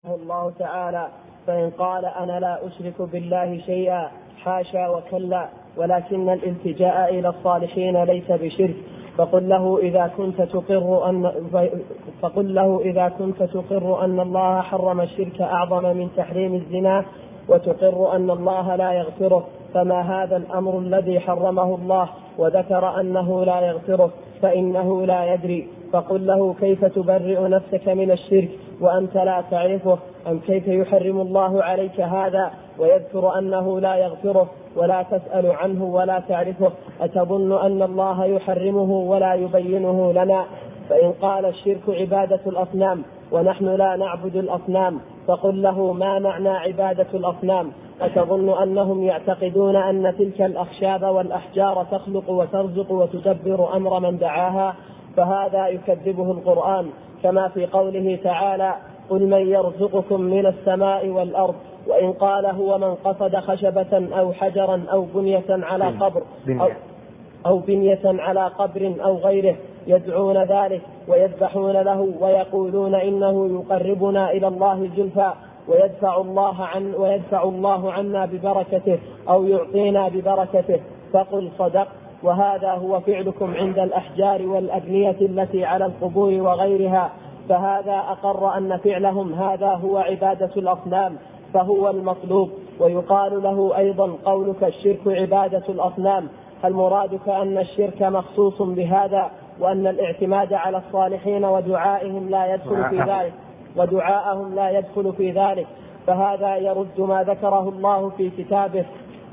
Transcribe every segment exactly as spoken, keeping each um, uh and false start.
الله تعالى: فإن قال أنا لا أشرك بالله شيئا حاشا وكلا، ولكن الالتجاء إلى الصالحين ليس بشرك، فقل له إذا كنت تقر أن فقل له إذا كنت تقر أن الله حرم الشرك أعظم من تحريم الزنا، وتقر أن الله لا يغفره، فما هذا الأمر الذي حرمه الله وذكر أنه لا يغفره فإنه لا يدري؟ فقل له: كيف تبرئ نفسك من الشرك وأنت لا تعرفه؟ أم كيف يحرم الله عليك هذا ويذكر أنه لا يغفره ولا تسأل عنه ولا تعرفه؟ أتظن أن الله يحرمه ولا يبينه لنا؟ فإن قال: الشرك عبادة الأصنام ونحن لا نعبد الأصنام، فقل له: ما معنى عبادة الأصنام؟ أتظن أنهم يعتقدون أن تلك الأخشاب والأحجار تخلق وترزق وتدبر أمر من دعاها؟ فهذا يكذبه القرآن، كما في قوله تعالى: قل من يرزقكم من السماء والأرض. وإن قال: هو من قصد خشبة أو حجرا أو بنية على قبر أو, أو بنية على قبر أو غيره يدعون ذلك ويذبحون له ويقولون إنه يقربنا إلى الله زلفى ويدفع الله عن ويدفع الله عنا ببركته أو يعطينا ببركته، فقل صدق، وهذا هو فعلكم عند الأحجار والأبنية التي على القبور وغيرها، فهذا أقر أن فعلهم هذا هو عبادة الأصنام، فهو المطلوب. ويقال له أيضا قولك: الشرك عبادة الأصنام، هل مرادك أن الشرك مخصوص بهذا، وأن الاعتماد على الصالحين ودعائهم لا يدخل في ذلك ودعاءهم لا يدخل في ذلك؟ فهذا يرد ما ذكره الله في كتابه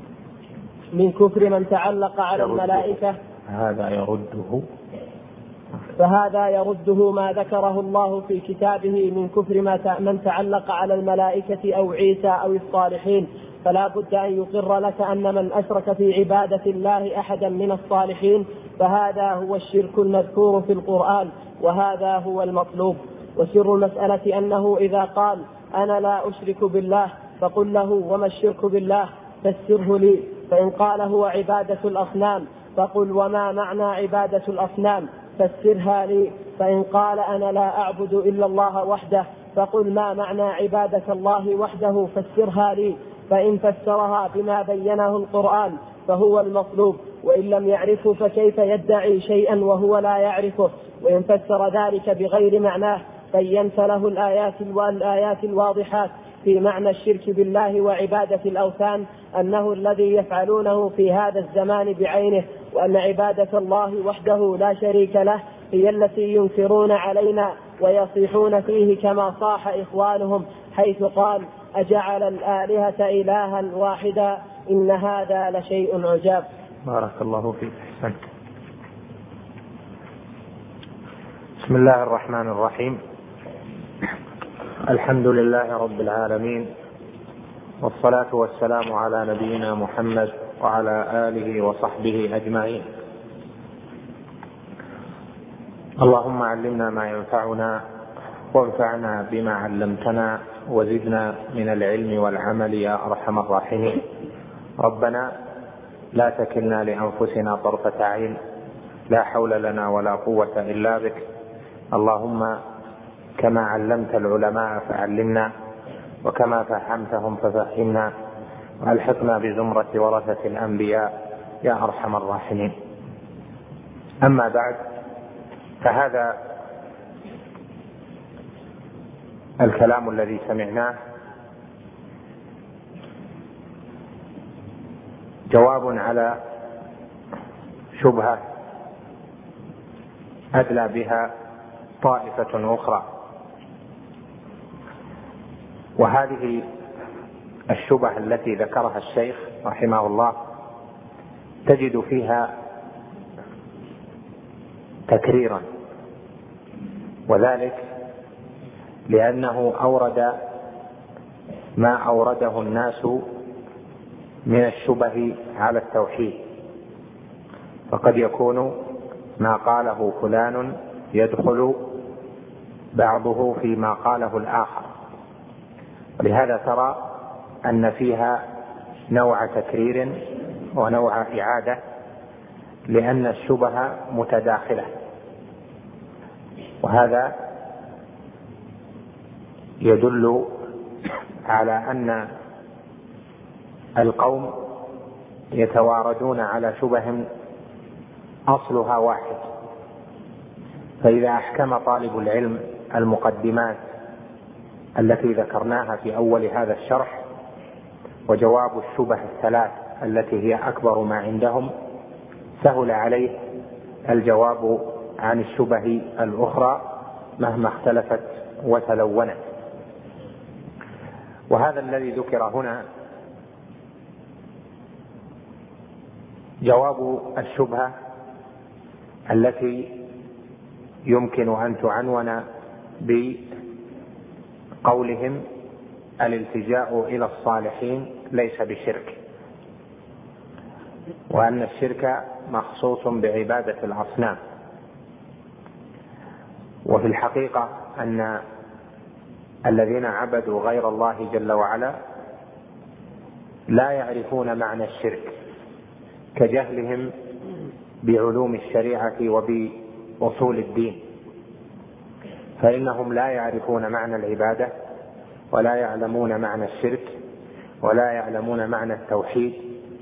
من كفر من تعلق على الملائكة هذا يرده فهذا يرده ما ذكره الله في كتابه من كفر من تعلق على الملائكة أو عيسى أو الصالحين. فلا بد أن يقر لك أن من أشرك في عبادة الله أحدا من الصالحين فهذا هو الشرك المذكور في القرآن، وهذا هو المطلوب. وسر المسألة أنه إذا قال: أنا لا أشرك بالله، فقل له: وما الشرك بالله؟ فسره لي. فإن قال: هو عبادة الأصنام، فقل: وما معنى عبادة الأصنام؟ فسرها لي. فإن قال: أنا لا أعبد إلا الله وحده، فقل: ما معنى عبادة الله وحده؟ فسرها لي. فإن فسرها بما بينه القرآن فهو المطلوب، وإن لم يعرفه فكيف يدعي شيئا وهو لا يعرفه؟ وإن فسر ذلك بغير معناه بينت له الآيات والآيات الواضحات في معنى الشرك بالله وعبادة الأوثان، أنه الذي يفعلونه في هذا الزمان بعينه، وأن عبادة الله وحده لا شريك له هي التي ينكرون علينا ويصيحون فيه كما صاح إخوانهم حيث قال: أجعل الآلهة إلها واحدا إن هذا لشيء عجاب. بارك الله فيك. حسن. بسم الله الرحمن الرحيم. الحمد لله رب العالمين، والصلاة والسلام على نبينا محمد وعلى آله وصحبه أجمعين. اللهم علمنا ما ينفعنا وانفعنا بما علمتنا وزدنا من العلم والعمل يا أرحم الراحمين. ربنا لا تكلنا لأنفسنا طرفة عين، لا حول لنا ولا قوة إلا بك. اللهم كما علمت العلماء فعلمنا، وكما فهمتهم ففهمنا، وألحقنا بزمرة ورثة الأنبياء يا أرحم الراحمين. أما بعد، فهذا الكلام الذي سمعناه جواب على شبهة أدلى بها طائفة أخرى، وهذه الشبهة التي ذكرها الشيخ رحمه الله تجد فيها تكريرا، وذلك لأنه أورد ما أورده الناس من الشبه على التوحيد، فقد يكون ما قاله فلان يدخل بعضه فيما قاله الآخر، لهذا ترى أن فيها نوع تكرير ونوع إعادة، لأن الشبه متداخلة، وهذا يدل على أن القوم يتواردون على شبه أصلها واحد، فإذا أحكم طالب العلم المقدمات التي ذكرناها في أول هذا الشرح وجواب الشبه الثلاث التي هي أكبر ما عندهم، سهل عليه الجواب عن الشبه الأخرى مهما اختلفت وتلونت. وهذا الذي ذكر هنا جواب الشبهة التي يمكن أن تعنون بقولهم الالتجاء إلى الصالحين ليس بشرك، وأن الشرك مخصوص بعبادة الأصنام. وفي الحقيقة أن الذين عبدوا غير الله جل وعلا لا يعرفون معنى الشرك كجهلهم بعلوم الشريعة وبأصول الدين، فإنهم لا يعرفون معنى العبادة ولا يعلمون معنى الشرك ولا يعلمون معنى التوحيد،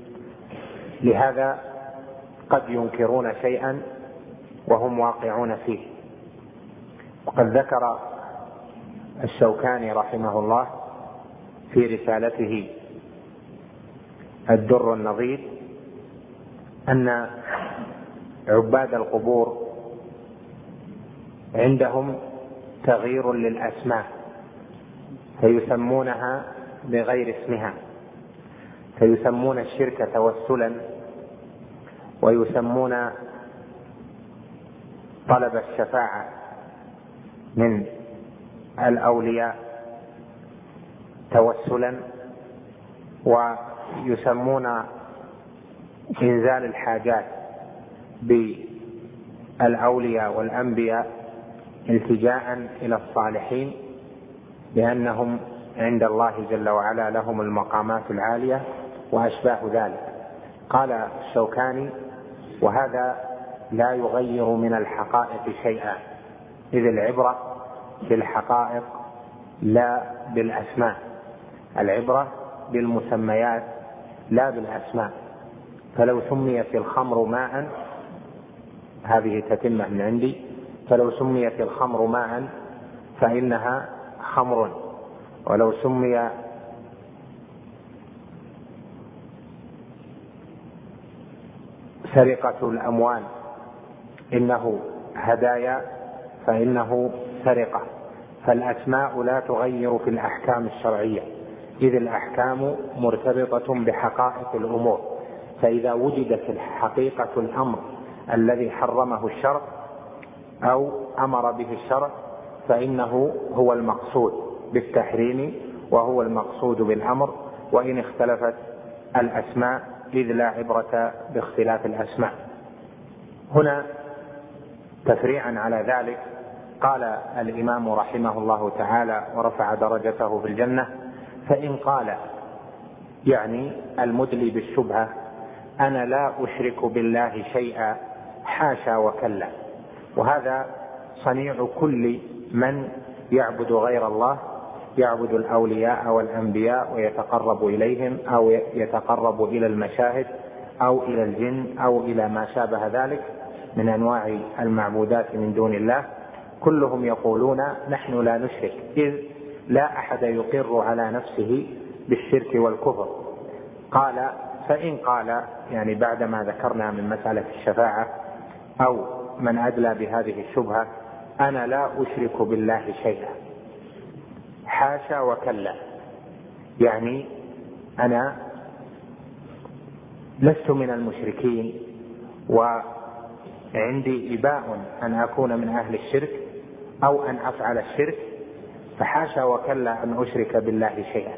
لهذا قد ينكرون شيئا وهم واقعون فيه. وقد ذكر الشوكاني رحمه الله في رسالته الدر النضيد أن عباد القبور عندهم تغيير للأسماء فيسمونها بغير اسمها، فيسمون الشرك توسلا، ويسمون طلب الشفاعة من الأولياء توسلا، ويسمون إنزال الحاجات بالأولياء والأنبياء التجاء إلى الصالحين، لأنهم عند الله جل وعلا لهم المقامات العالية وأشباه ذلك. قال الشوكاني: وهذا لا يغير من الحقائق شيئا، إذ العبرة بالحقائق لا بالأسماء، العبرة بالمسميات لا بالأسماء. فلو سميت الخمر ماء، هذه تتمة من عندي، فلو سميت الخمر ماء فإنها خمر، ولو سمي سرقة الأموال إنه هدايا فإنه سرقة. فالأسماء لا تغير في الأحكام الشرعية، إذ الأحكام مرتبطة بحقائق الأمور، فإذا وجدت حقيقة الأمر الذي حرمه الشرع أو أمر به الشرع فإنه هو المقصود بالتحريم وهو المقصود بالأمر، وإن اختلفت الأسماء إذ لا عبرة باختلاف الأسماء. هنا تفريعا على ذلك قال الإمام رحمه الله تعالى ورفع درجته في الجنة: فإن قال، يعني المدلي بالشبهة، أنا لا أشرك بالله شيئا حاشا وكلا. وهذا صنيع كل من يعبد غير الله، يعبد الأولياء والأنبياء ويتقرب إليهم، أو يتقرب إلى المشاهد أو إلى الجن أو إلى ما شابه ذلك من أنواع المعبودات من دون الله. كلهم يقولون نحن لا نشرك، إذ لا أحد يقر على نفسه بالشرك والكفر. قال: فإن قال، يعني بعدما ذكرنا من مسألة الشفاعة أو من أدلى بهذه الشبهة، أنا لا أشرك بالله شيئا حاشا وكلا، يعني أنا لست من المشركين وعندي إباء أن أكون من أهل الشرك أو أن أفعل الشرك، فحاشا وكلا أن أشرك بالله شيئا.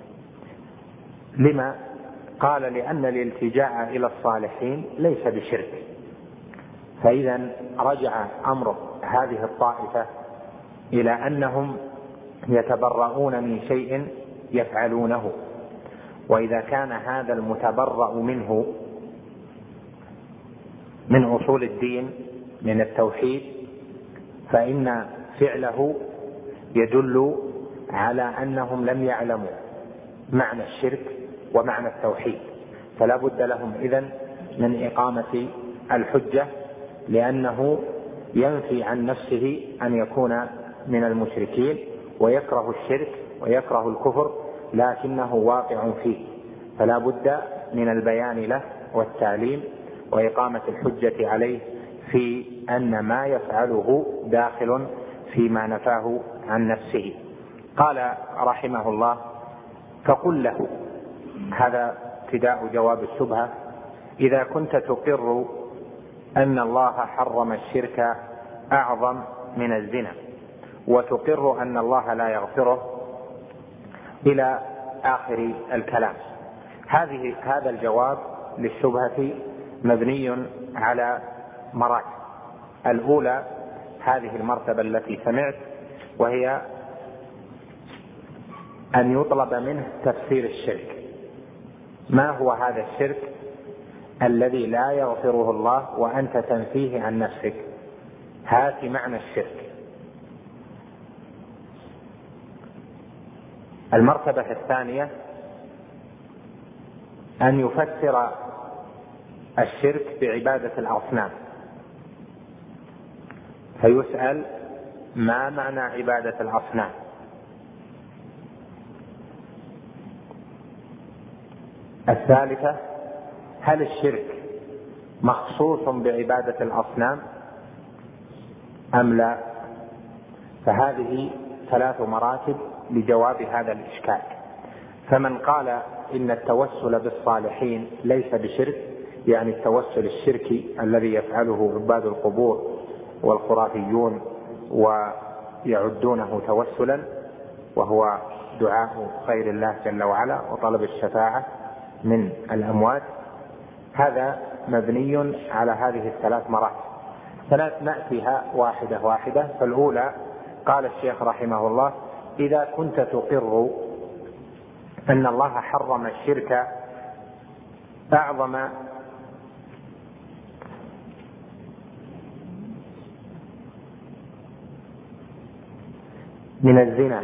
لما؟ قال: لأن الالتجاء إلى الصالحين ليس بشرك. فإذا رجع أمر هذه الطائفة إلى أنهم يتبرؤون من شيء يفعلونه، وإذا كان هذا المتبرأ منه من أصول الدين من التوحيد، فإن فعله يدل على أنهم لم يعلموا معنى الشرك ومعنى التوحيد، فلا بد لهم إذن من إقامة الحجة، لأنه ينفي عن نفسه أن يكون من المشركين ويكره الشرك ويكره الكفر، لكنه واقع فيه، فلا بد من البيان له والتعليم وإقامة الحجة عليه في أن ما يفعله داخل فيما نفاه عن نفسه. قال رحمه الله: فقل له، هذا ابتداء جواب الشبهة: إذا كنت تقر أن الله حرم الشرك أعظم من الزنا، وتقر أن الله لا يغفره، إلى آخر الكلام. هذه هذا الجواب للشبهة مبني على مراتب. الأولى هذه المرتبة التي سمعت، وهي أن يطلب منه تفسير الشرك. ما هو هذا الشرك الذي لا يغفره الله وأنت تنفيه عن نفسك؟ هات معنى الشرك. المرتبة الثانية أن يفسر الشرك بعبادة الأصنام، فيسأل: ما معنى عبادة الأصنام؟ الثالثة: هل الشرك مخصوص بعبادة الأصنام أم لا؟ فهذه ثلاث مراتب لجواب هذا الإشكال. فمن قال إن التوسل بالصالحين ليس بشرك، يعني التوسل الشركي الذي يفعله عباد القبور والخرافيون ويعدونه توسلا، وهو دعاء غير الله جل وعلا وطلب الشفاعة من الأموات، هذا مبني على هذه الثلاث مراتب. ثلاث نأتيها واحدة واحدة. فالأولى قال الشيخ رحمه الله: إذا كنت تقر أن الله حرم الشرك أعظم من الزنا،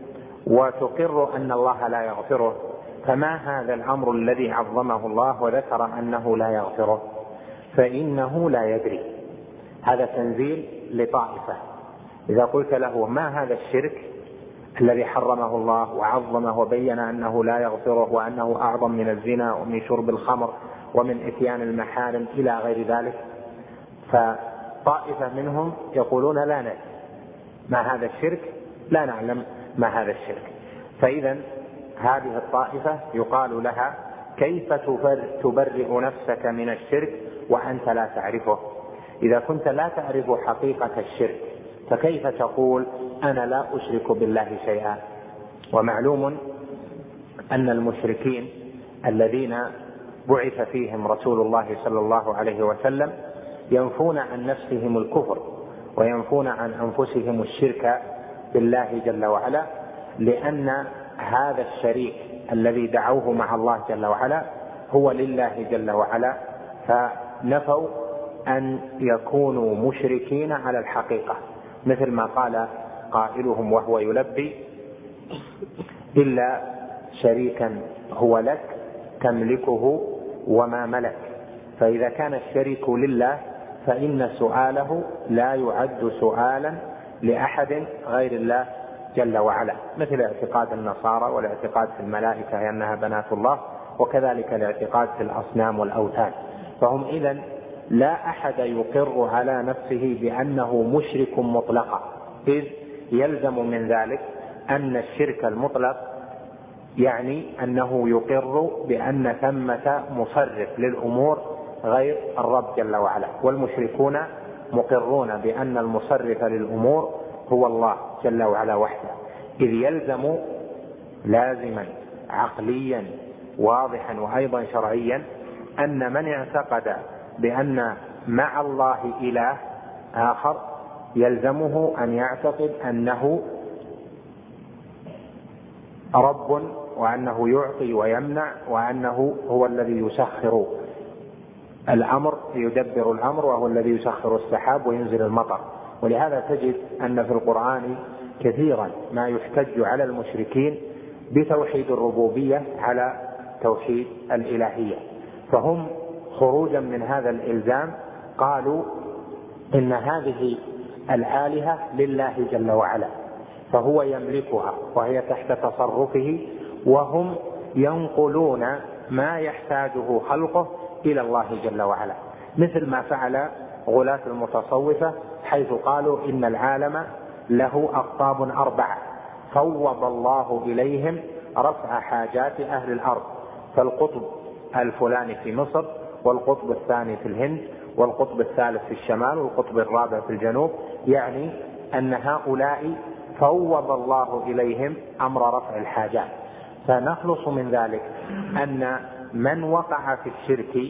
وتقر أن الله لا يغفره، فما هذا الأمر الذي عظمه الله وذكر أنه لا يغفره؟ فإنه لا يدري. هذا تنزيل لطائفة. إذا قلت له: ما هذا الشرك الذي حرمه الله وعظمه وبين أنه لا يغفره وأنه أعظم من الزنا ومن شرب الخمر ومن إتيان المحارم إلى غير ذلك، فطائفة منهم يقولون: لا ندري ما هذا الشرك، لا نعلم ما هذا الشرك. فإذا هذه الطائفة يقال لها: كيف تبرئ نفسك من الشرك وأنت لا تعرفه؟ إذا كنت لا تعرف حقيقة الشرك فكيف تقول أنا لا أشرك بالله شيئا؟ ومعلوم أن المشركين الذين بعث فيهم رسول الله صلى الله عليه وسلم ينفون عن نفسهم الكفر وينفون عن أنفسهم الشرك بالله جل وعلا، لأن هذا الشريك الذي دعوه مع الله جل وعلا هو لله جل وعلا، فنفوا أن يكونوا مشركين على الحقيقة، مثل ما قال قائلهم وهو يلبي: إلا شريكا هو لك تملكه وما ملك. فإذا كان الشريك لله فإن سؤاله لا يعد سؤالا لأحد غير الله جل وعلا، مثل اعتقاد النصارى والاعتقاد في الملائكة أنها بنات الله، وكذلك الاعتقاد في الأصنام والأوثان. فهم إذن لا أحد يقر على نفسه بأنه مشرك مطلقا، إذ يلزم من ذلك أن الشرك المطلق يعني أنه يقر بأن ثمة مصرف للأمور غير الرب جل وعلا، والمشركون مقرون بأن المصرف للأمور هو الله جل وعلا وحده، إذ يلزم لازما عقليا واضحا وأيضا شرعيا أن من اعتقد بأن مع الله إله آخر يلزمه أن يعتقد أنه رب، وأنه يعطي ويمنع، وأنه هو الذي يسخر الأمر يدبر الأمر، وهو الذي يسخر السحاب وينزل المطر. ولهذا تجد أن في القرآن كثيرا ما يحتج على المشركين بتوحيد الربوبية على توحيد الإلهية، فهم خروجا من هذا الإلزام قالوا إن هذه الآلهة لله جل وعلا، فهو يملكها وهي تحت تصرفه، وهم ينقلون ما يحتاجه خلقه إلى الله جل وعلا، مثل ما فعل غلاة المتصوفة حيث قالوا إن العالم له أقطاب أربعة فوض الله إليهم رفع حاجات أهل الأرض، فالقطب الفلاني في مصر، والقطب الثاني في الهند، والقطب الثالث في الشمال، والقطب الرابع في الجنوب، يعني أن هؤلاء فوض الله إليهم أمر رفع الحاجات. فنخلص من ذلك أن من وقع في الشرك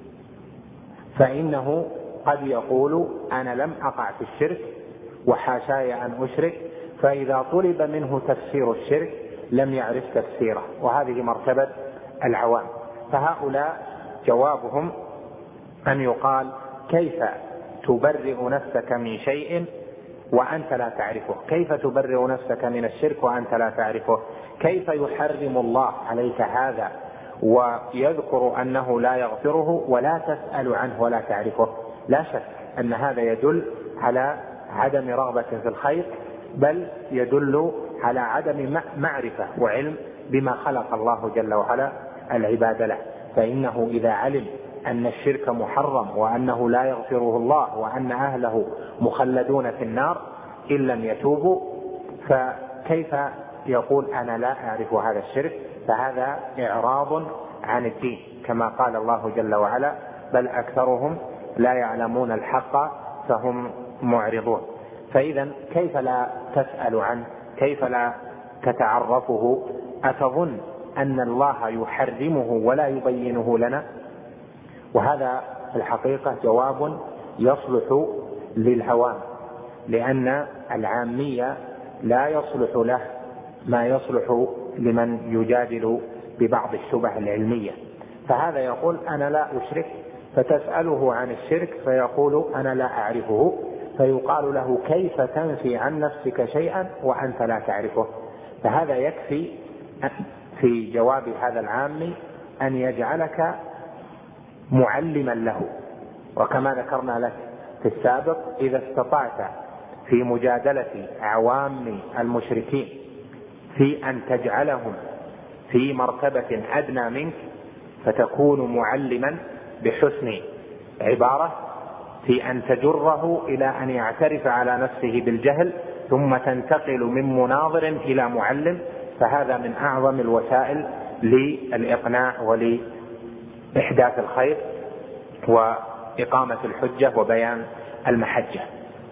فإنه قد يقول أنا لم أقع في الشرك وحاشاي أن أشرك، فإذا طلب منه تفسير الشرك لم يعرف تفسيره، وهذه مرتبة العوام. فهؤلاء جوابهم أن يقال كيف تبرئ نفسك من شيء وأنت لا تعرفه؟ كيف تبرئ نفسك من الشرك وأنت لا تعرفه؟ كيف يحرم الله عليك هذا ويذكر أنه لا يغفره ولا تسأل عنه ولا تعرفه؟ لا شك أن هذا يدل على عدم رغبة في الخير، بل يدل على عدم معرفة وعلم بما خلق الله جل وعلا العباد له. فإنه إذا علم أن الشرك محرم وأنه لا يغفره الله وأن أهله مخلدون في النار إن لم يتوبوا، فكيف يقول أنا لا أعرف هذا الشرك؟ فهذا إعراض عن الدين، كما قال الله جل وعلا بل أكثرهم لا يعلمون الحق فهم معرضون. فإذا كيف لا تسأل عنه؟ كيف لا تتعرفه؟ أتظن أن الله يحرمه ولا يبينه لنا؟ وهذا في الحقيقة جواب يصلح للعوام، لأن العامية لا يصلح له ما يصلح لمن يجادل ببعض الشبه العلمية. فهذا يقول أنا لا أشرك، فتسأله عن الشرك فيقول أنا لا أعرفه، فيقال له كيف تنفي عن نفسك شيئا وأنت لا تعرفه؟ فهذا يكفي في جواب هذا العامي أن يجعلك معلما له. وكما ذكرنا لك في السابق إذا استطعت في مجادلة عوام المشركين في أن تجعلهم في مرتبة أدنى منك فتكون معلما بحسن عبارة، في أن تجره إلى أن يعترف على نفسه بالجهل ثم تنتقل من مناظر إلى معلم، فهذا من أعظم الوسائل للإقناع ولإحداث الخير وإقامة الحجة وبيان المحجة.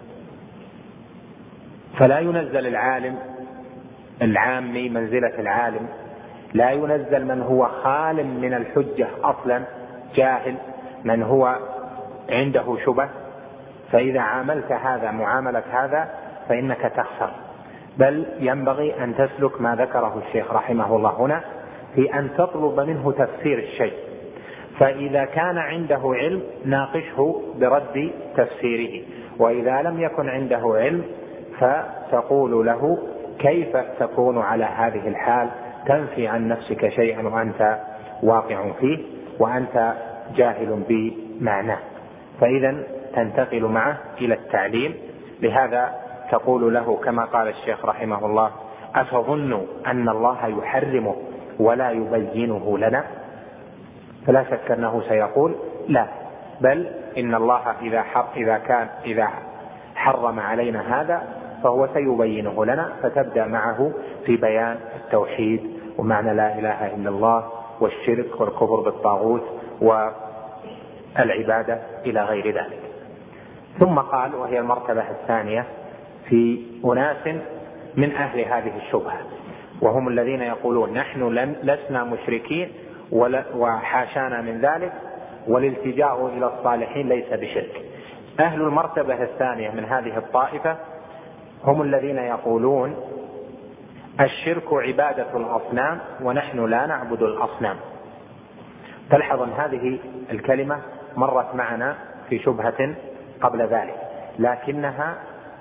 فلا ينزل العالم العامي منزلة العالم، لا ينزل من هو خال من الحجة أصلا جاهل، من هو عنده شبه، فإذا عاملت هذا معاملة هذا فإنك تخسر. بل ينبغي أن تسلك ما ذكره الشيخ رحمه الله هنا في أن تطلب منه تفسير الشيء، فإذا كان عنده علم ناقشه برد تفسيره، وإذا لم يكن عنده علم فتقول له كيف تكون على هذه الحال تنفي عن نفسك شيئا وأنت واقع فيه وأنت جاهل بمعناه. فإذا تنتقل معه إلى التعليم. لهذا تقول له كما قال الشيخ رحمه الله أتظن أن الله يحرمه ولا يبينه لنا؟ فلا شك أنه سيقول لا، بل إن الله إذا حق إذا كان إذا حرم علينا هذا فهو سيبينه لنا. فتبدأ معه في بيان التوحيد ومعنى لا إله إلا الله والشرك والكفر بالطاغوت والعبادة إلى غير ذلك. ثم قال وهي المرتبة الثانية في أناس من أهل هذه الشبهة، وهم الذين يقولون نحن لسنا مشركين وحاشانا من ذلك والالتجاء إلى الصالحين ليس بشرك. أهل المرتبة الثانية من هذه الطائفة هم الذين يقولون الشرك عبادة الأصنام ونحن لا نعبد الأصنام. تلحظ أن هذه الكلمة مرت معنا في شبهة قبل ذلك، لكنها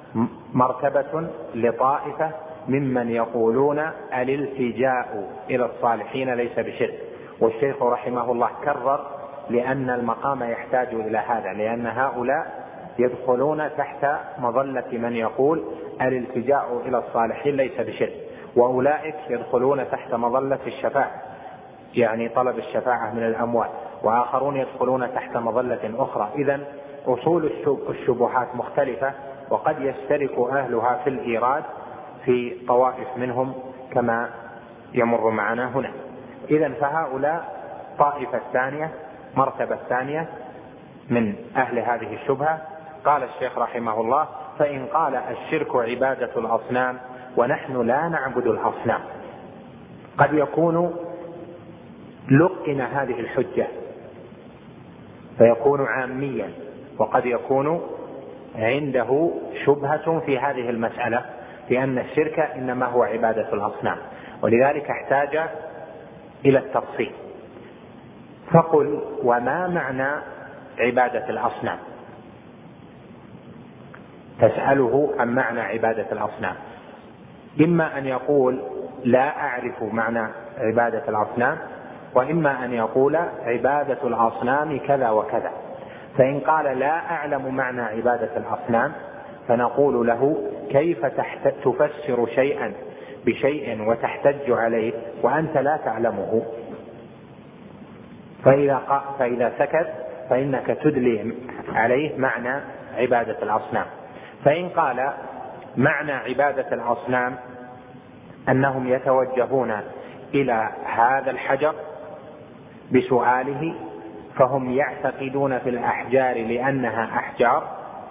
مرتبة لطائفة ممن يقولون الالتجاء إلى الصالحين ليس بشرك. والشيخ رحمه الله كرر لأن المقام يحتاج إلى هذا، لأن هؤلاء يدخلون تحت مظلة من يقول الالتجاء إلى الصالحين ليس بشرك، وأولئك يدخلون تحت مظلة الشفاعة، يعني طلب الشفاعة من الأموات، وآخرون يدخلون تحت مظلة أخرى. إذن أصول الشبهات مختلفة، وقد يشترك أهلها في الإيراد في طوائف منهم كما يمر معنا هنا. إذن فهؤلاء طائفة ثانية، مرتبة ثانية من أهل هذه الشبهة. قال الشيخ رحمه الله: فإن قال الشرك عبادة الأصنام ونحن لا نعبد الأصنام. قد يكون لقن هذه الحجة فيكون عاميا، وقد يكون عنده شبهة في هذه المسألة، لأن الشرك إنما هو عبادة الأصنام، ولذلك احتاج إلى التفصيل. فقل: وما معنى عبادة الأصنام؟ تسأله عن معنى عبادة الأصنام. إما أن يقول لا أعرف معنى عبادة الأصنام، وإما أن يقول عبادة الأصنام كذا وكذا. فإن قال لا أعلم معنى عبادة الأصنام فنقول له: كيف تفسر شيئا بشيء وتحتج عليه وأنت لا تعلمه؟ فإذا, فإذا سكت فإنك تدلي عليه معنى عبادة الأصنام. فإن قال معنى عبادة الأصنام أنهم يتوجهون إلى هذا الحجر بسؤاله، فهم يعتقدون في الأحجار لأنها أحجار،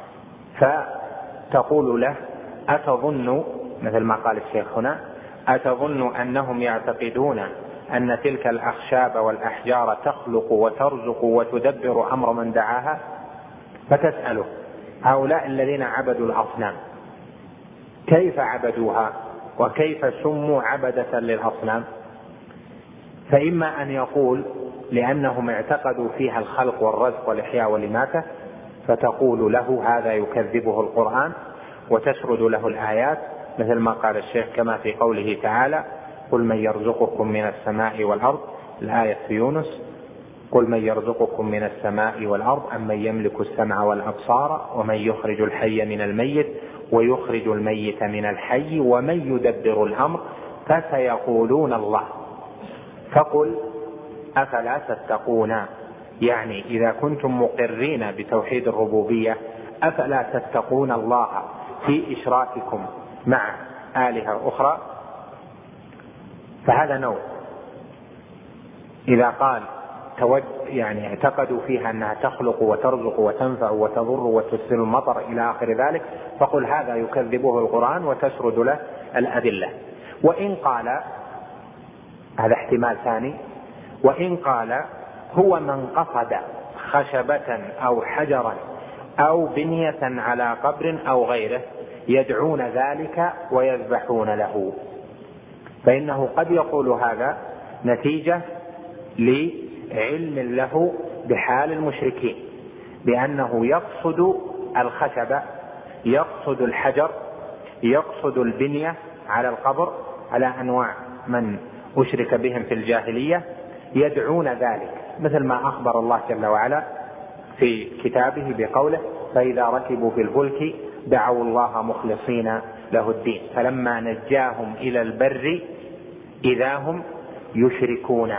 فتقول له: أتظن، مثل ما قال الشيخ هنا، أتظن أنهم يعتقدون أن تلك الأخشاب والأحجار تخلق وترزق وتدبر أمر من دعاها؟ فتسأله: هؤلاء الذين عبدوا الأصنام كيف عبدوها وكيف سموا عبدة للأصنام؟ فإما أن يقول لأنهم اعتقدوا فيها الخلق والرزق والإحياء والإماتة، فتقول له: هذا يكذبه القرآن، وتسرد له الآيات، مثل ما قال الشيخ كما في قوله تعالى: قل من يرزقكم من السماء والأرض، الآية في يونس: قل من يرزقكم من السماء والأرض أم من يملك السمع والأبصار ومن يخرج الحي من الميت ويخرج الميت من الحي ومن يدبر الأمر فسيقولون الله. فقل: أفلا تتقون؟ يعني إذا كنتم مقرين بتوحيد الربوبية أفلا تتقون الله في إشراككم مع آلهة أخرى؟ فهذا نوع. إذا قال يعني اعتقدوا فيها أنها تخلق وترزق وتنفع وتضر وتسل المطر إلى آخر ذلك، فقل هذا يكذبه القرآن، وتسرد له الأدلة. وإن قال، هذا احتمال ثاني، وإن قال هو من قصد خشبة أو حجرا أو بنية على قبر أو غيره يدعون ذلك ويذبحون له، فإنه قد يقول هذا نتيجة لعلم له بحال المشركين، بأنه يقصد الخشبة، يقصد الحجر، يقصد البنية على القبر، على أنواع من أشرك بهم في الجاهلية، يدعون ذلك، مثل ما أخبر الله جل وعلا في كتابه بقوله: فإذا ركبوا في الفلك دعوا الله مخلصين له الدين فلما نجاهم إلى البر إذا هم يشركون.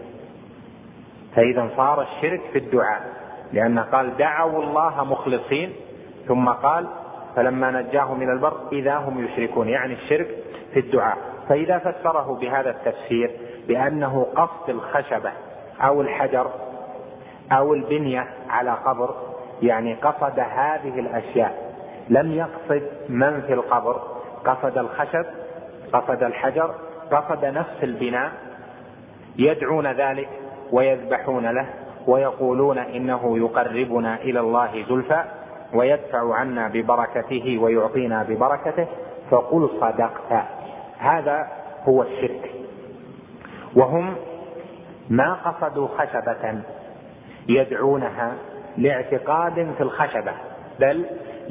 فإذا صار الشرك في الدعاء، لأن قال دعوا الله مخلصين، ثم قال فلما نجاهم إلى البر إذا هم يشركون، يعني الشرك في الدعاء. فإذا فسره بهذا التفسير بأنه قصد الخشبة أو الحجر أو البنية على قبر، يعني قصد هذه الأشياء، لم يقصد من في القبر، قصد الخشب، قصد الحجر، قصد نفس البناء، يدعون ذلك ويذبحون له ويقولون إنه يقربنا إلى الله زلفى ويدفع عنا ببركته ويعطينا ببركته، فقل صدقت. هذا هو الشرك. وهم ما قصدوا خشبة يدعونها لاعتقاد في الخشبة، بل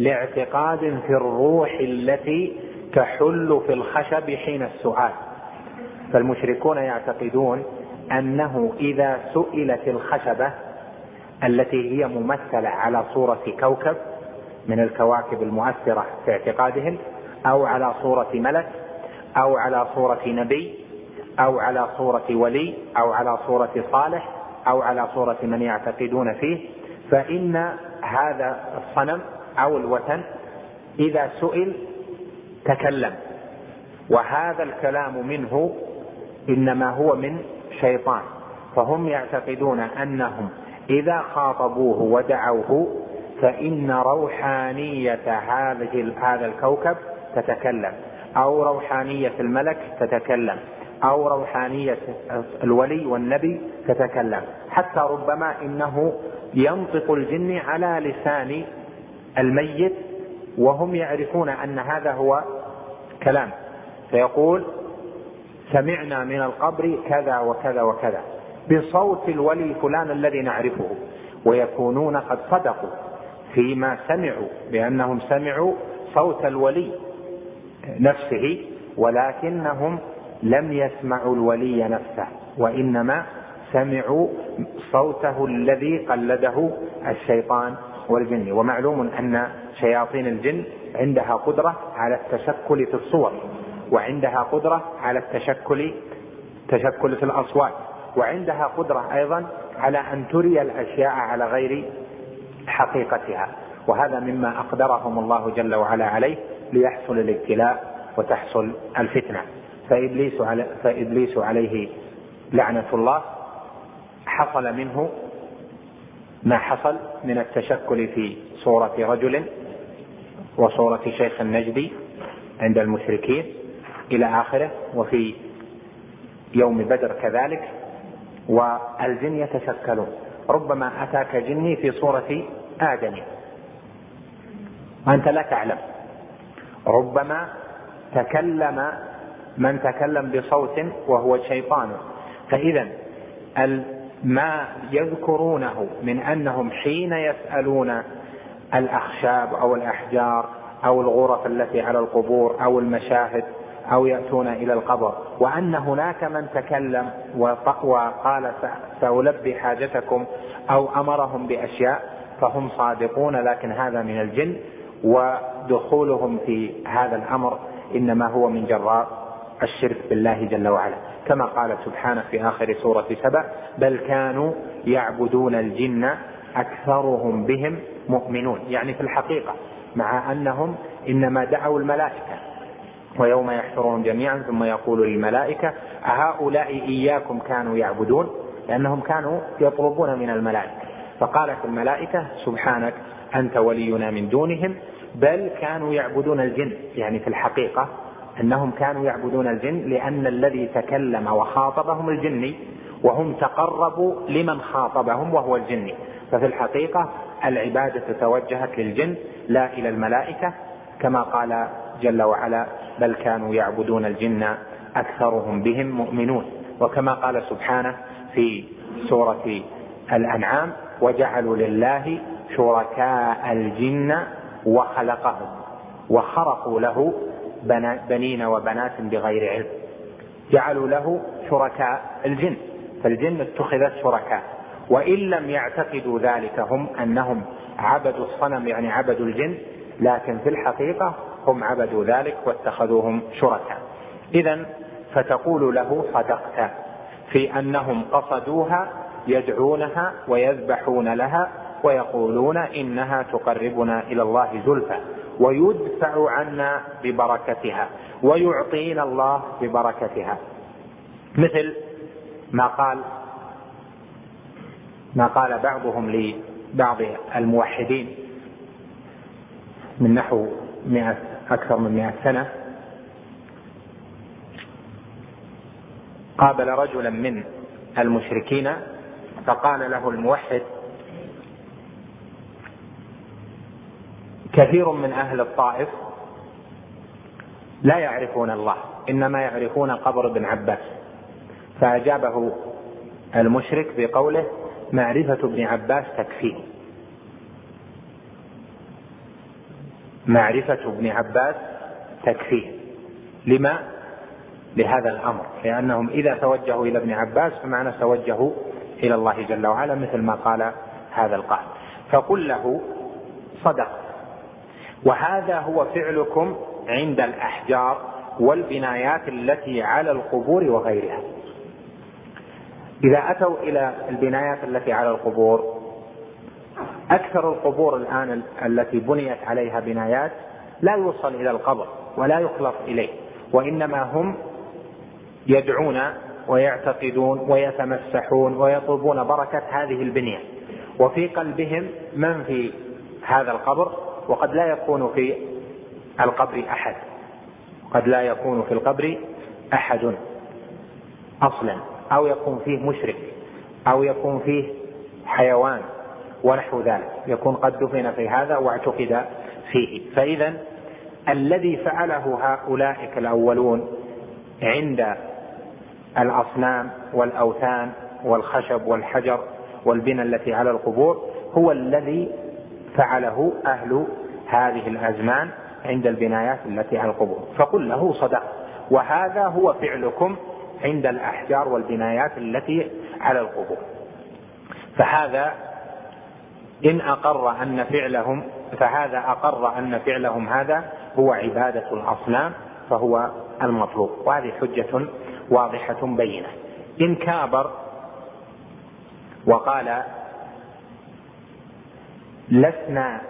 لاعتقاد في الروح التي تحل في الخشب حين السؤال. فالمشركون يعتقدون أنه إذا سئلت الخشبة التي هي ممثلة على صورة كوكب من الكواكب المؤثرة في اعتقادهم، أو على صورة ملك، أو على صورة نبي، أو على صورة ولي، أو على صورة صالح، أو على صورة من يعتقدون فيه، فإن هذا الصنم أو الوثن إذا سئل تكلم، وهذا الكلام منه إنما هو من شيطان. فهم يعتقدون أنهم إذا خاطبوه ودعوه فإن روحانية هذا الكوكب تتكلم، أو روحانية الملك تتكلم، أو روحانية الولي والنبي تتكلم، حتى ربما إنه ينطق الجن على لسان الميت وهم يعرفون أن هذا هو كلام، فيقول سمعنا من القبر كذا وكذا وكذا بصوت الولي فلان الذي نعرفه، ويكونون قد صدقوا فيما سمعوا بأنهم سمعوا صوت الولي نفسه، ولكنهم لم يسمعوا الولي نفسه، وإنما سمعوا صوته الذي قلده الشيطان والجن. ومعلوم أن شياطين الجن عندها قدرة على التشكل في الصور، وعندها قدرة على التشكل تشكل في الأصوات، وعندها قدرة أيضا على أن تري الأشياء على غير حقيقتها، وهذا مما أقدرهم الله جل وعلا عليه ليحصل الابتلاء وتحصل الفتنة. فإبليس, علي فإبليس عليه لعنة الله حصل منه ما حصل من التشكل في صورة رجل وصورة شيخ النجدي عند المشركين إلى آخره، وفي يوم بدر كذلك. والجن يتشكلون، ربما أتاك جني في صورة آدم وأنت لا تعلم، ربما تكلم من تكلم بصوت وهو شيطان. فإذا ما يذكرونه من أنهم حين يسألون الأخشاب أو الأحجار أو الغرف التي على القبور أو المشاهد أو يأتون إلى القبر وأن هناك من تكلم وقال سألبي حاجتكم أو أمرهم بأشياء، فهم صادقون، لكن هذا من الجن، ودخولهم في هذا الأمر إنما هو من جراء الشرك بالله جل وعلا، كما قال سبحانه في آخر سورة سبأ: بل كانوا يعبدون الجن أكثرهم بهم مؤمنون. يعني في الحقيقة مع أنهم إنما دعوا الملائكة، ويوم يحشرهم جميعا ثم يقول للملائكة أهؤلاء إياكم كانوا يعبدون، لأنهم كانوا يطلبون من الملائكة، فقالت الملائكة سبحانك أنت ولينا من دونهم، بل كانوا يعبدون الجن. يعني في الحقيقة أنهم كانوا يعبدون الجن لأن الذي تكلم وخاطبهم الجني، وهم تقربوا لمن خاطبهم وهو الجني، ففي الحقيقة العبادة توجهت للجن لا إلى الملائكة، كما قال جل وعلا: بل كانوا يعبدون الجن أكثرهم بهم مؤمنون. وكما قال سبحانه في سورة الأنعام: وجعلوا لله شركاء الجن وخلقهم وخرقوا له بنين وبنات بغير علم. جعلوا له شركاء الجن، فالجن اتخذت شركاء، وإن لم يعتقدوا ذلك هم أنهم عبدوا الصنم يعني عبدوا الجن، لكن في الحقيقة هم عبدوا ذلك واتخذوهم شركاء. إذن فتقول له صدقت في أنهم قصدوها يدعونها ويذبحون لها ويقولون إنها تقربنا إلى الله زلفى ويدفع عنا ببركتها ويعطينا الله ببركتها، مثل ما قال ما قال بعضهم لبعض الموحدين من نحو مئة أكثر من مئة سنة: قابل رجلا من المشركين فقال له الموحد: كثير من أهل الطائف لا يعرفون الله، إنما يعرفون قبر ابن عباس. فأجابه المشرك بقوله: معرفة ابن عباس تكفيه. معرفة ابن عباس تكفيه. لما؟ لهذا الأمر، لأنهم إذا توجهوا إلى ابن عباس فمعنى توجهوا إلى الله جل وعلا، مثل ما قال هذا القائل. فقل له صدق، وهذا هو فعلكم عند الأحجار والبنايات التي على القبور وغيرها. إذا أتوا إلى البنايات التي على القبور، أكثر القبور الآن التي بنيت عليها بنايات لا يوصل إلى القبر ولا يخلص إليه، وإنما هم يدعون ويعتقدون ويتمسحون ويطلبون بركة هذه البنية، وفي قلبهم من في هذا القبر، وقد لا يكون في القبر أحد، قد لا يكون في القبر أحد أصلا، أو يكون فيه مشرك، أو يكون فيه حيوان ونحو ذلك، يكون قد دفن في هذا واعتقد فيه. فإذا الذي فعله هؤلاء الأولون عند الأصنام والأوثان والخشب والحجر والبنى التي على القبور هو الذي فعله أهل هذه الأزمان عند البنايات التي على القبور. فقل له صدق، وهذا هو فعلكم عند الأحجار والبنايات التي على القبور. فهذا إن أقر أن فعلهم فهذا أقر أن فعلهم هذا هو عبادة الأصنام، فهو المطلوب، وهذه حجة واضحة بينة. إن كابر وقال لسنا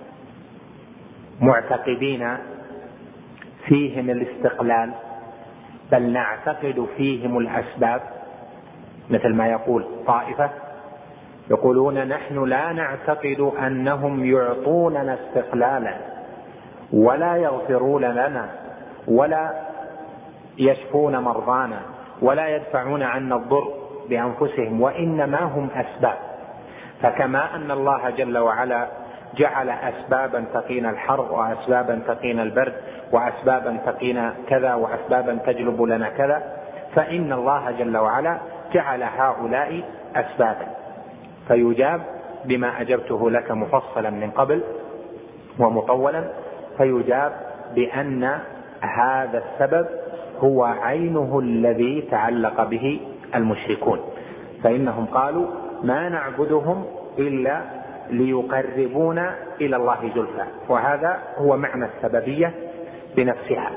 معتقدين فيهم الاستقلال بل نعتقد فيهم الأسباب، مثل ما يقول طائفة يقولون نحن لا نعتقد أنهم يعطوننا استقلالا ولا يغفرون لنا ولا يشفون مرضانا ولا يدفعون عنا الضر بأنفسهم، وإنما هم أسباب. فكما أن الله جل وعلا جعل أسبابا تقينا الحر وأسبابا تقينا البرد وأسبابا تقينا كذا وأسبابا تجلب لنا كذا، فإن الله جل وعلا جعل هؤلاء أسبابا. فيجاب بما أجبته لك مفصلا من قبل ومطولا، فيجاب بأن هذا السبب هو عينه الذي تعلق به المشركون، فإنهم قالوا ما نعبدهم إلا ليقربونا إلى الله زلفى، وهذا هو معنى السببية بنفسها،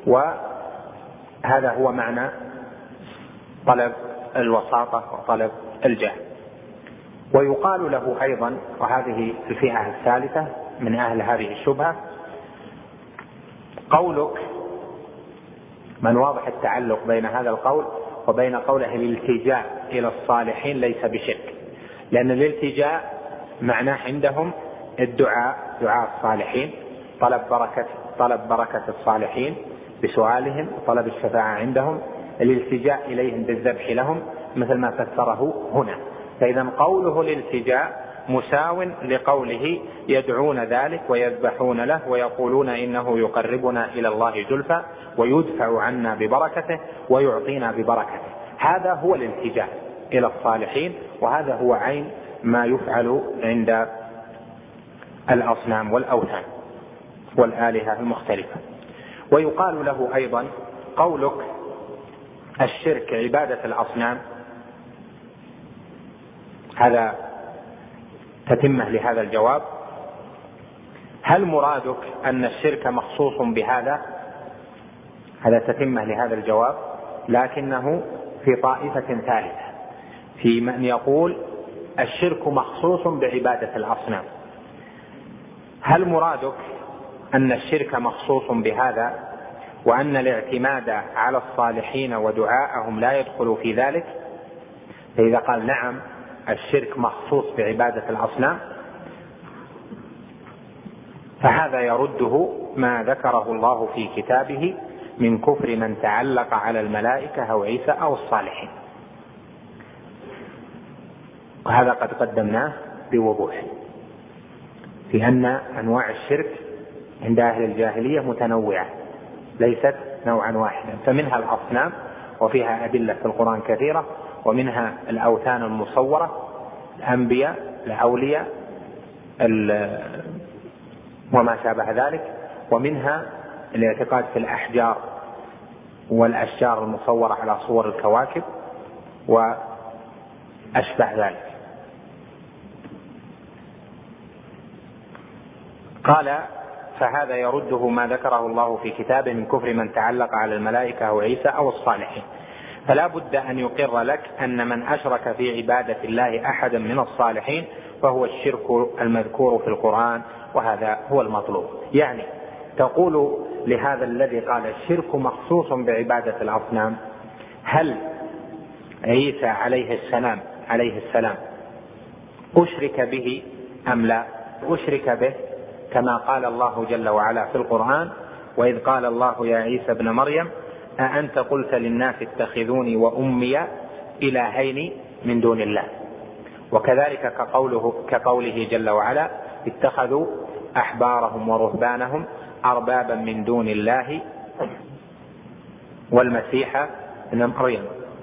وهذا هو معنى طلب الوساطة وطلب الجاه. ويقال له أيضا، وهذه الفئة الثالثة من أهل هذه الشبهة، قولك من واضح التعلق بين هذا القول وبين قوله الالتجاء إلى الصالحين ليس بشرك، لأن الالتجاء معناه عندهم الدعاء، دعاء الصالحين، طلب بركة طلب بركة الصالحين بسؤالهم، طلب الشفاعة عندهم، الالتجاء إليهم بالذبح لهم، مثل ما فسره هنا. فإذا قوله الالتجاء مساو لقوله يدعون ذلك ويذبحون له ويقولون إنه يقربنا إلى الله زلفى ويدفع عنا ببركته ويعطينا ببركته. هذا هو الالتجاء إلى الصالحين، وهذا هو عين ما يفعل عند الأصنام والأوثان والآلهة المختلفة. ويقال له أيضا قولك الشرك عبادة الأصنام، هذا تتمة لهذا الجواب. هل مرادك أن الشرك مخصوص بهذا؟ هذا تتمة لهذا الجواب، لكنه في طائفة ثالثة، في من يقول الشرك مخصوص بعبادة الأصنام. هل مرادك أن الشرك مخصوص بهذا وأن الاعتماد على الصالحين ودعاءهم لا يدخل في ذلك؟ فإذا قال نعم الشرك مخصوص بعبادة الأصنام فهذا يرده ما ذكره الله في كتابه من كفر من تعلق على الملائكة أو عيسى أو الصالحين، وهذا قد قدمناه بوضوح في أن أنواع الشرك عند أهل الجاهلية متنوعة ليست نوعا واحدا، فمنها الأصنام وفيها أدلة في القرآن كثيرة، ومنها الأوثان المصورة، الأنبياء، الأولياء، وما شابه ذلك. ومنها الاعتقاد في الأحجار والأشجار المصورة على صور الكواكب وأشبه ذلك. قال: فهذا يرده ما ذكره الله في كتابه من كفر من تعلق على الملائكة أو عيسى أو الصالحين. فلا بد أن يقر لك أن من أشرك في عبادة الله أحدا من الصالحين فهو الشرك المذكور في القرآن، وهذا هو المطلوب. يعني تقول لهذا الذي قال الشرك مخصوص بعبادة الأصنام: هل عيسى عليه السلام عليه السلام أشرك به أم لا؟ أشرك به كما قال الله جل وعلا في القرآن: وإذ قال الله يا عيسى ابن مريم أأنت قلت للناس اتخذوني وأمي إلهين من دون الله. وكذلك كقوله, كقوله جل وعلا: اتخذوا أحبارهم ورهبانهم أربابا من دون الله والمسيح ابن مريم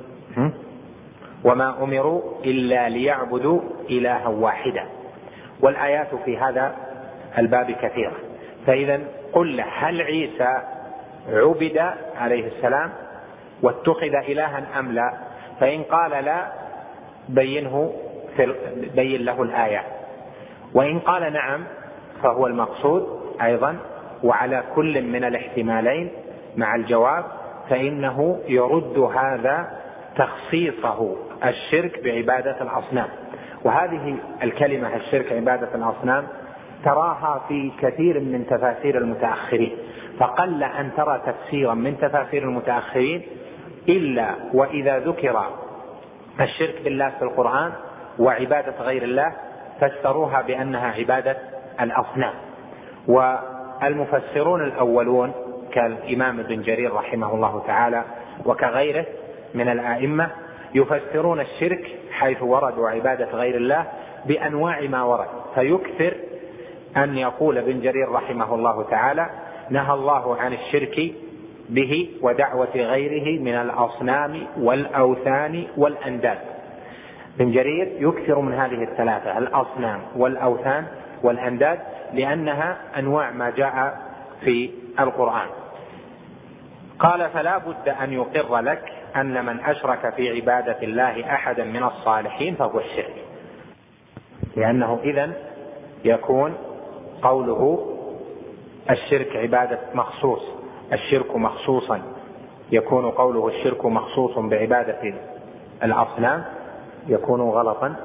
وما أمروا إلا ليعبدوا إلها واحدا. والآيات في هذا الباب كثيرة. فإذا قل له: هل عيسى عبد عليه السلام واتخذ إلها أم لا؟ فإن قال لا بينه بين له الآية، وإن قال نعم فهو المقصود أيضا. وعلى كل من الاحتمالين مع الجواب فإنه يرد هذا تخصيصه الشرك بعبادة الأصنام. وهذه الكلمة الشرك عبادة الأصنام تراها في كثير من تفاسير المتأخرين، فقل أن ترى تفسيرا من تفاسير المتأخرين إلا وإذا ذكر الشرك بالله في القرآن وعبادة غير الله فسروها بأنها عبادة الأصنام. والمفسرون الأولون كالإمام ابن جرير رحمه الله تعالى وكغيره من الآئمة يفسرون الشرك حيث ورد وعبادة غير الله بأنواع ما ورد، فيكثر أن يقول ابن جرير رحمه الله تعالى: نهى الله عن الشرك به ودعوة غيره من الأصنام والأوثان والأنداد. ابن جرير يكثر من هذه الثلاثة: الأصنام والأوثان والأنداد، لأنها أنواع ما جاء في القرآن. قال: فلا بد أن يقر لك أن من أشرك في عبادة الله أحدا من الصالحين فهو الشرك، لأنه إذن يكون قوله الشرك عبادة مخصوص الشرك مخصوصا يكون قوله الشرك مخصوص بعبادة الأصنام يكون غلطا،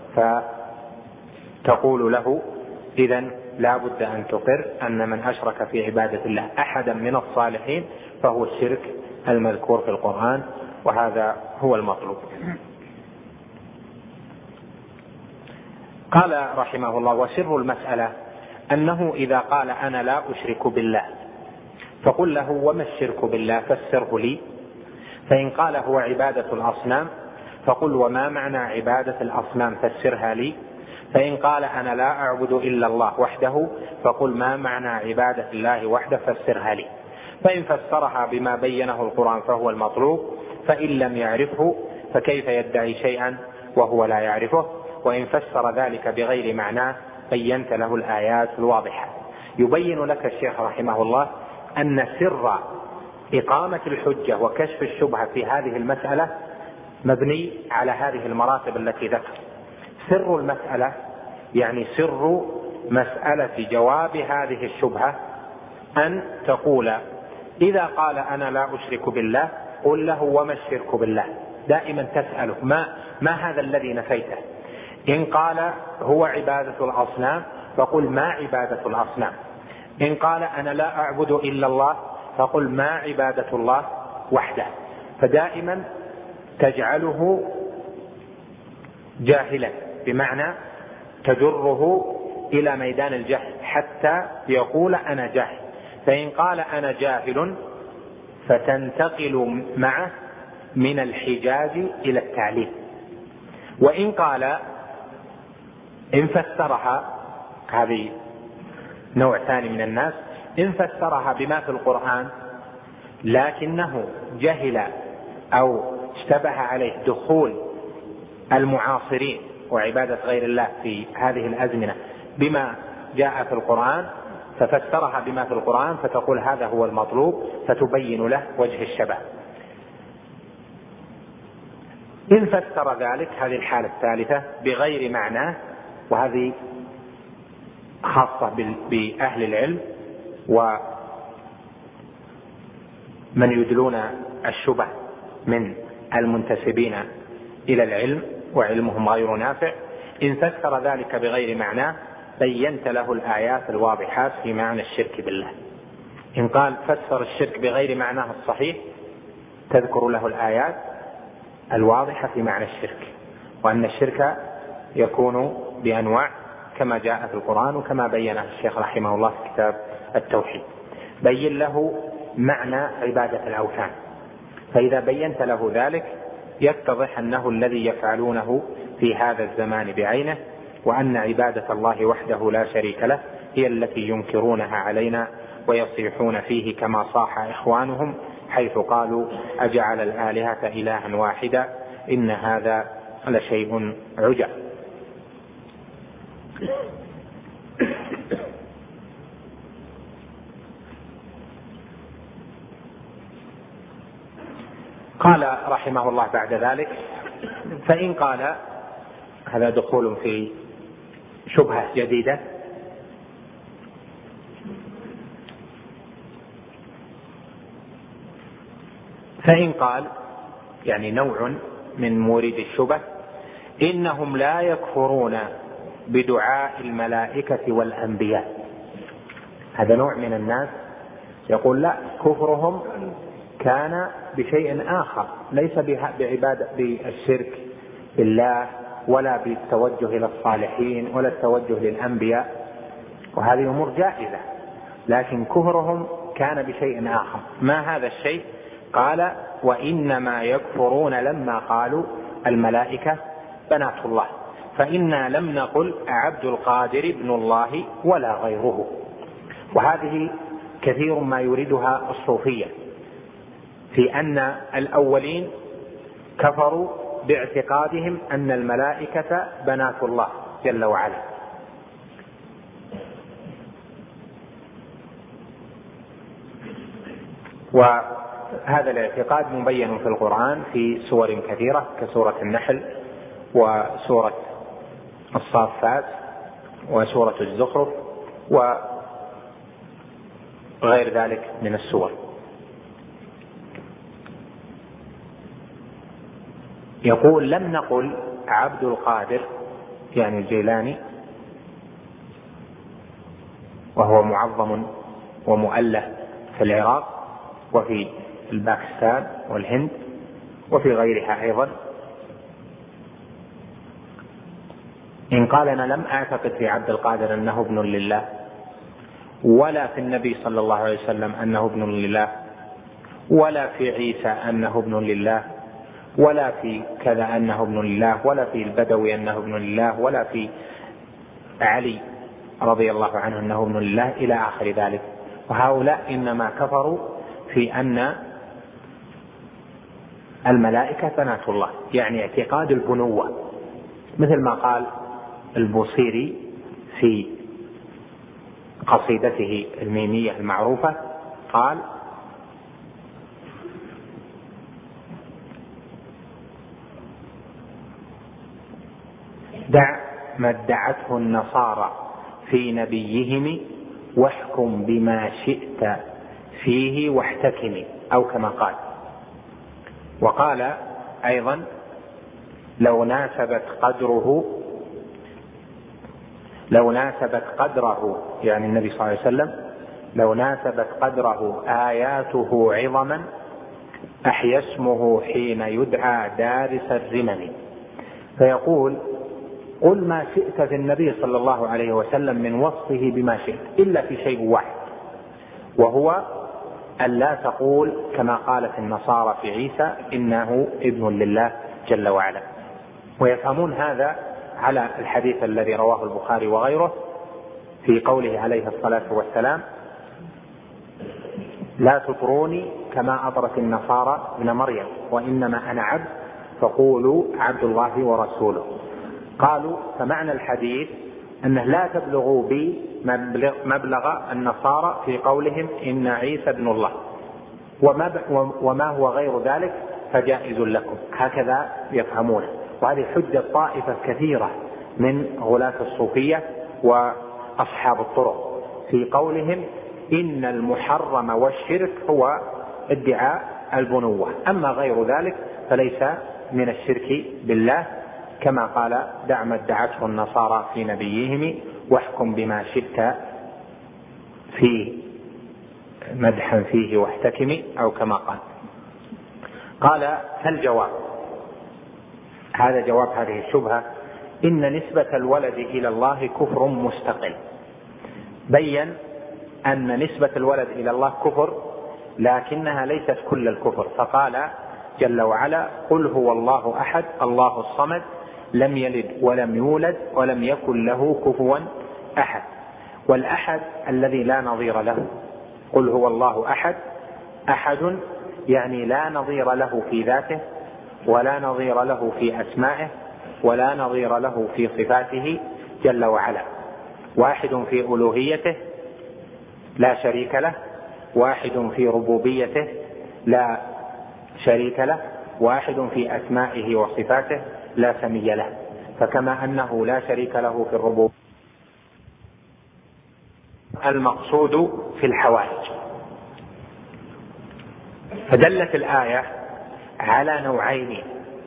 فتقول له إذن لا بد أن تقر أن من أشرك في عبادة الله أحدا من الصالحين فهو الشرك المذكور في القرآن، وهذا هو المطلوب. قال رحمه الله: وسر المسألة أنه إذا قال أنا لا أشرك بالله فقل له: وما الشرك بالله؟ فسره لي. فإن قال هو عبادة الأصنام فقل: وما معنى عبادة الأصنام؟ فسرها لي. فإن قال أنا لا أعبد إلا الله وحده فقل: ما معنى عبادة الله وحده؟ فسرها لي. فإن فسرها بما بينه القرآن فهو المطلوب، فإن لم يعرفه فكيف يدعي شيئا وهو لا يعرفه؟ وإن فسر ذلك بغير معناه بينت له الآيات الواضحة. يبين لك الشيخ رحمه الله أن سر إقامة الحجة وكشف الشبهة في هذه المسألة مبني على هذه المراتب التي ذكر. سر المسألة يعني سر مسألة جواب هذه الشبهة أن تقول: إذا قال أنا لا أشرك بالله قل له: وما الشرك بالله؟ دائما تسأله ما, ما هذا الذي نفيته؟ إن قال هو عبادة الأصنام فقل: ما عبادة الأصنام؟ إن قال أنا لا أعبد إلا الله فقل: ما عبادة الله وحده؟ فدائما تجعله جاهلا، بمعنى تجره إلى ميدان الجهل حتى يقول أنا جاهل. فإن قال أنا جاهل فتنتقل معه من الحجاج إلى التعليم. وإن قال إن فسرها، هذه نوع ثاني من الناس، إن فسرها بما في القرآن لكنه جهل أو اشتبه عليه دخول المعاصرين وعبادة غير الله في هذه الأزمنة بما جاء في القرآن، ففسرها بما في القرآن فتقول هذا هو المطلوب، فتبين له وجه الشبه. إن فسر ذلك، هذه الحالة الثالثة، بغير معناه، وهذه خاصة بأهل العلم ومن يدلون الشبه من المنتسبين إلى العلم وعلمهم غير نافع. إن فسر ذلك بغير معناه بينت له الآيات الواضحات في معنى الشرك بالله. إن قال فسر الشرك بغير معناه الصحيح تذكر له الآيات الواضحة في معنى الشرك، وأن الشرك يكون بأنواع كما جاء في القرآن وكما بينه الشيخ رحمه الله في كتاب التوحيد. بين له معنى عبادة الأوثان، فإذا بينت له ذلك يتضح أنه الذي يفعلونه في هذا الزمان بعينه، وأن عبادة الله وحده لا شريك له هي التي ينكرونها علينا ويصيحون فيه كما صاح إخوانهم حيث قالوا أجعل الآلهة إلها واحدا إن هذا لشيء عجب. قال رحمه الله بعد ذلك: فإن قال، هذا دخول في شبهة جديدة، فإن قال يعني نوع من مورد الشبه: إنهم لا يكفرون بدعاء الملائكة والأنبياء. هذا نوع من الناس يقول لا، كفرهم كان بشيء آخر، ليس بعبادة بالشرك بالله ولا بالتوجه إلى الصالحين ولا التوجه للأنبياء، وهذه أمور جائزة، لكن كفرهم كان بشيء آخر. ما هذا الشيء؟ قال: وإنما يكفرون لما قالوا الملائكة بنات الله، فإنا لم نقل عبد القادر ابن الله ولا غيره. وهذه كثير ما يريدها الصوفية، في أن الأولين كفروا باعتقادهم أن الملائكة بنات الله جل وعلا، وهذا الاعتقاد مبين في القرآن في سور كثيرة كسورة النحل وسورة الصافات وسورة الزخرف وغير ذلك من السور. يقول: لم نقل عبد القادر يعني الجيلاني، وهو معظم ومؤله في العراق وفي الباكستان والهند وفي غيرها أيضا. إن قال أنا لم أعتقد في عبد القادر أنه ابن لله، ولا في النبي صلى الله عليه وسلم أنه ابن لله، ولا في عيسى أنه ابن لله، ولا في كذا أنه ابن لله، ولا في البدوي أنه ابن لله، ولا في علي رضي الله عنه أنه ابن لله، إلى آخر ذلك. وهؤلاء إنما كفروا في أن الملائكة بنات الله، يعني اعتقاد البنوة، مثل ما قال البوصيري في قصيدته الميمية المعروفة، قال: دع ما ادعته النصارى في نبيهم واحكم بما شئت فيه واحتكم، أو كما قال. وقال أيضا: لو ناسبت قدره لو ناسبت قدره يعني النبي صلى الله عليه وسلم لو ناسبت قدره آياته عظما أحيا اسمه حين يدعى دارس الرمم. فيقول: قل ما شئت في النبي صلى الله عليه وسلم من وصفه بما شئت، إلا في شيء واحد، وهو أن لا تقول كما قالت النصارى في عيسى إنه ابن لله جل وعلا. ويفهمون هذا على الحديث الذي رواه البخاري وغيره في قوله عليه الصلاة والسلام: لا تطروني كما أطرت النصارى ابن مريم، وإنما أنا عبد فقولوا عبد الله ورسوله. قالوا: فمعنى الحديث أنه لا تبلغوا بي مبلغ النصارى في قولهم إن عيسى ابن الله، وما هو غير ذلك فجائز لكم، هكذا يفهمونه. وهذه حجة طائفة كثيرة من غلاة الصوفية وأصحاب الطرق في قولهم إن المحرم والشرك هو ادعاء البنوة، أما غير ذلك فليس من الشرك بالله، كما قال دع ما ادعته النصارى في نبيهم واحكم بما شئت فيه مدحا فيه واحتكم، أو كما قال. قال فالجواب، هذا جواب هذه الشبهة، إن نسبة الولد إلى الله كفر مستقل. بين أن نسبة الولد إلى الله كفر، لكنها ليست كل الكفر، فقال جل وعلا قل هو الله أحد الله الصمد لم يلد ولم يولد ولم يكن له كفوا أحد. والأحد الذي لا نظير له، قل هو الله أحد، أحد يعني لا نظير له في ذاته ولا نظير له في أسمائه ولا نظير له في صفاته جل وعلا، واحد في ألوهيته لا شريك له، واحد في ربوبيته لا شريك له، واحد في أسمائه وصفاته لا سمي له. فكما أنه لا شريك له في الربوبية، المقصود في الحوائج. فدلت الآية على نوعين،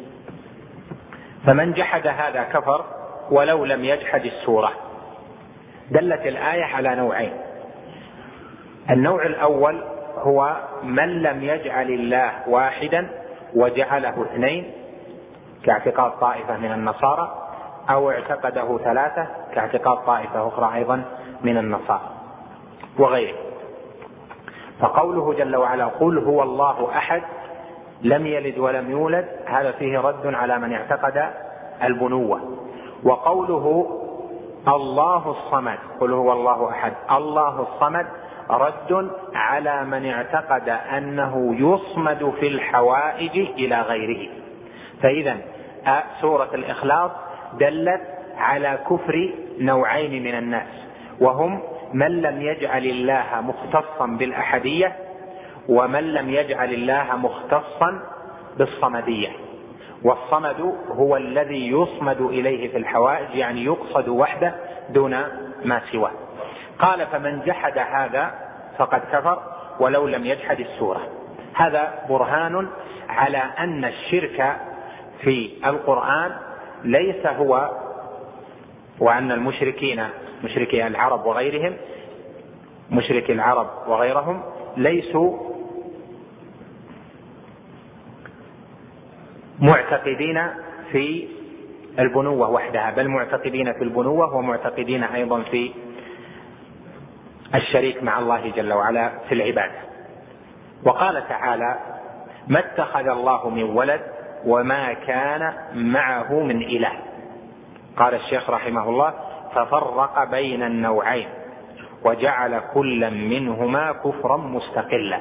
فمن جحد هذا كفر ولو لم يجحد السورة. دلت الآية على نوعين، النوع الأول هو من لم يجعل الله واحدا وجعله اثنين كاعتقاد طائفة من النصارى، أو اعتقده ثلاثة كاعتقاد طائفة أخرى أيضا من النصارى وغيره. فقوله جل وعلا قل هو الله أحد لم يلد ولم يولد، هذا فيه رد على من اعتقد البنوة. وقوله الله الصمد قل هو الله أحد الله الصمد رد على من اعتقد أنه يصمد في الحوائج إلى غيره. فإذا سورة الإخلاص دلت على كفر نوعين من الناس، وهم من لم يجعل الله مختصا بالأحدية، ومن لم يجعل الله مختصا بالصمدية. والصمد هو الذي يصمد إليه في الحوائج، يعني يقصد وحده دون ما سواه. قال فمن جحد هذا فقد كفر ولو لم يجحد السورة. هذا برهان على أن الشرك في القرآن ليس هو، وأن المشركين مشركي العرب وغيرهم مشركي العرب وغيرهم ليسوا معتقدين في البنوة وحدها، بل معتقدين في البنوة ومعتقدين أيضا في الشريك مع الله جل وعلا في العبادة. وقال تعالى ما اتخذ الله من ولد وما كان معه من إله. قال الشيخ رحمه الله ففرق بين النوعين وجعل كل منهما كفرا مستقلا.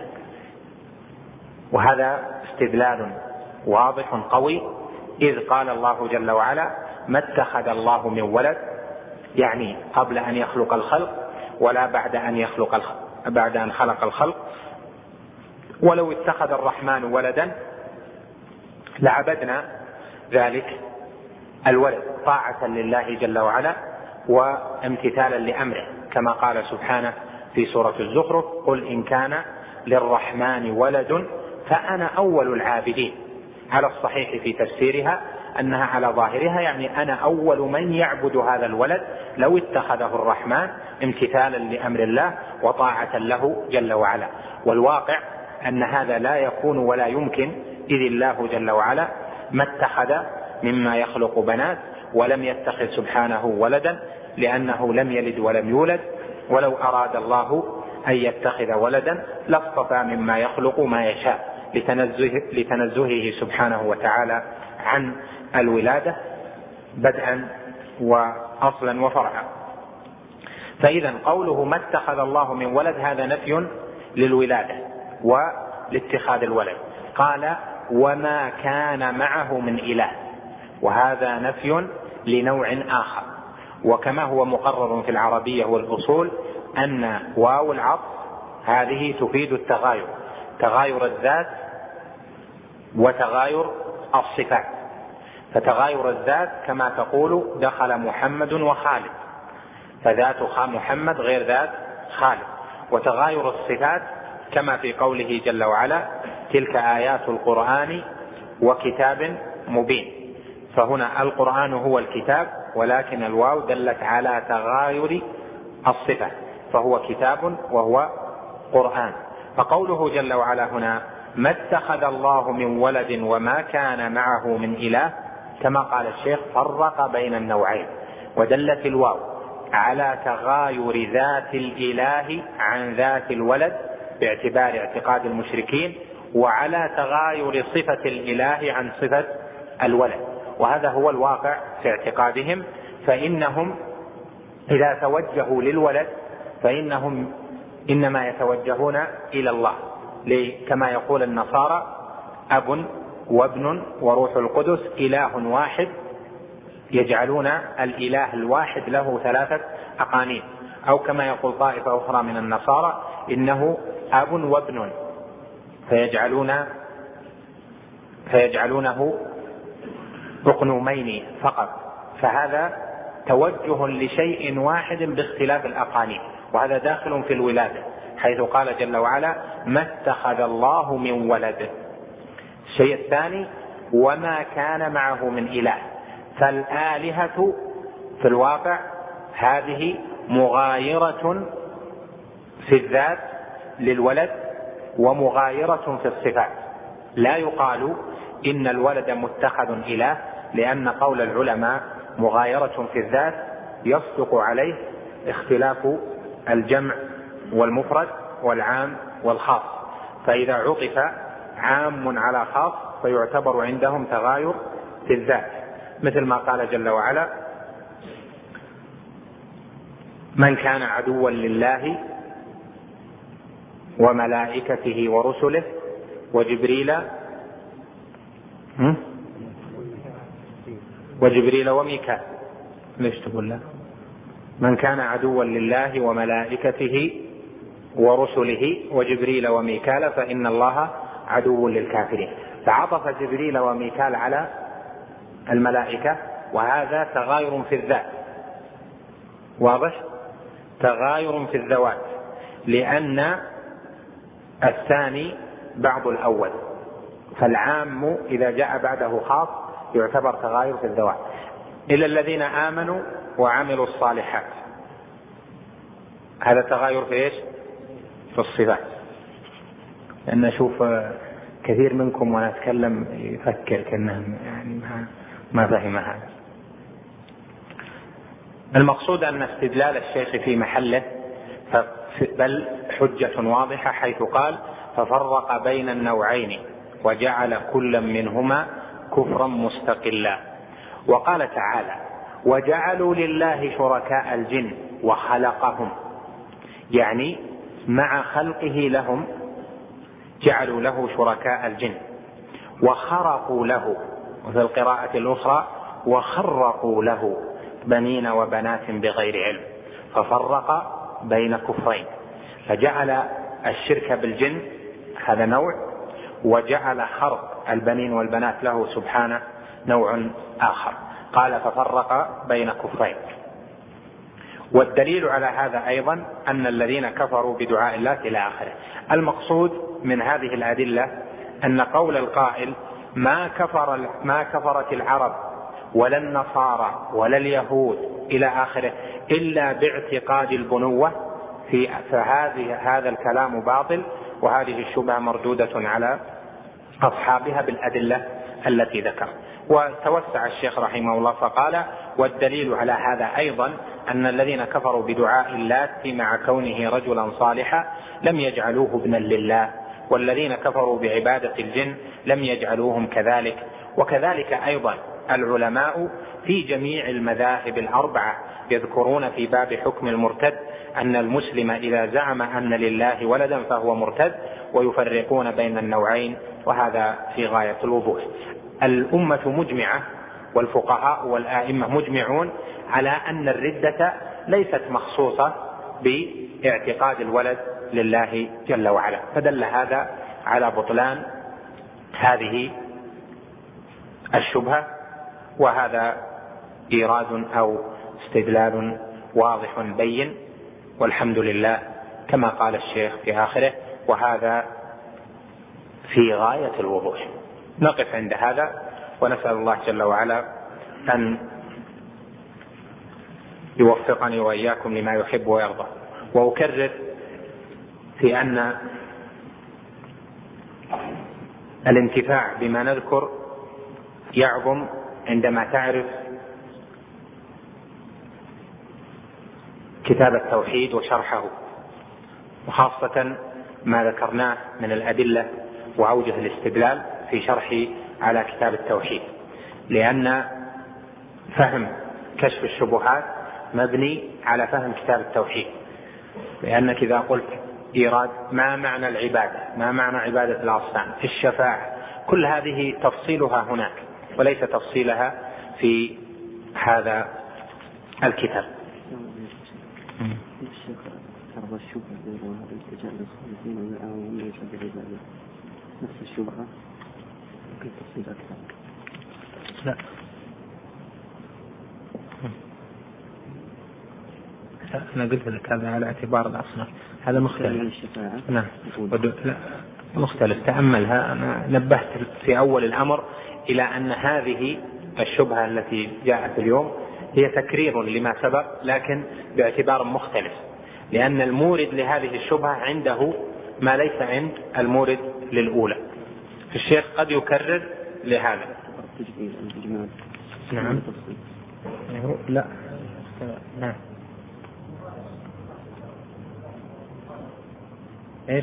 وهذا استدلال واضح قوي، إذ قال الله جل وعلا ما اتخذ الله من ولد، يعني قبل أن يخلق الخلق ولا بعد أن يخلق الخلق بعد أن خلق الخلق. ولو اتخذ الرحمن ولدا لعبدنا ذلك الولد طاعة لله جل وعلا وامتثالا لأمره، كما قال سبحانه في سورة الزخرف قل إن كان للرحمن ولد فأنا أول العابدين. على الصحيح في تفسيرها أنها على ظاهرها يعني أنا أول من يعبد هذا الولد لو اتخذه الرحمن امتثالا لأمر الله وطاعة له جل وعلا. والواقع أن هذا لا يكون ولا يمكن، إذ الله جل وعلا ما اتخذ مما يخلق بنات ولم يتخذ سبحانه ولدا، لأنه لم يلد ولم يولد. ولو أراد الله أن يتخذ ولدا لاصطفى مما يخلق ما يشاء لتنزه لتنزهه سبحانه وتعالى عن الولادة بدءا وأصلا وفرعا. فإذا قوله ما اتخذ الله من ولد هذا نفي للولادة ولاتخاذ الولد. قال وما كان معه من إله، وهذا نفي لنوع آخر، وكما هو مقرر في العربية والأصول أن واو العطف هذه تفيد التغاير، تغاير الذات وتغاير الصفات. فتغاير الذات كما تقول دخل محمد وخالد، فذات محمد غير ذات خالد. وتغاير الصفات كما في قوله جل وعلا تلك آيات القرآن وكتاب مبين، فهنا القرآن هو الكتاب، ولكن الواو دلت على تغاير الصفة، فهو كتاب وهو قرآن. فقوله جل وعلا هنا ما اتخذ الله من ولد وما كان معه من إله، كما قال الشيخ فرق بين النوعين، ودلت الواو على تغاير ذات الإله عن ذات الولد باعتبار اعتقاد المشركين، وعلى تغاير صفة الإله عن صفة الولد، وهذا هو الواقع في اعتقادهم. فإنهم إذا توجهوا للولد فإنهم إنما يتوجهون إلى الله، كما يقول النصارى أب وابن وروح القدس إله واحد، يجعلون الإله الواحد له ثلاثة أقانيم. أو كما يقول طائفة أخرى من النصارى إنه أب وابن، فيجعلون فيجعلونه أقنومين فقط، فهذا توجه لشيء واحد باختلاف الأقانيم، وهذا داخل في الولادة، حيث قال جل وعلا ما اتخذ الله من ولد. الشيء الثاني وما كان معه من إله، فالآلهة في الواقع هذه مغايرة في الذات للولد ومغايرة في الصفات. لا يقال إن الولد متخذ إله، لأن قول العلماء مغايرة في الذات يصدق عليه اختلاف الجمع والمفرد والعام والخاص، فإذا عطف عام على خاص فيعتبر عندهم تغاير في الذات، مثل ما قال جل وعلا من كان عدوا لله وملائكته ورسله وجبريل وجبريل وميكال. ليش تقول لا؟ من كان عدوا لله وملائكته ورسله وجبريل وميكال فإن الله عدو للكافرين، فعطف جبريل وميكال على الملائكة، وهذا تغاير في الذات، واضح؟ تغاير في الذوات، لأن الثاني بعض الأول، فالعام إذا جاء بعده خاص يعتبر تغاير في الذوات. إلا الذين آمنوا وعملوا الصالحات، هذا تغاير في إيش؟ في الصفات. لأن أشوف كثير منكم وأنا أتكلم يفكر كأنه يعني ما فهم هذا. المقصود أن استدلال الشيخ في محله، بل حجة واضحة، حيث قال ففرق بين النوعين وجعل كل منهما كفرا مستقلا. وقال تعالى وجعلوا لله شركاء الجن وخلقهم، يعني مع خلقه لهم جعلوا له شركاء الجن وخرقوا له، وفي القراءة الأخرى وخرقوا له بنين وبنات بغير علم، ففرق بين كفرين، فجعل الشرك بالجن هذا نوع، وجعل خرق البنين والبنات له سبحانه نوع آخر. قال ففرق بين كفرين. والدليل على هذا أيضا أن الذين كفروا بدعاء الله إلى آخره. المقصود من هذه الأدلة أن قول القائل ما كفر ما كفرت العرب ولا النصارى ولا اليهود إلى آخره إلا باعتقاد البنوة، في فهذه هذا الكلام باطل، وهذه الشبهة مردودة على أصحابها بالأدلة التي ذكر. وتوسع الشيخ رحمه الله فقال والدليل على هذا أيضا أن الذين كفروا بدعاء اللات مع كونه رجلا صالحا لم يجعلوه ابنا لله، والذين كفروا بعبادة الجن لم يجعلوهم كذلك. وكذلك أيضا العلماء في جميع المذاهب الأربعة يذكرون في باب حكم المرتد أن المسلم إذا زعم أن لله ولدا فهو مرتد، ويفرقون بين النوعين، وهذا في غاية الوضوح. الأمة مجمعة، والفقهاء والآئمة مجمعون على أن الردة ليست مخصوصة باعتقاد الولد لله جل وعلا، فدل هذا على بطلان هذه الشبهة. وهذا إيراد أو استدلال واضح بين، والحمد لله كما قال الشيخ في آخره: وهذا في غاية الوضوح. نقف عند هذا، ونسأل الله جل وعلا أن يوفقني وإياكم لما يحب ويرضى. وأكرر في أن الانتفاع بما نذكر يعظم عندما تعرف كتاب التوحيد وشرحه، وخاصة ما ذكرناه من الأدلة وأوجه الاستدلال في شرحي على كتاب التوحيد، لأن فهم كشف الشبهات مبني على فهم كتاب التوحيد. لأنك إذا قلت إيراد ما معنى العبادة، ما معنى عبادة الأصنام، في الشفاعة، كل هذه تفصيلها هناك وليس تفصيلها في هذا الكتاب. نفس الشبهة ممكن تفصيل أكثر؟ لا، أنا قلت لك هذا على اعتبار الأصناف، هذا مختلف. نعم لا مختلف، تأملها. أنا نبهت في أول الأمر إلى أن هذه الشبهة التي جاءت اليوم هي تكرير لما سبق، لكن باعتبار مختلف، لأن المورد لهذه الشبهة عنده ما ليس عند المورد للأولى. الشيخ قد يكرر لهذا. نعم لا نعم ايش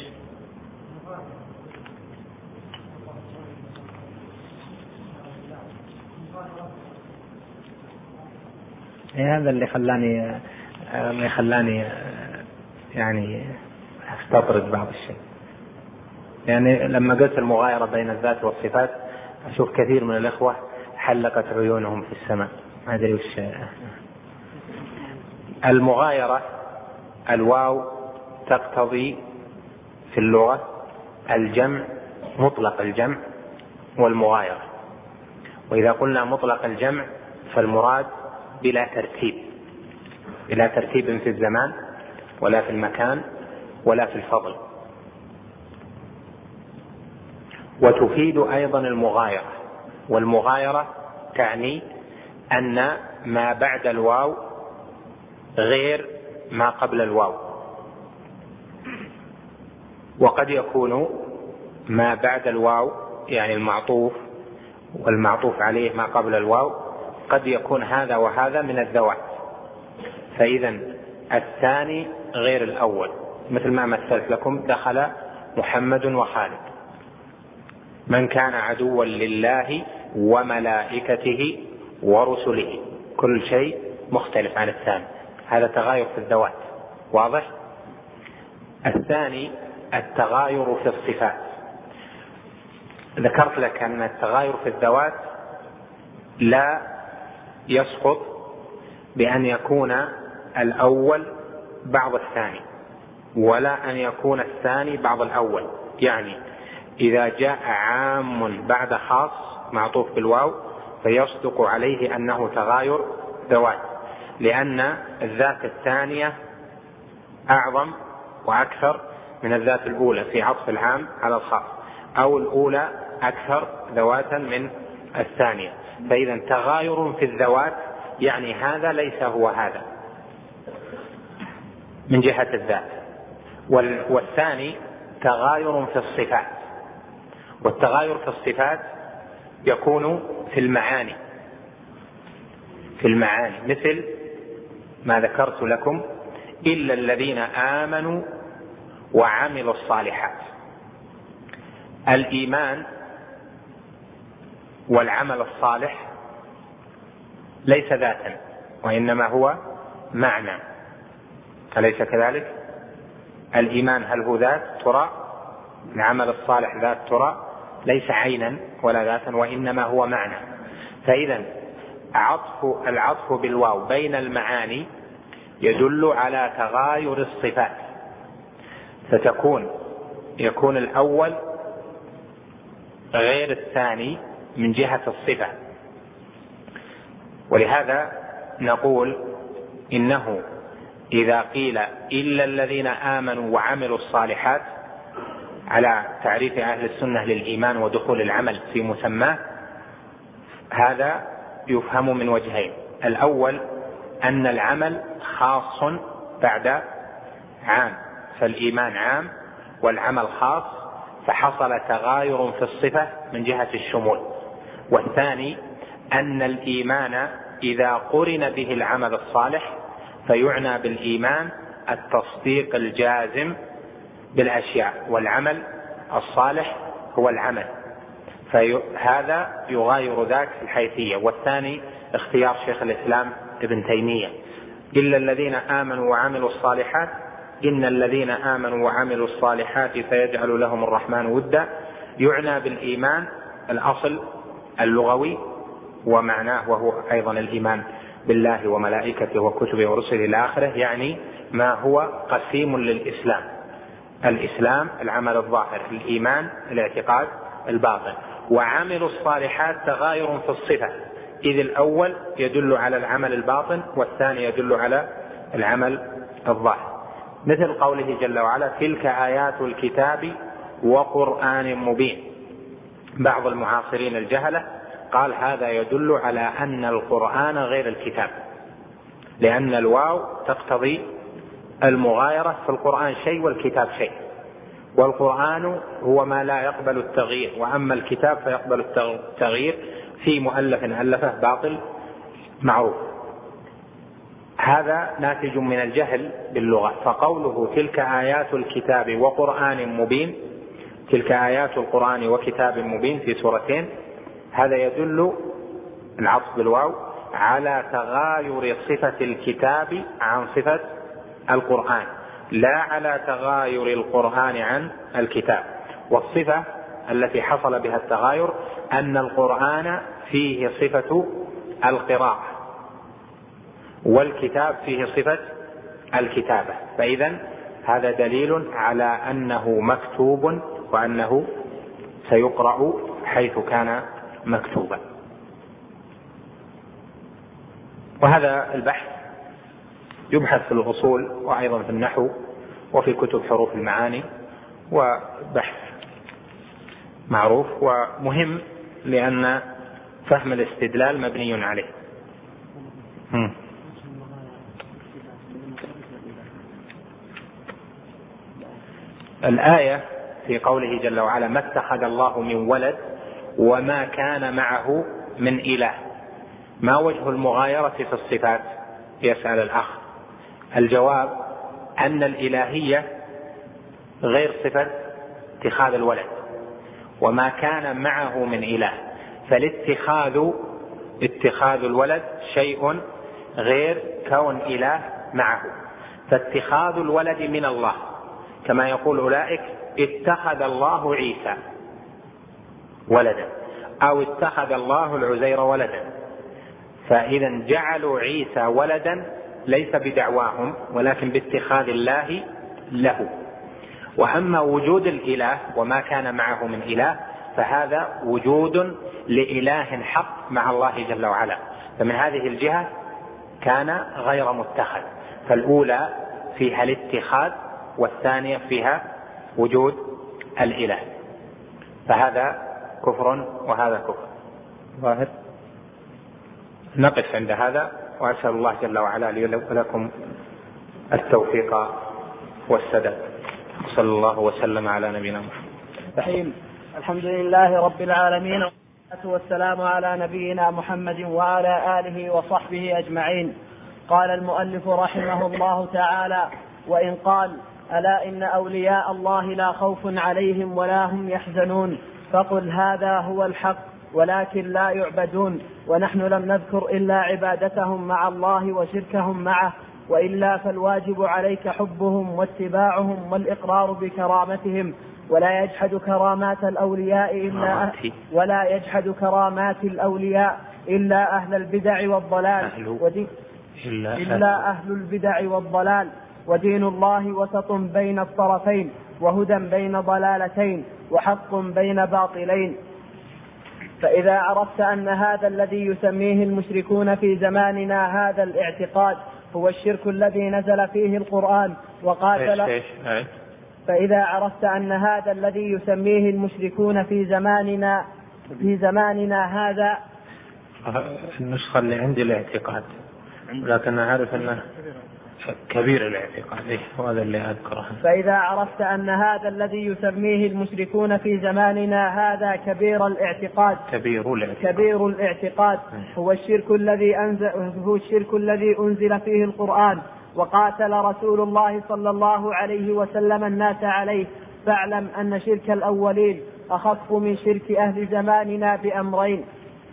هذا اللي خلاني اللي خلاني يعني استطرد بعض الشيء. يعني لما قلت المغايرة بين الذات والصفات أشوف كثير من الإخوة حلقت عيونهم في السماء، ما أدري وش المغايرة. الواو تقتضي في اللغة الجمع، مطلق الجمع والمغايرة. وإذا قلنا مطلق الجمع فالمراد بلا ترتيب، بلا ترتيب في الزمان ولا في المكان ولا في الفضل. وتفيد أيضا المغايرة، والمغايرة تعني أن ما بعد الواو غير ما قبل الواو. وقد يكون ما بعد الواو يعني المعطوف والمعطوف عليه ما قبل الواو قد يكون هذا وهذا من الذوات، فإذا الثاني غير الأول. مثل ما مثلت لكم: دخل محمد وخالد. من كان عدوا لله وملائكته ورسله، كل شيء مختلف عن الثاني، هذا تغاير في الذوات، واضح؟ الثاني التغاير في الصفات. ذكرت لك أن التغاير في الذوات لا يسقط بأن يكون الأول بعض الثاني، ولا أن يكون الثاني بعض الأول. يعني إذا جاء عام بعد خاص معطوف بالواو فيصدق عليه أنه تغاير ذوات، لأن الذات الثانية أعظم وأكثر من الذات الأولى في عطف العام على الخاص، أو الأولى أكثر ذواتا من الثانية. فإذا تغاير في الذوات يعني هذا ليس هو هذا من جهة الذات. والثاني تغاير في الصفات، والتغاير في الصفات يكون في المعاني، في المعاني مثل ما ذكرت لكم: إلا الذين آمنوا وعملوا الصالحات. الإيمان والعمل الصالح ليس ذاتا وإنما هو معنى، أليس كذلك؟ الإيمان هل هو ذات ترى؟ العمل الصالح ذات ترى؟ ليس عينا ولا ذاتا وإنما هو معنى. فإذا عطف العطف بالواو بين المعاني يدل على تغاير الصفات، فتكون يكون الأول غير الثاني من جهة الصفة. ولهذا نقول إنه إذا قيل إلا الذين آمنوا وعملوا الصالحات على تعريف أهل السنة للإيمان ودخول العمل في مسماه، هذا يفهم من وجهين: الأول أن العمل خاص بعد عام، فالإيمان عام والعمل خاص، فحصل تغاير في الصفة من جهة الشمول. والثاني أن الإيمان إذا قرن به العمل الصالح فيعنى بالإيمان التصديق الجازم بالأشياء، والعمل الصالح هو العمل، فهذا يغاير ذاك في الحيثية. والثاني اختيار شيخ الإسلام ابن تيمية: إلا الذين آمنوا وعملوا الصالحات، إن الذين آمنوا وعملوا الصالحات سيجعل لهم الرحمن ودا، يعنى بالإيمان الأصل اللغوي ومعناه، وهو أيضا الإيمان بالله وملائكته وكتبه ورسله إلى آخره، يعني ما هو قسيم للإسلام: الإسلام العمل الظاهر، الإيمان الاعتقاد الباطن. وعملوا الصالحات تغاير في الصفة، إذ الأول يدل على العمل الباطن والثاني يدل على العمل الظاهر، مثل قوله جل وعلا: تلك آيات الكتاب وقرآن مبين. بعض المعاصرين الجهلة قال هذا يدل على أن القرآن غير الكتاب، لأن الواو تقتضي المغايرة، في القرآن شيء والكتاب شيء، والقرآن هو ما لا يقبل التغيير، وأما الكتاب فيقبل التغيير في مؤلف ألفه باطل معروف. هذا ناتج من الجهل باللغة. فقوله تلك آيات الكتاب وقرآن مبين، تلك آيات القرآن وكتاب مبين في سورتين، هذا يدل العطف بالواو على تغاير صفة الكتاب عن صفة القرآن، لا على تغاير القرآن عن الكتاب. والصفة التي حصل بها التغاير أن القرآن فيه صفة القراءة والكتاب فيه صفة الكتابة، فإذن هذا دليل على أنه مكتوب وأنه سيقرأ حيث كان مكتوبا. وهذا البحث يبحث في الأصول وأيضا في النحو وفي كتب حروف المعاني، وبحث معروف ومهم لأن فهم الاستدلال مبني عليه. م. الآية في قوله جل وعلا: ما اتخذ الله من ولد وما كان معه من إله. ما وجه المغايرة في الصفات؟ يسأل الأخ. الجواب أن الإلهية غير صفة اتخاذ الولد، وما كان معه من إله، فالاتخاذ اتخاذ الولد شيء غير كون إله معه. فاتخاذ الولد من الله، كما يقول أولئك اتخذ الله عيسى ولدا، أو اتخذ الله العزير ولدا، فإذا جعلوا عيسى ولدا ليس بدعواهم ولكن باتخاذ الله له. وأما وجود الإله وما كان معه من إله فهذا وجود لإله حق مع الله جل وعلا، فمن هذه الجهة كان غير متخذ. فالأولى فيها الاتخاذ والثانية فيها وجود الإله، فهذا كفر وهذا كفر ظاهر. نقف عند هذا، وأسأل الله جل وعلا لي ولكم التوفيق والسداد. صلى الله وسلم على نبينا محمد. الحمد لله رب العالمين، والصلاة والسلام على نبينا محمد وعلى آله وصحبه أجمعين. قال المؤلف رحمه الله تعالى: وإن قال: ألا إن أولياء الله لا خوف عليهم ولا هم يحزنون، فقل هذا هو الحق ولكن لا يعبدون، ونحن لم نذكر إلا عبادتهم مع الله وشركهم معه، وإلا فالواجب عليك حبهم واتباعهم والإقرار بكرامتهم، ولا يجحد كرامات الأولياء إلا ولا يجحد كرامات الأولياء إلا أهل البدع والضلال أهل ودين إلا, إلا أهل البدع والضلال ودين الله وسط بين الطرفين وهدى بين ضلالتين وحق بين باطلين. فإذا عرفت أن هذا الذي يسميه المشركون في زماننا هذا الاعتقاد هو الشرك الذي نزل فيه القرآن وقاتل إيش إيش فإذا عرفت أن هذا الذي يسميه المشركون في زماننا في زماننا هذا النسخة اللي عندي الاعتقاد، لكن أعرف أنه كبير الاعتقاد، وهذا اللي أذكره. فإذا عرفت أن هذا الذي يسميه المشركون في زماننا هذا كبير الاعتقاد كبير الاعتقاد, كبير الاعتقاد هو الشرك الذي أنزل هو الشرك الذي أنزل فيه القرآن وقاتل رسول الله صلى الله عليه وسلم الناس عليه، فاعلم أن شرك الأولين أخف من شرك أهل زماننا بأمرين: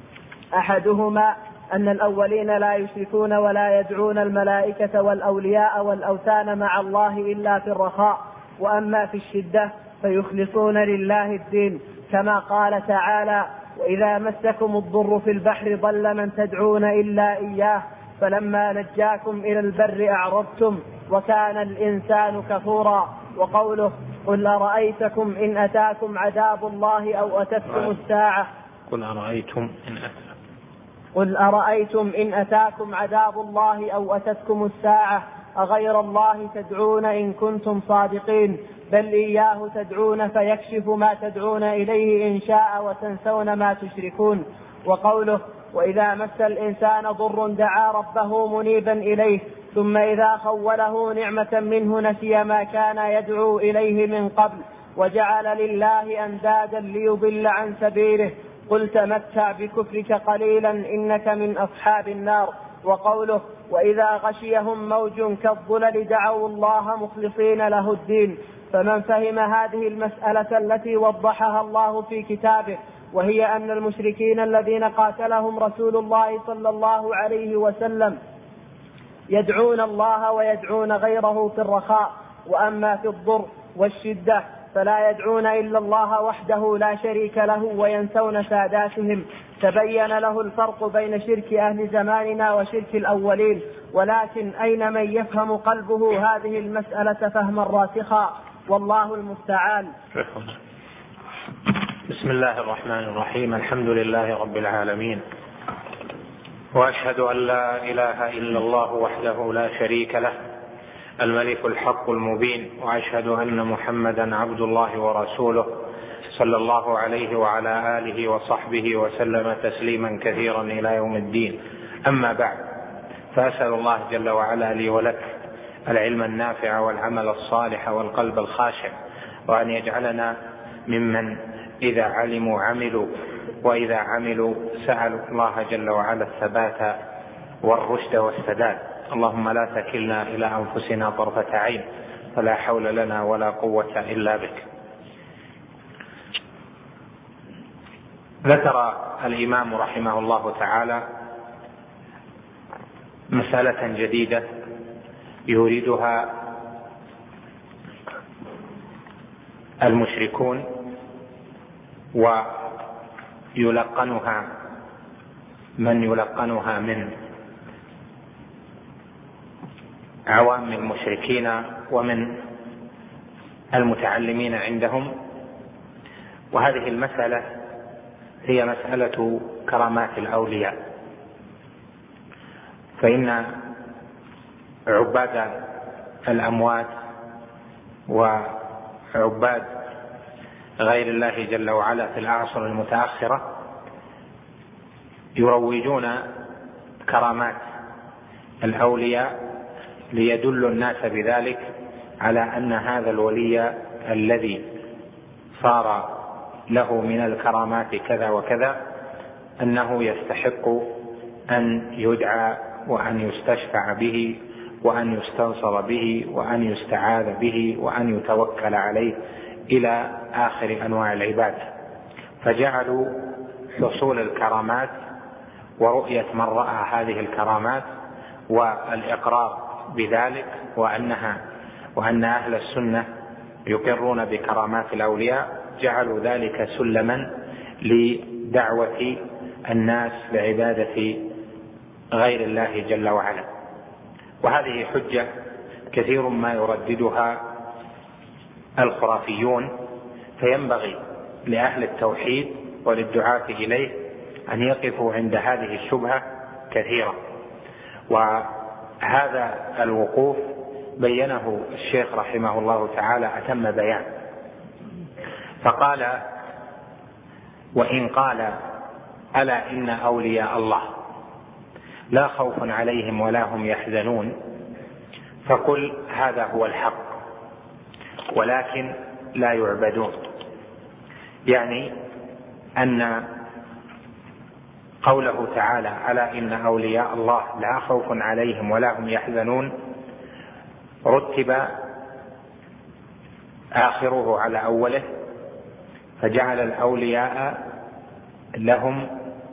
أحدهما أن الأولين لا يشركون ولا يدعون الملائكة والأولياء والأوثان مع الله إلا في الرخاء، وأما في الشدة فيخلصون لله الدين، كما قال تعالى: وإذا مسكم الضر في البحر ضل من تدعون إلا إياه فلما نجاكم إلى البر أعرضتم وكان الإنسان كفورا. وقوله: قل أرأيتكم إن أتاكم عذاب الله أو أتتكم الساعة قل أرأيتم إن أتاكم قل أرأيتم إن أتاكم عذاب الله أو أتتكم الساعة أغير الله تدعون إن كنتم صادقين بل إياه تدعون فيكشف ما تدعون إليه إن شاء وتنسون ما تشركون. وقوله: وإذا مس الإنسان ضر دعا ربه منيبا إليه ثم إذا خوله نعمة منه نسي ما كان يدعو إليه من قبل وجعل لله أندادا ليضل عن سبيله قل تمتع بكفرك قليلا إنك من أصحاب النار. وقوله: وإذا غشيهم موج كالظلل دعوا الله مخلصين له الدين. فمن فهم هذه المسألة التي وضحها الله في كتابه، وهي أن المشركين الذين قاتلهم رسول الله صلى الله عليه وسلم يدعون الله ويدعون غيره في الرخاء، وأما في الضر والشدة فلا يدعون إلا الله وحده لا شريك له وينسون ساداتهم، تبين له الفرق بين شرك أهل زماننا وشرك الأولين. ولكن أين من يفهم قلبه هذه المسألة فهما راسخا، والله المستعان. بسم الله الرحمن الرحيم. الحمد لله رب العالمين، وأشهد أن لا إله إلا الله وحده لا شريك له الملك الحق المبين، وأشهد أن محمدا عبد الله ورسوله صلى الله عليه وعلى آله وصحبه وسلم تسليما كثيرا إلى يوم الدين. أما بعد، فأسأل الله جل وعلا لي ولك العلم النافع والعمل الصالح والقلب الخاشع، وأن يجعلنا ممن إذا علموا عملوا وإذا عملوا سألوا الله جل وعلا الثبات والرشد والسداد. اللهم لا تكلنا إلى أنفسنا طرفة عين، فلا حول لنا ولا قوة إلا بك. ذكر الإمام رحمه الله تعالى مسألة جديدة يريدها المشركون ويلقنها من يلقنها من عوام المشركين ومن المتعلمين عندهم. وهذه المسألة هي مسألة كرامات الأولياء. فإن عباد الأموات وعباد غير الله جل وعلا في الأعصر المتأخرة يروجون كرامات الأولياء ليدل الناس بذلك على أن هذا الولي الذي صار له من الكرامات كذا وكذا أنه يستحق أن يدعى وأن يستشفع به وأن يستنصر به وأن يستعاذ به وأن يتوكل عليه إلى آخر أنواع العبادة. فجعلوا حصول الكرامات ورؤية من رأى هذه الكرامات والإقرار بذلك وأنها وأن أهل السنة يقرون بكرامات الأولياء، جعلوا ذلك سلما لدعوة الناس بعبادة غير الله جل وعلا. وهذه حجة كثير ما يرددها الخرافيون، فينبغي لأهل التوحيد وللدعاة إليه أن يقفوا عند هذه الشبهة كثيرا. وهذا الوقوف بينه الشيخ رحمه الله تعالى أتم بيان، فقال: وإن قال ألا إن أولياء الله لا خوف عليهم ولا هم يحزنون، فقل هذا هو الحق ولكن لا يعبدون. يعني أن قوله تعالى ألا إن أولياء الله لا خوف عليهم ولا هم يحزنون رتب آخره على أوله، فجعل الأولياء لهم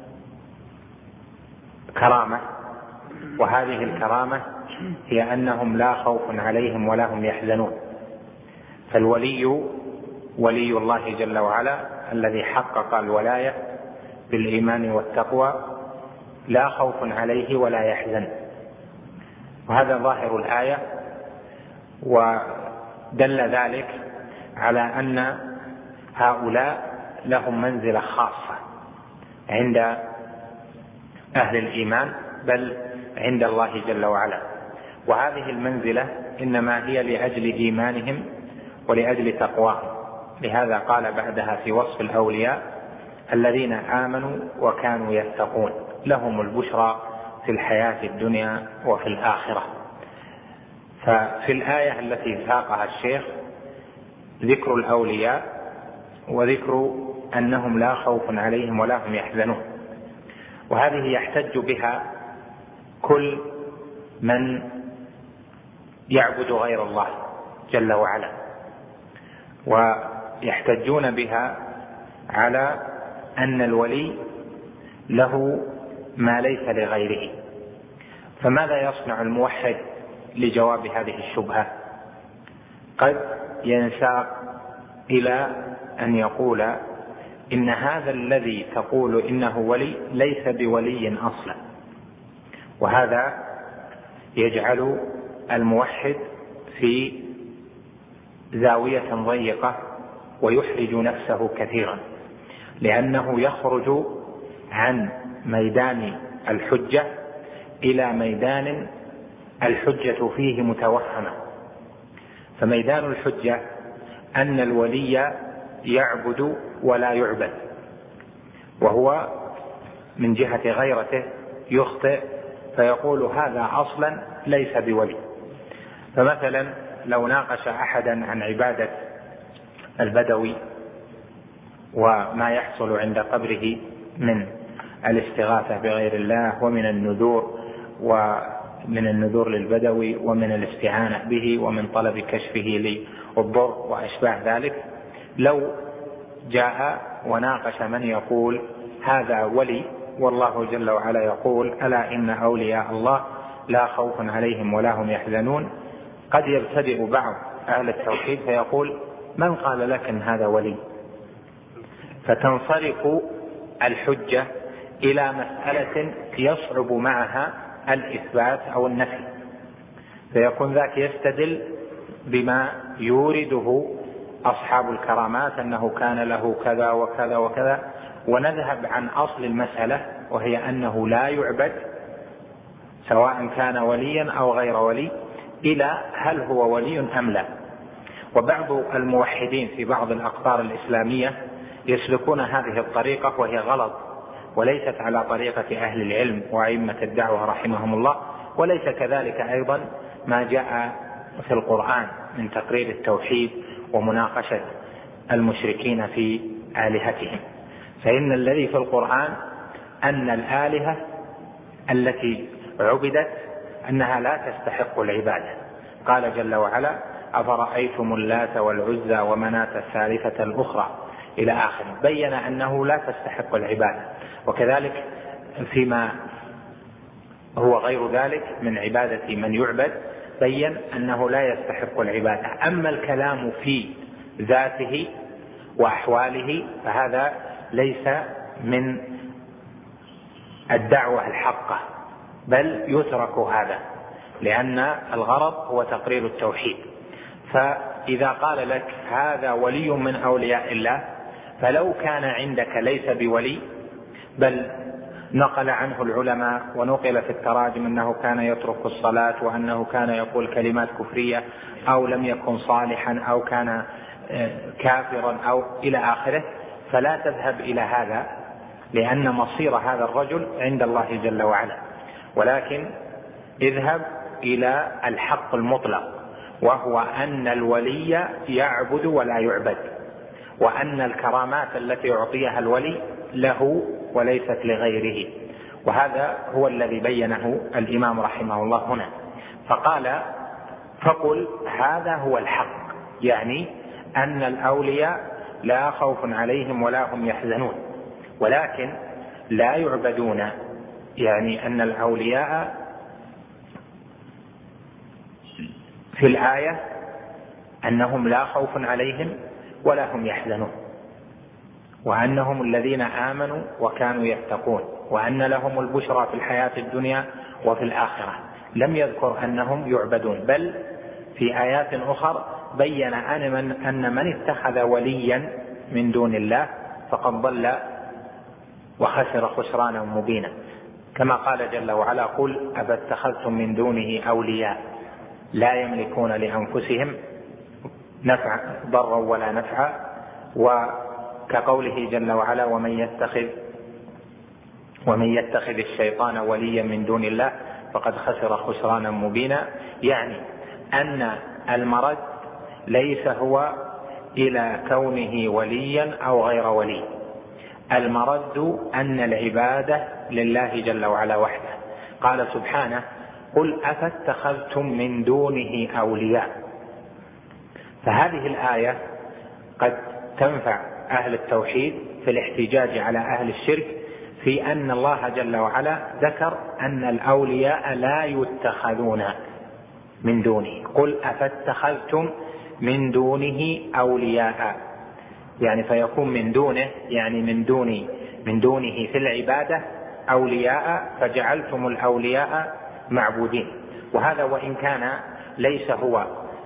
كرامة، وهذه الكرامة هي أنهم لا خوف عليهم ولا هم يحزنون. فالولي ولي الله جل وعلا الذي حقق الولاية بالإيمان والتقوى لا خوف عليه ولا يحزن، وهذا ظاهر الآية. ودل ذلك على أن هؤلاء لهم منزلة خاصة عند أهل الإيمان، بل عند الله جل وعلا. وهذه المنزلة إنما هي لأجل إيمانهم ولأجل تقواهم. لهذا قال بعدها في وصف الأولياء: الذين آمنوا وكانوا يتقون لهم البشرى في الحياة الدنيا وفي الآخرة. ففي الآية التي ساقها الشيخ ذكر الأولياء وذكر أنهم لا خوف عليهم ولا هم يحزنون، وهذه يحتج بها كل من يعبد غير الله جل وعلا، ويحتجون بها على أن الولي له ما ليس لغيره. فماذا يصنع الموحد لجواب هذه الشبهة؟ قد ينساق إلى أن يقول إن هذا الذي تقول إنه ولي ليس بولي أصلا، وهذا يجعل الموحد في زاوية ضيقة ويحرج نفسه كثيرا، لأنه يخرج عن ميدان الحجة إلى ميدان الحجة فيه متوهمة. فميدان الحجة أن الولي يعبد ولا يعبد، وهو من جهة غيرته يخطئ فيقول هذا أصلا ليس بولي. فمثلا لو ناقش أحدا عن عبادة البدوي وما يحصل عند قبره من الاستغاثة بغير الله ومن النذور ومن النذور للبدوي ومن الاستعانة به ومن طلب كشفه للضر وأشباه ذلك، لو جاء وناقش من يقول هذا ولي والله جل وعلا يقول ألا إن أولياء الله لا خوف عليهم ولا هم يحزنون، قد يبتدئ بعض أهل التوحيد فيقول من قال لك إن هذا ولي؟ فتنصرف الحجة إلى مسألة يصعب معها الإثبات أو النفي، فيكون ذاك يستدل بما يورده أصحاب الكرامات أنه كان له كذا وكذا وكذا، ونذهب عن أصل المسألة وهي أنه لا يعبد سواء كان وليا أو غير ولي، إلى هل هو ولي أم لا. وبعض الموحدين في بعض الأقطار الإسلامية يسلكون هذه الطريقة وهي غلط، وليست على طريقة أهل العلم وأئمة الدعوة رحمهم الله، وليس كذلك أيضا ما جاء في القرآن من تقرير التوحيد ومناقشة المشركين في آلهتهم. فإن الذي في القرآن أن الآلهة التي عبدت أنها لا تستحق العبادة. قال جل وعلا أفرأيتم اللات والعزى ومناة الثالثة الأخرى إلى آخر، بين أنه لا تستحق العبادة. وكذلك فيما هو غير ذلك من عبادة من يعبد بين أنه لا يستحق العبادة. أما الكلام في ذاته وأحواله فهذا ليس من الدعوة الحقة، بل يترك هذا، لأن الغرض هو تقرير التوحيد. فإذا قال لك هذا ولي من أولياء الله، فلو كان عندك ليس بولي، بل نقل عنه العلماء ونقل في التراجم أنه كان يترك الصلاة، وأنه كان يقول كلمات كفرية، أو لم يكن صالحا، أو كان كافرا، أو إلى آخره، فلا تذهب إلى هذا، لأن مصير هذا الرجل عند الله جل وعلا، ولكن اذهب إلى الحق المطلق، وهو أن الولي يعبد ولا يعبد، وأن الكرامات التي يعطيها الولي له وليست لغيره. وهذا هو الذي بينه الإمام رحمه الله هنا، فقال فقل هذا هو الحق، يعني أن الأولياء لا خوف عليهم ولا هم يحزنون، ولكن لا يعبدون، يعني أن الأولياء في الآية أنهم لا خوف عليهم ولا هم يحزنون، وأنهم الذين آمنوا وكانوا يتقون، وأن لهم البشرى في الحياة الدنيا وفي الآخرة. لم يذكر أنهم يعبدون، بل في آيات أخرى بين أن من, أن من اتخذ وليا من دون الله فقد ضل وخسر خسرانا مبينا، كما قال جل وعلا قل أفاتخذتم من دونه أولياء لا يملكون لأنفسهم نفع ضرا ولا نفعا، وكقوله جل وعلا ومن يتخذ ومن يتخذ الشيطان وليا من دون الله فقد خسر خسرانا مبينا. يعني أن المرد ليس هو إلى كونه وليا أو غير ولي، المرد أن العبادة لله جل وعلا وحده. قال سبحانه قل أفاتخذتم من دونه أولياء. فهذه الآية قد تنفع أهل التوحيد في الاحتجاج على أهل الشرك في أن الله جل وعلا ذكر أن الأولياء لا يتخذون من دونه. قل أفاتخذتم من دونه أولياء، يعني فيكون من دونه يعني من دون من دونه في العبادة أولياء، فجعلتم الأولياء معبودين. وهذا وإن كان ليس هو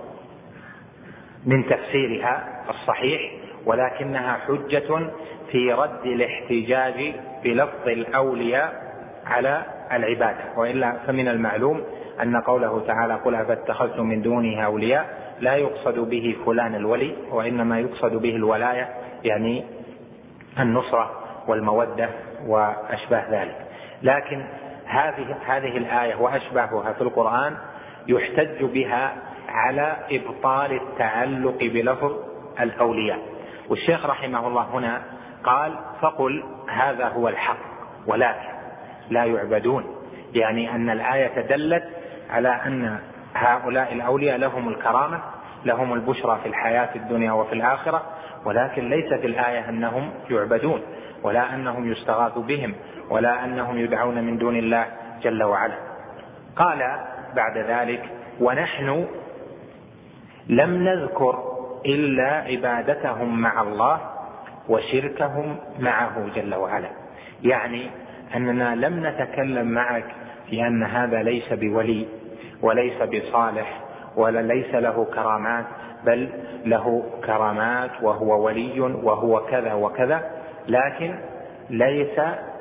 من تفسيرها الصحيح، ولكنها حجة في رد الاحتجاج بلفظ الأولياء على العبادة. وإلا فمن المعلوم أن قوله تعالى قل أفاتخذتم من دونه أولياء لا يقصد به فلان الولي، وإنما يقصد به الولاية، يعني النصرة والمودة وأشباه ذلك. لكن هذه هذه الآية وأشباهها في القرآن يحتج بها على إبطال التعلق بلفظ الأولياء. والشيخ رحمه الله هنا قال فقل هذا هو الحق ولكن لا يعبدون، يعني أن الآية دلت على أن هؤلاء الأولياء لهم الكرامة، لهم البشرى في الحياة الدنيا وفي الآخرة، ولكن ليست الآية أنهم يعبدون، ولا أنهم يستغاث بهم، ولا أنهم يدعون من دون الله جل وعلا. قال بعد ذلك ونحن لم نذكر إلا عبادتهم مع الله وشركهم معه جل وعلا، يعني أننا لم نتكلم معك في أن هذا ليس بولي وليس بصالح ولا ليس له كرامات، بل له كرامات وهو ولي وهو كذا وكذا، لكن ليس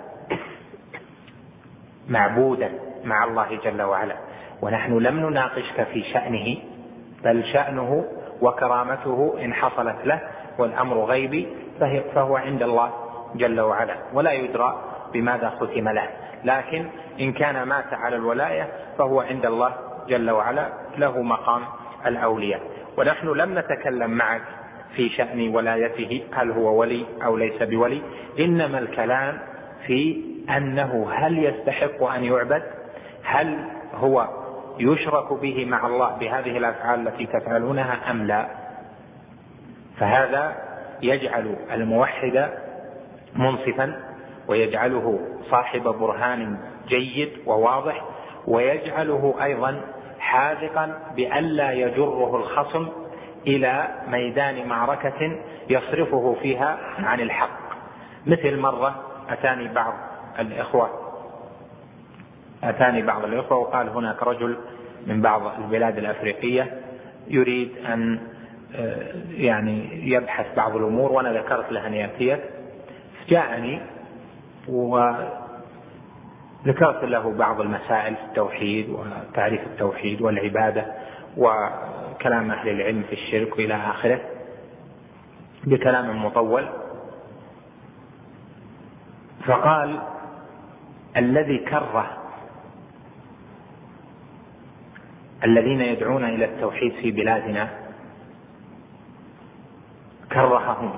معبودا مع الله جل وعلا. ونحن لم نناقشك في شأنه، بل شأنه وكرامته إن حصلت له والأمر غيبي فهو عند الله جل وعلا، ولا يدرى بماذا ختم له. لكن إن كان مات على الولاية فهو عند الله جل وعلا له مقام الأولياء. ونحن لم نتكلم معك في شأن ولايته هل هو ولي أو ليس بولي، إنما الكلام في أنه هل يستحق أن يعبد، هل هو يشرك به مع الله بهذه الأفعال التي تفعلونها أم لا. فهذا يجعل الموحد منصفا، ويجعله صاحب برهان جيد وواضح، ويجعله أيضا حاذقا بألا يجره الخصم إلى ميدان معركة يصرفه فيها عن الحق. مثل مرة أتاني بعض الإخوة أتاني بعض الإخوة وقال هناك رجل من بعض البلاد الأفريقية يريد أن يعني يبحث بعض الأمور، وأنا ذكرت له أن يأتيك، جاءني وذكرت له بعض المسائل في التوحيد وتعريف التوحيد والعبادة وكلام أهل العلم في الشرك إلى آخره بكلام مطول. فقال الذي كره الذين يدعون إلى التوحيد في بلادنا كرههم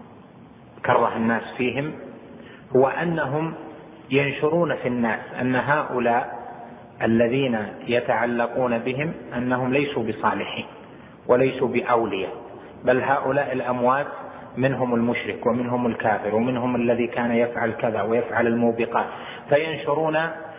كره الناس فيهم هو أنهم ينشرون في الناس أن هؤلاء الذين يتعلقون بهم أنهم ليسوا بصالحين وليسوا بأولياء، بل هؤلاء الأموات منهم المشرك ومنهم الكافر ومنهم الذي كان يفعل كذا ويفعل الموبقات، فينشرون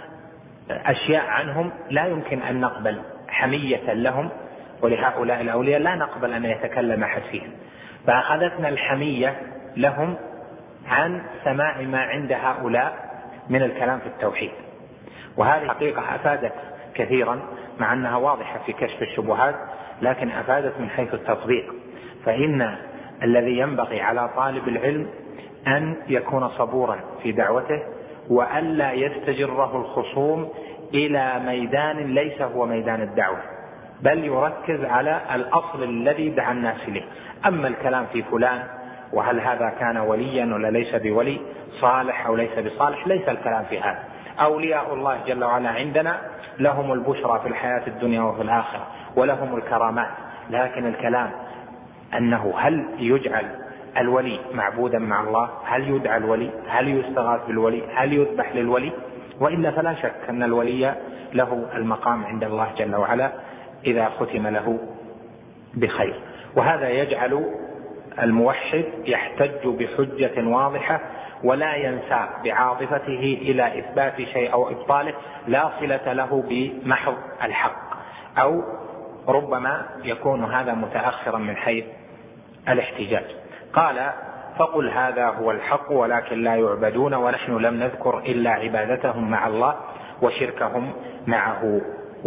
أشياء عنهم لا يمكن أن نقبل حمية لهم، ولهؤلاء الأولياء لا نقبل أن يتكلم أحد فيهم، فأخذتنا الحمية لهم عن سماع ما عند هؤلاء من الكلام في التوحيد. وهذه حقيقة أفادت كثيرا مع أنها واضحة في كشف الشبهات، لكن أفادت من حيث التطبيق. فإن الذي ينبغي على طالب العلم أن يكون صبورا في دعوته، وألا يستجره الخصوم إلى ميدان ليس هو ميدان الدعوة، بل يركز على الأصل الذي دعا الناس إليه. أما الكلام في فلان وهل هذا كان وليا ولا ليس بولي، صالح أو ليس بصالح، ليس الكلام في هذا. أولياء الله جل وعلا عندنا لهم البشرى في الحياة الدنيا وفي الآخرة ولهم الكرامات، لكن الكلام أنه هل يجعل الولي معبودا مع الله، هل يدعى الولي، هل يستغاث بالولي، هل يذبح للولي، وإلا فلا شك أن الولي له المقام عند الله جل وعلا إذا ختم له بخير. وهذا يجعل الموحد يحتج بحجة واضحة ولا ينسى بعاطفته إلى إثبات شيء أو إبطاله لا صلة له بمحض الحق، أو ربما يكون هذا متأخرا من حيث الاحتجاج. قال فقل هذا هو الحق ولكن لا يعبدون ونحن لم نذكر إلا عبادتهم مع الله وشركهم معه.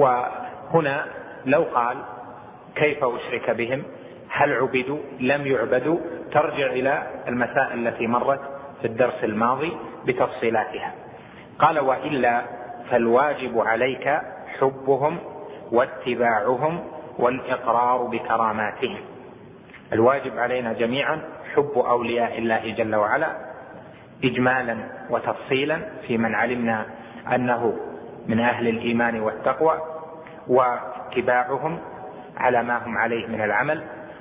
وهنا لو قال كيف أشرك بهم، هل عبدوا لم يعبدوا، ترجع إلى المسائل التي مرت في الدرس الماضي بتفصيلاتها. قال وإلا فالواجب عليك حبهم واتباعهم والإقرار بكراماتهم. الواجب علينا جميعا حب أولياء الله جل وعلا إجمالا وتفصيلا في من علمنا أنه من أهل الإيمان والتقوى، واتباعهم على ما هم عليه من العمل،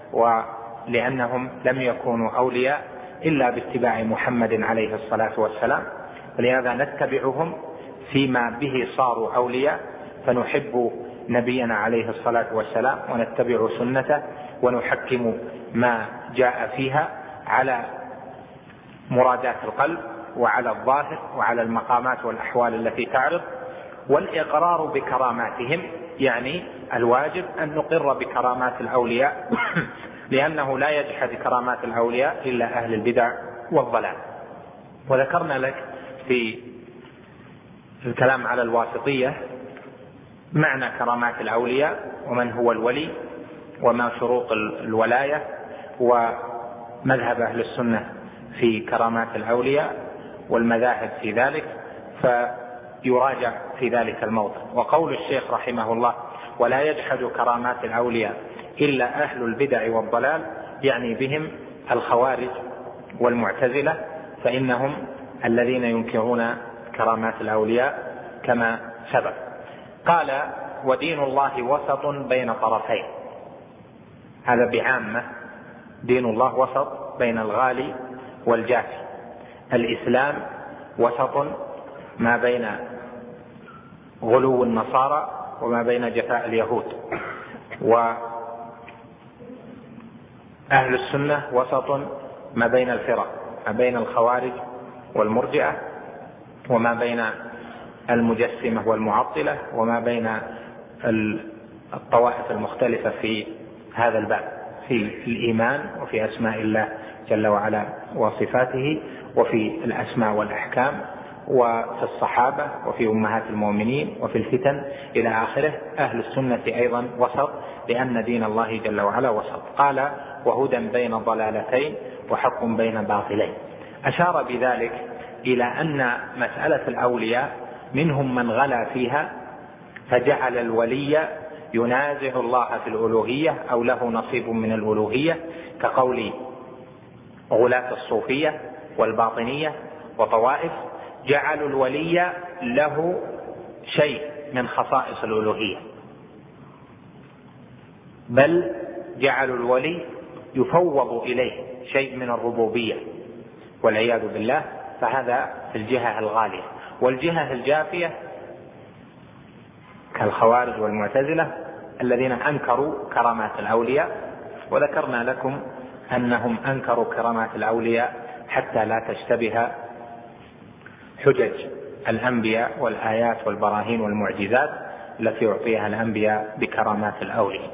ولأنهم لم يكونوا أولياء إلا باتباع محمد عليه الصلاة والسلام، ولهذا نتبعهم فيما به صاروا أولياء، فنحب نبينا عليه الصلاة والسلام ونتبع سنته ونحكم ما جاء فيها على مرادات القلب وعلى الظاهر وعلى المقامات والأحوال التي تعرض. والإقرار بكراماتهم يعني الواجب أن نقر بكرامات الأولياء لأنه لا يجحد كرامات الأولياء إلا أهل البدع والضلال. وذكرنا لك في الكلام على الواسطية معنى كرامات الأولياء ومن هو الولي وما شروط الولاية ومذهب أهل السنة في كرامات الأولياء والمذاهب في ذلك، فيراجع في ذلك الموضع. وقول الشيخ رحمه الله ولا يجحد كرامات الأولياء إلا أهل البدع والضلال يعني بهم الخوارج والمعتزلة، فإنهم الذين ينكرون كرامات الأولياء كما سبق. قال ودين الله وسط بين طرفين، هذا بعامة، دين الله وسط بين الغالي والجافي. الإسلام وسط ما بين غلو النصارى وما بين جفاء اليهود، وأهل السنة وسط ما بين الفرق، ما بين الخوارج والمرجئة وما بين المجسمة والمعطلة وما بين الطوائف المختلفة في هذا الباب، في الإيمان وفي أسماء الله جل وعلا وصفاته وفي الأسماء والأحكام وفي الصحابة وفي أمهات المؤمنين وفي الفتن إلى آخره. أهل السنة أيضا وسط، لأن دين الله جل وعلا وسط. قال وهدى بين ضلالتين وحق بين باطلين. أشار بذلك إلى أن مسألة الأولياء منهم من غلا فيها فجعل الولي ينازع الله في الألوهية أو له نصيب من الألوهية، كقول غلاة الصوفية والباطنية وطوائف، جعلوا الولي له شيء من خصائص الألوهية، بل جعلوا الولي يفوض إليه شيء من الربوبية والعياذ بالله. فهذا في الجهة الغالية. والجهة الجافية كالخوارج والمعتزلة الذين أنكروا كرامات الأولياء، وذكرنا لكم أنهم أنكروا كرامات الأولياء حتى لا تشتبه حجج الأنبياء والآيات والبراهين والمعجزات التي يعطيها الأنبياء بكرامات الأولياء.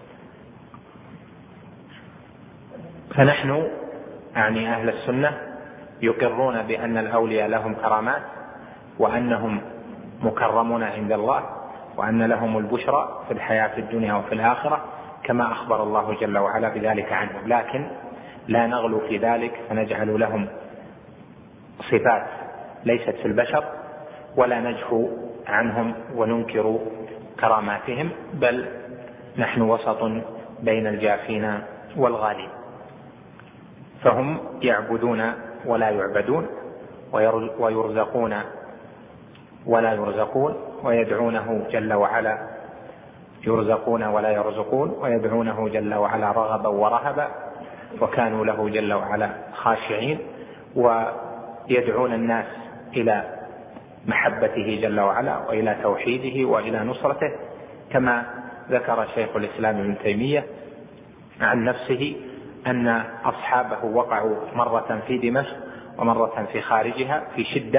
فنحن يعني أهل السنة يقرون بأن الأولياء لهم كرامات، وأنهم مكرمون عند الله، وأن لهم البشرى في الحياة الدنيا وفي الآخرة كما أخبر الله جل وعلا بذلك عنهم، لكن لا نغلو في ذلك فنجعل لهم صفات ليست في البشر، ولا نجفو عنهم وننكر كراماتهم، بل نحن وسط بين الجافين والغالين. فهم يعبدون ولا يعبدون، ويرزقون ولا يرزقون، ويدعونه جل وعلا يرزقون ولا يرزقون، ويدعونه جل وعلا رغبا ورهبا، وكانوا له جل وعلا خاشعين، ويدعون الناس إلى محبته جل وعلا وإلى توحيده وإلى نصرته، كما ذكر شيخ الإسلام ابن تيمية عن نفسه أن أصحابه وقعوا مرة في دمشق ومرة في خارجها في شدة،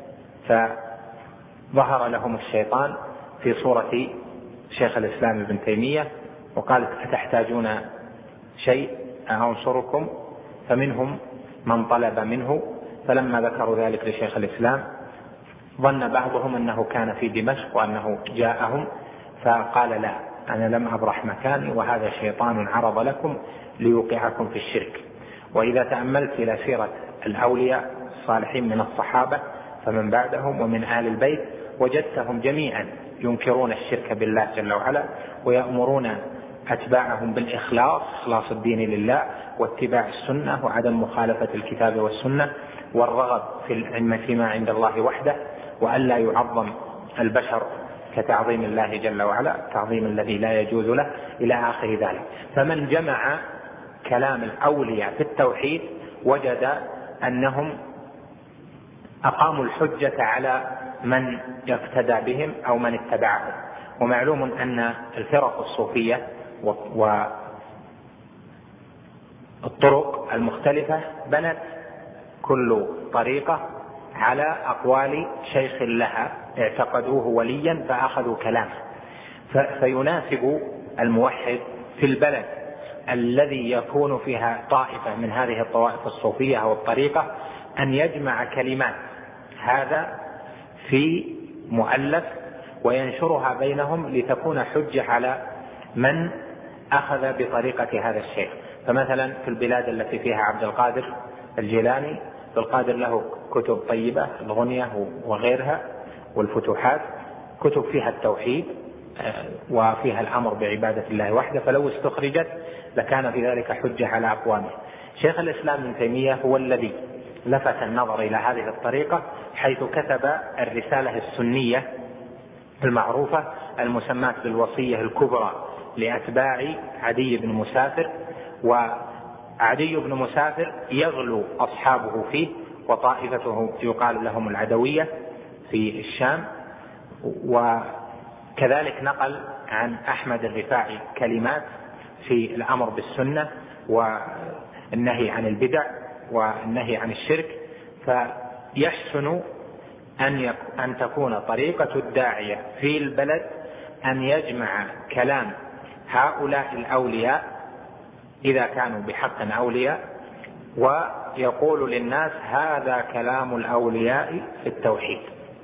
فظهر لهم الشيطان في صورة شيخ الإسلام ابن تيمية وقال أتحتاجون شيء أنصركم؟ فمنهم من طلب منه، فلما ذكروا ذلك لشيخ الإسلام ظن بعضهم أنه كان في دمشق وأنه جاءهم، فقال لا، أنا لم أبرح مكاني، وهذا شيطان عرض لكم ليوقعكم في الشرك. وإذا تأملت إلى سيرة الأولياء الصالحين من الصحابة فمن بعدهم ومن آل البيت وجدتهم جميعا ينكرون الشرك بالله جل وعلا، ويأمرون أتباعهم بالإخلاص، إخلاص الدين لله، واتباع السنة وعدم مخالفة الكتاب والسنة، والرغب في ما عند الله وحده، وألا يعظم البشر كتعظيم الله جل وعلا، تعظيم الذي لا يجوز له، إلى آخر ذلك. فمن جمع كلام الأولياء في التوحيد وجد أنهم أقاموا الحجة على من يقتدى بهم أو من اتبعهم. ومعلوم أن الفرق الصوفية والطرق المختلفة بنت كل طريقة على أقوال شيخ لها اعتقدوه وليا فأخذوا كلامه. فيناسب الموحد في البلد الذي يكون فيها طائفة من هذه الطوائف الصوفية أو الطريقة أن يجمع كلمات هذا في مؤلف وينشرها بينهم لتكون حجة على من أخذ بطريقة هذا الشيخ. فمثلا في البلاد التي فيها عبد القادر الجيلاني، عبد القادر له كتب طيبة، الغنية وغيرها والفتوحات، كتب فيها التوحيد وفيها الأمر بعبادة الله وحده، فلو استخرجت لكان في ذلك حجة على أقوامه. شيخ الإسلام ابن تيمية هو الذي لفت النظر إلى هذه الطريقة، حيث كتب الرسالة السنية المعروفة المسماة بالوصية الكبرى لأتباع عدي بن مسافر. وعدي بن مسافر يغلو أصحابه فيه، وطائفته يقال لهم العدوية في الشام. وكذلك نقل عن أحمد الرفاعي كلمات في الأمر بالسنة والنهي عن البدع والنهي عن الشرك. فيحسن أن, أن تكون طريقة الداعية في البلد أن يجمع كلام هؤلاء الأولياء إذا كانوا بحق أولياء ويقول للناس هذا كلام الأولياء في التوحيد.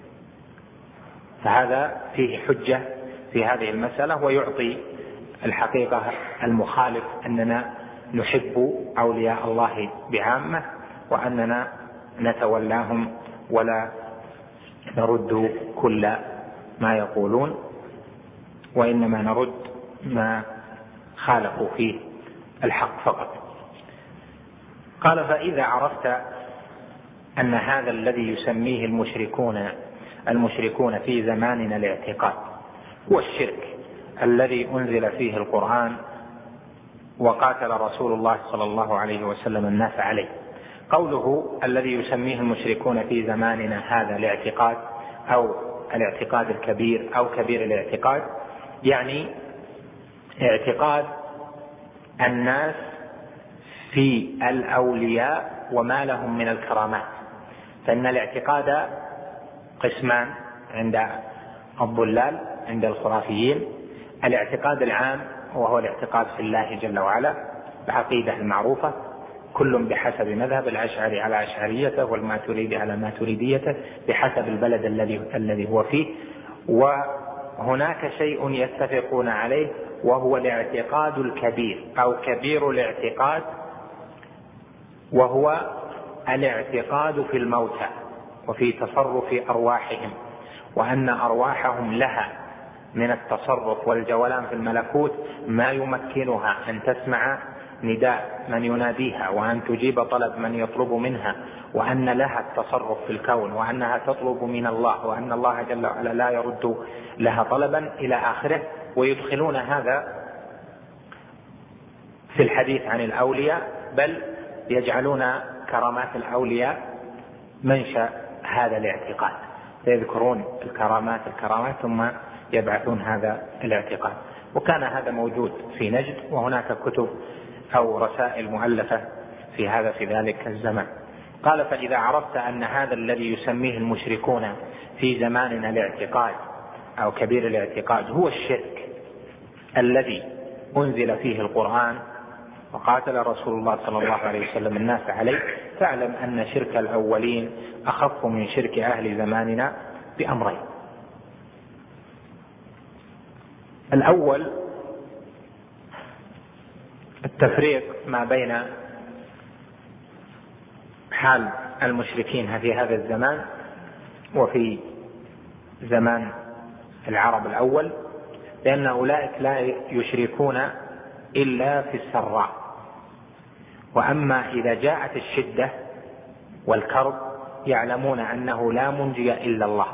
فهذا فيه حجة في هذه المسألة، ويعطي الحقيقة المخالف أننا نحب أولياء الله بعامة، وأننا نتولاهم ولا نرد كل ما يقولون، وإنما نرد ما خالفوا فيه الحق فقط. قال فإذا عرفت أن هذا الذي يسميه المشركون المشركون في زماننا الاعتقاد هو الشرك الذي أنزل فيه القرآن وقاتل رسول الله صلى الله عليه وسلم الناس عليه. قوله الذي يسميه المشركون في زماننا هذا الاعتقاد أو الاعتقاد الكبير أو كبير الاعتقاد، يعني اعتقاد الناس في الأولياء وما لهم من الكرامات. فإن الاعتقاد قسمان عند الضلال، عند الخرافيين: الاعتقاد العام وهو الاعتقاد في الله جل وعلا، العقيدة المعروفة، كل بحسب مذهب، الأشعري على أشعريته والماتريدي على ماتريديته بحسب البلد الذي الذي هو فيه. وهناك شيء يتفقون عليه وهو الاعتقاد الكبير أو كبير الاعتقاد، وهو الاعتقاد في الموتى وفي تصرف أرواحهم، وأن أرواحهم لها من التصرف والجولان في الملكوت ما يمكنها أن تسمع نداء من يناديها، وأن تجيب طلب من يطلب منها، وأن لها التصرف في الكون، وأنها تطلب من الله، وأن الله جل وعلا لا يرد لها طلبا إلى آخره. ويدخلون هذا في الحديث عن الأولياء، بل يجعلون كرامات الأولياء منشأ هذا الاعتقاد، فيذكرون الكرامات الكرامات ثم يبعثون هذا الاعتقاد. وكان هذا موجود في نجد، وهناك كتب أو رسائل مؤلفة في هذا في ذلك الزمان. قال فإذا عرفت أن هذا الذي يسميه المشركون في زماننا الاعتقاد أو كبير الاعتقاد هو الشرك الذي أنزل فيه القرآن وقاتل رسول الله صلى الله عليه وسلم الناس عليه، فاعلم أن شرك الأولين أخف من شرك أهل زماننا بأمرين. الأول التفريق ما بين حال المشركين في هذا الزمان وفي زمان العرب الأول، لأن أولئك لا يشركون إلا في السراء، وأما إذا جاءت الشدة والكرب يعلمون أنه لا منجي إلا الله.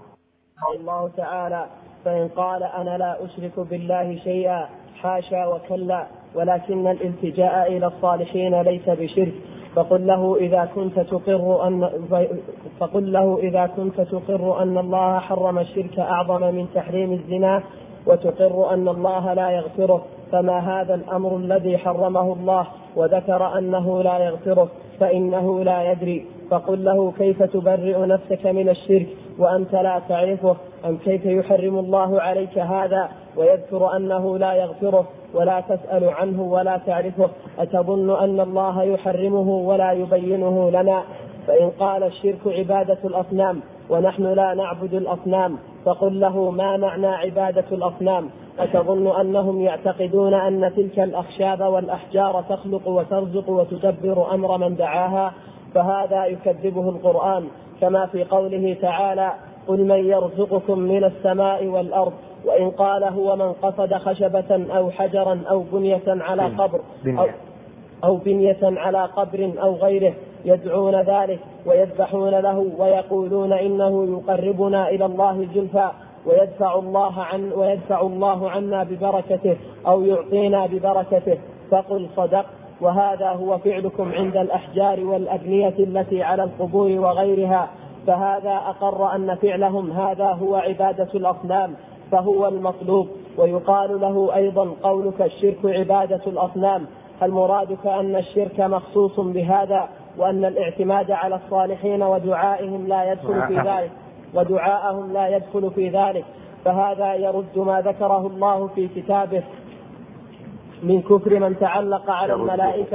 الله تعالى: فإن قال أنا لا أشرك بالله شيئا حاشا وكلا، ولكن الالتجاء إلى الصالحين ليس بشرك. فقل له إذا كنت تقر أن فقل له إذا كنت تقر أن الله حرم الشرك أعظم من تحريم الزنا، وتقر أن الله لا يغفره، فما هذا الأمر الذي حرمه الله وذكر أنه لا يغفره فإنه لا يدري. فقل له كيف تبرئ نفسك من الشرك وأنت لا تعرفه؟ أم كيف يحرم الله عليك هذا ويذكر أنه لا يغفره ولا تسأل عنه ولا تعرفه؟ أتظن أن الله يحرمه ولا يبينه لنا؟ فإن قال الشرك عبادة الأصنام ونحن لا نعبد الأصنام، فقل له ما معنى عبادة الأصنام؟ أتظن أنهم يعتقدون أن تلك الأخشاب والأحجار تخلق وترزق وتدبر أمر من دعاها؟ فهذا يكذبه القرآن، كما في قوله تعالى: قل من يرزقكم من السماء والأرض. وإن قال هو من قصد خشبة أو حجرا أو بنية على قبر أو, أو بنية على قبر أو غيره يدعون ذلك ويذبحون له ويقولون إنه يقربنا إلى الله زلفى ويدفع الله عن ويدفع الله عنا ببركته أو يعطينا ببركته، فقل صدق، وهذا هو فعلكم عند الأحجار والأبنية التي على القبور وغيرها. فهذا أقر أن فعلهم هذا هو عبادة الأصنام، فهو المطلوب. ويقال له أيضا قولك الشرك عبادة الأصنام، هل مرادك أن الشرك مخصوص بهذا، وأن الاعتماد على الصالحين ودعائهم لا يدخل في ذلك ودعاءهم لا يدخل في ذلك؟ فهذا يرد ما ذكره الله في كتابه من كفر من تعلق على الملائكة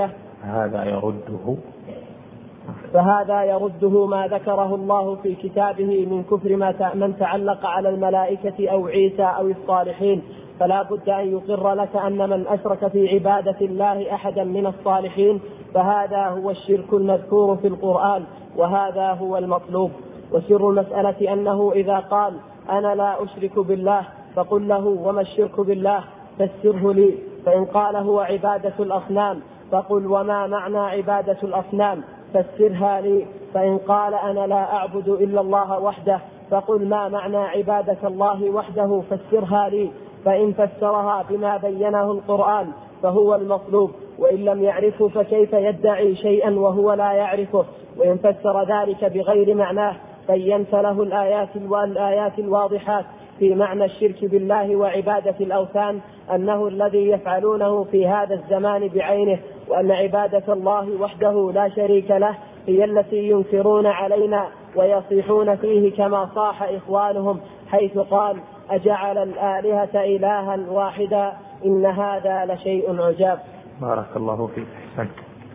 هذا يرده فهذا يرده ما ذكره الله في كتابه من كفر ما من تعلق على الملائكة أو عيسى أو الصالحين، فلا بد أن يقر لك أن من أشرك في عبادة الله أحدا من الصالحين فهذا هو الشرك المذكور في القرآن، وهذا هو المطلوب. وسر المسألة أنه إذا قال أنا لا أشرك بالله فقل له وما الشرك بالله فسره لي، فإن قال هو عبادة الأصنام فقل وما معنى عبادة الأصنام فسرها لي، فإن قال أنا لا أعبد إلا الله وحده فقل ما معنى عبادة الله وحده فسرها لي، فإن فسرها بما بينه القرآن فهو المطلوب، وإن لم يعرفه فكيف يدعي شيئا وهو لا يعرفه؟ وإن فسر ذلك بغير معناه بينت له الآيات والآيات الواضحات في معنى الشرك بالله وعبادة الأوثان أنه الذي يفعلونه في هذا الزمان بعينه، وأن عبادة الله وحده لا شريك له هي التي ينكرون علينا ويصيحون فيه كما صاح إخوانهم حيث قال أجعل الآلهة إلها واحدا إن هذا لشيء عجاب. بارك الله فيك. أحسنت.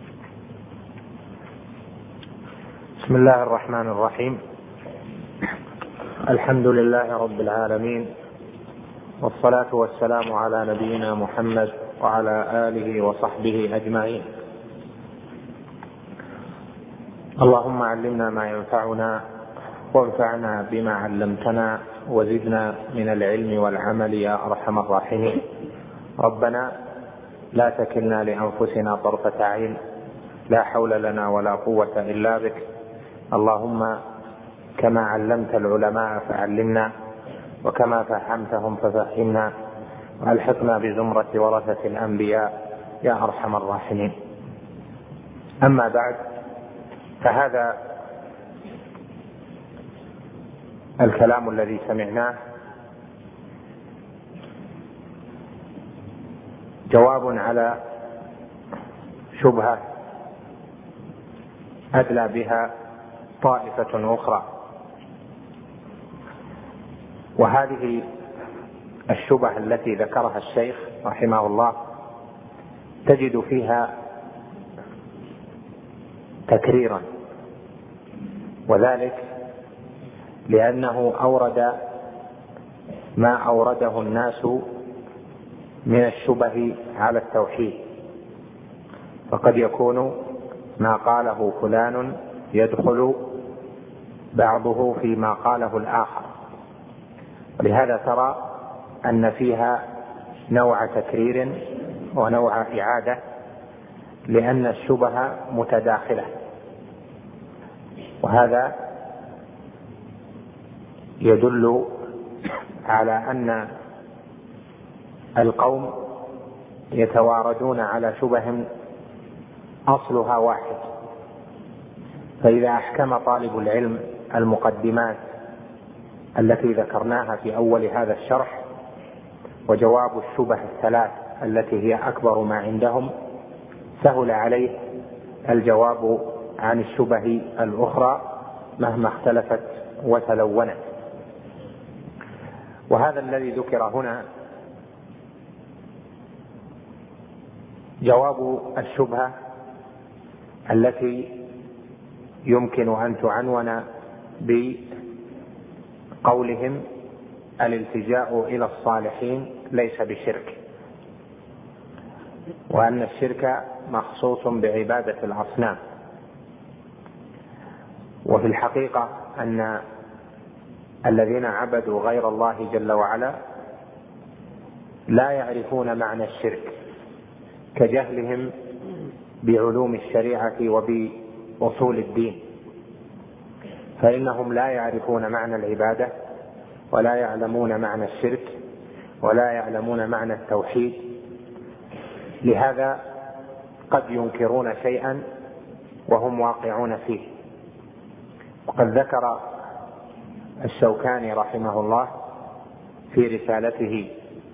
بسم الله الرحمن الرحيم. الحمد لله رب العالمين، والصلاة والسلام على نبينا محمد وعلى آله وصحبه أجمعين. اللهم علمنا ما ينفعنا وانفعنا بما علمتنا وزدنا من العلم والعمل يا أرحم الراحمين. ربنا لا تكلنا لأنفسنا طرفة عين، لا حول لنا ولا قوة إلا بك. اللهم كما علمت العلماء فعلمنا، وكما فهمتهم ففهمنا، وألحقنا بزمرة ورثة الأنبياء يا أرحم الراحمين. أما بعد، فهذا الكلام الذي سمعناه جواب على شبهة أدلى بها طائفة أخرى، وهذه الشبهة التي ذكرها الشيخ رحمه الله تجد فيها تكريرا، وذلك لأنه أورد ما أورده الناس من الشبه على التوحيد، فقد يكون ما قاله فلان يدخل بعضه فيما قاله الآخر، ولهذا ترى أن فيها نوع تكرير ونوع إعادة، لأن الشبه متداخلة، وهذا يدل على أن القوم يتواردون على شبه أصلها واحد. فإذا أحكم طالب العلم المقدمات التي ذكرناها في أول هذا الشرح وجواب الشبه الثلاث التي هي أكبر ما عندهم، سهل عليه الجواب عن الشبه الأخرى مهما اختلفت وتلونت. وهذا الذي ذكر هنا جواب الشبهة التي يمكن أن تعنون بقولهم الالتجاء إلى الصالحين ليس بشرك، وأن الشرك مخصوص بعبادة الأصنام. وفي الحقيقة أن الذين عبدوا غير الله جل وعلا لا يعرفون معنى الشرك كجهلهم بعلوم الشريعة وبأصول الدين، فإنهم لا يعرفون معنى العبادة ولا يعلمون معنى الشرك ولا يعلمون معنى التوحيد، لهذا قد ينكرون شيئا وهم واقعون فيه. وقد ذكر الشوكاني رحمه الله في رسالته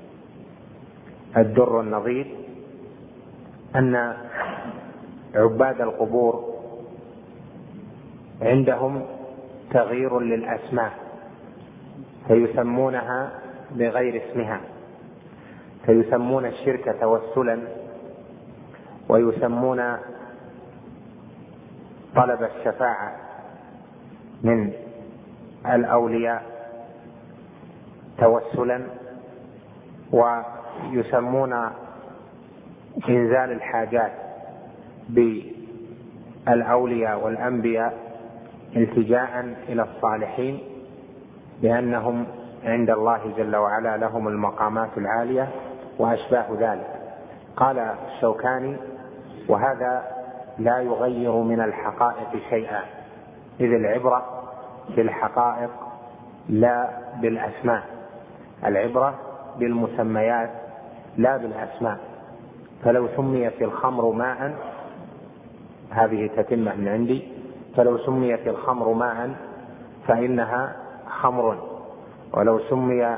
الدر النضيد أن عباد القبور عندهم تغيير للأسماء، فيسمونها بغير اسمها، فيسمون الشرك توسلا، ويسمون طلب الشفاعة من الأولياء توسلا، ويسمون إنزال الحاجات بالأولياء والأنبياء التجاء إلى الصالحين، لأنهم عند الله جل وعلا لهم المقامات العالية وأشباه ذلك. قال الشوكاني: وهذا لا يغير من الحقائق شيئا، إذ العبرة بالحقائق لا بالأسماء، العبرة بالمسميات لا بالأسماء. فلو سميت الخمر ماء، هذه تتمة من عندي، فلو سميت الخمر ماء فإنها خمر، ولو سمي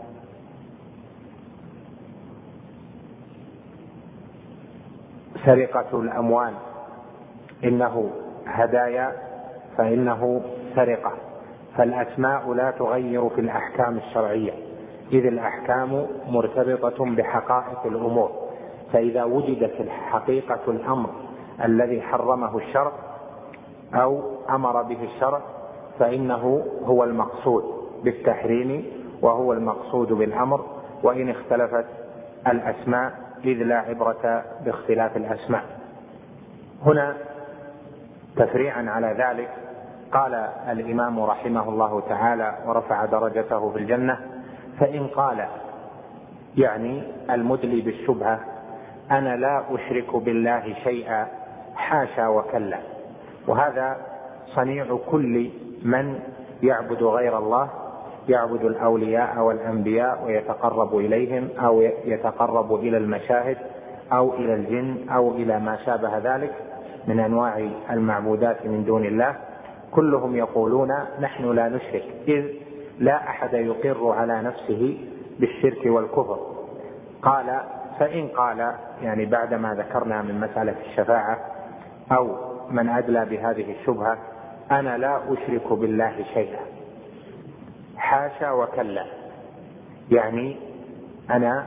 سرقة الأموال إنه هدايا فإنه سرقة. فالأسماء لا تغير في الأحكام الشرعية، إذ الأحكام مرتبطة بحقائق الأمور. فإذا وجدت حقيقة الأمر الذي حرمه الشرع أو أمر به الشرع فإنه هو المقصود بالتحريم وهو المقصود بالأمر، وإن اختلفت الأسماء، إذ لا عبرة باختلاف الأسماء. هنا تفريعا على ذلك قال الإمام رحمه الله تعالى ورفع درجته في الجنة: فإن قال، يعني المدلي بالشبهة، أنا لا أشرك بالله شيئا، حاشا وكلا. وهذا صنيع كل من يعبد غير الله، يعبد الأولياء والأنبياء ويتقرب إليهم، أو يتقرب إلى المشاهد أو إلى الجن أو إلى ما شابه ذلك من أنواع المعبودات من دون الله. كلهم يقولون نحن لا نشرك، إذ لا أحد يقر على نفسه بالشرك والكفر. قال: فإن قال، يعني بعدما ذكرنا من مسألة الشفاعة أو من أدلى بهذه الشبهة، أنا لا أشرك بالله شيئا، حاشا وكلا، يعني أنا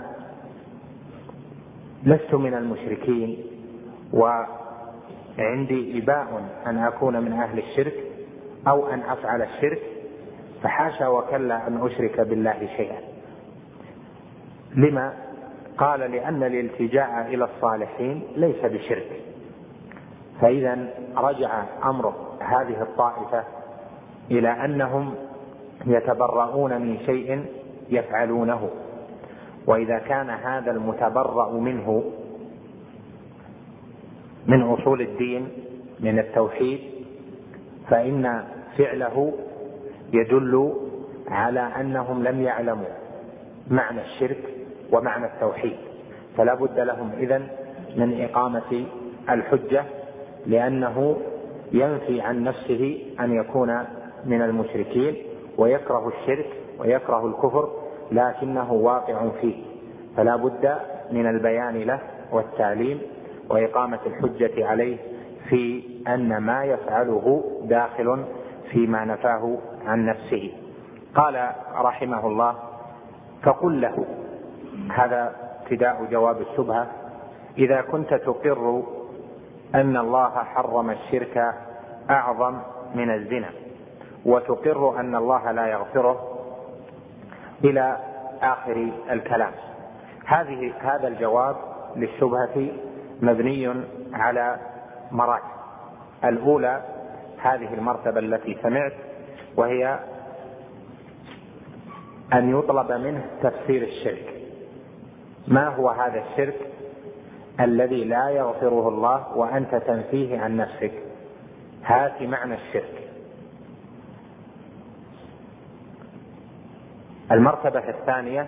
لست من المشركين وعندي إباء أن أكون من أهل الشرك أو أن أفعل الشرك، فحاشا وكلا أن أشرك بالله شيئا. لما؟ قال: لأن الالتجاء إلى الصالحين ليس بشرك. فإذا رجع أمر هذه الطائفة إلى أنهم يتبرؤون من شيء يفعلونه، وإذا كان هذا المتبرأ منه من أصول الدين من التوحيد فإن فعله يدل على أنهم لم يعلموا معنى الشرك ومعنى التوحيد، فلا بد لهم إذن من إقامة الحجة، لأنه ينفي عن نفسه أن يكون من المشركين ويكره الشرك ويكره الكفر، لكنه واقع فيه، فلا بد من البيان له والتعليم وإقامة الحجة عليه في أن ما يفعله داخل فيما نفاه عن نفسه. قال رحمه الله: فقل له، هذا ابتداء جواب الشبهة: إذا كنت تقر أن الله حرم الشرك أعظم من الزنا، وتقر أن الله لا يغفره، إلى آخر الكلام. هذه هذا الجواب للشبهة مبني على مراتب. الأولى هذه المرتبة التي سمعت، وهي أن يطلب منه تفسير الشرك. ما هو هذا الشرك الذي لا يغفره الله وأنت تنفيه عن نفسك؟ هات معنى الشرك. المرتبة الثانية